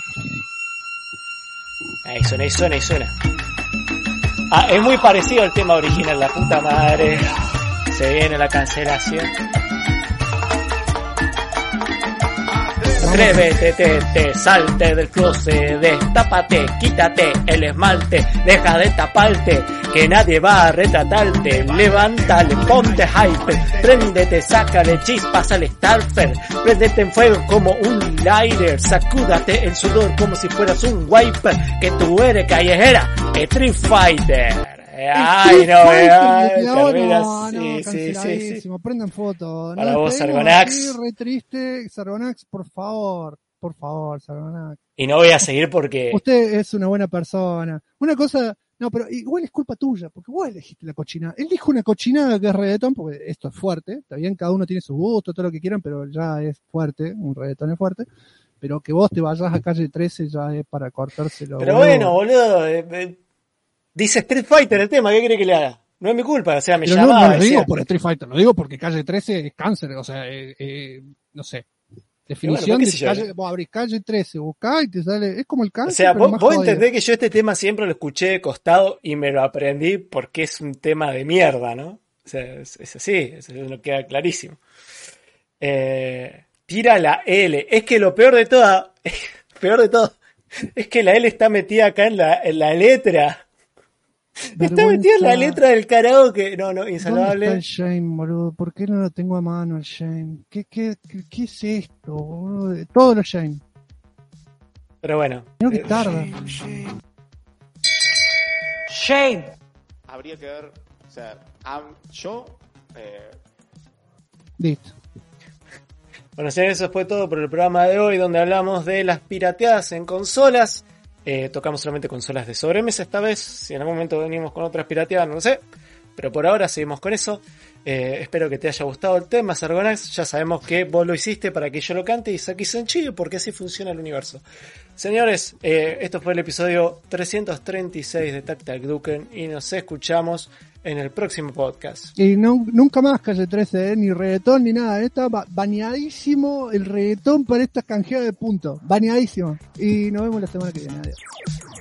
Ahí suena, ahí suena, ahí suena. Ah, es muy parecido al tema original, la puta madre. Se viene la cancelación. Atrévete, te, te, salte del closet, destápate, quítate el esmalte, deja de taparte, que nadie va a retratarte, levántale, ponte hyper, préndete, sácale chispas al starter, préndete en fuego como un lighter, sacúdate el sudor como si fueras un wiper, que tú eres callejera, Street Fighter. Ay, no, ay, no, termina no, así, no, sí, sí, sí. Prendan fotos. Para no, vos, pedimos Sargonax. así, re triste. Sargonax, por favor, por favor, Sargonax. Y no voy a seguir porque... Usted es una buena persona. Una cosa, no, pero igual es culpa tuya, porque vos elegiste la cochinada. Él dijo una cochinada que es reggaetón, porque esto es fuerte, está bien, cada uno tiene su gusto, todo lo que quieran, pero ya es fuerte, un reggaetón es fuerte. Pero que vos te vayas a calle trece ya es para cortárselo. Pero bueno, boludo, eh, eh, dice Street Fighter el tema, ¿qué quiere que le haga? No es mi culpa, o sea, me pero llamaba. no, no lo decía, digo por Street Fighter, lo digo porque calle trece es cáncer, o sea, eh, eh, no sé. Definición bueno, de yo, calle, eh. vos abrís calle trece, buscás y te sale, es como el cáncer. O sea, pero vos, más vos jodido. entendés que yo este tema siempre lo escuché de costado y me lo aprendí porque es un tema de mierda, ¿no? O sea, es, es así, eso no queda clarísimo. Eh, tira la L. Es que lo peor de todo, peor de todo, es que la L está metida acá en la, en la letra. Vergüenza. Está metida en la letra del karaoke. No, no, ¿Dónde insalvable. está el shame, boludo? ¿Por qué no lo tengo a mano el shame? ¿Qué, qué, qué, qué es esto, boludo? Todo lo shame. Pero bueno. Creo que tarda. Shame. Habría que ver, o sea, am- yo... Eh... Listo. Bueno, señores, eso fue todo por el programa de hoy, donde hablamos de las pirateadas en consolas. Eh, tocamos solamente consolas de sobremesa esta vez. Si en algún momento venimos con otras pirateadas, no lo sé. Pero por ahora seguimos con eso. Eh, espero que te haya gustado el tema, Sargonax. Ya sabemos que vos lo hiciste para que yo lo cante y Saki Senchi, porque así funciona el universo. Señores, eh, esto fue el episodio trescientos treinta y seis de Tactac Duken y nos escuchamos en el próximo podcast. Y no, nunca más calle trece, ¿eh? Ni reggaetón ni nada. Está ba- baneadísimo el reggaetón para estas canjeadas de puntos. Baneadísimo. Y nos vemos la semana que viene. Adiós.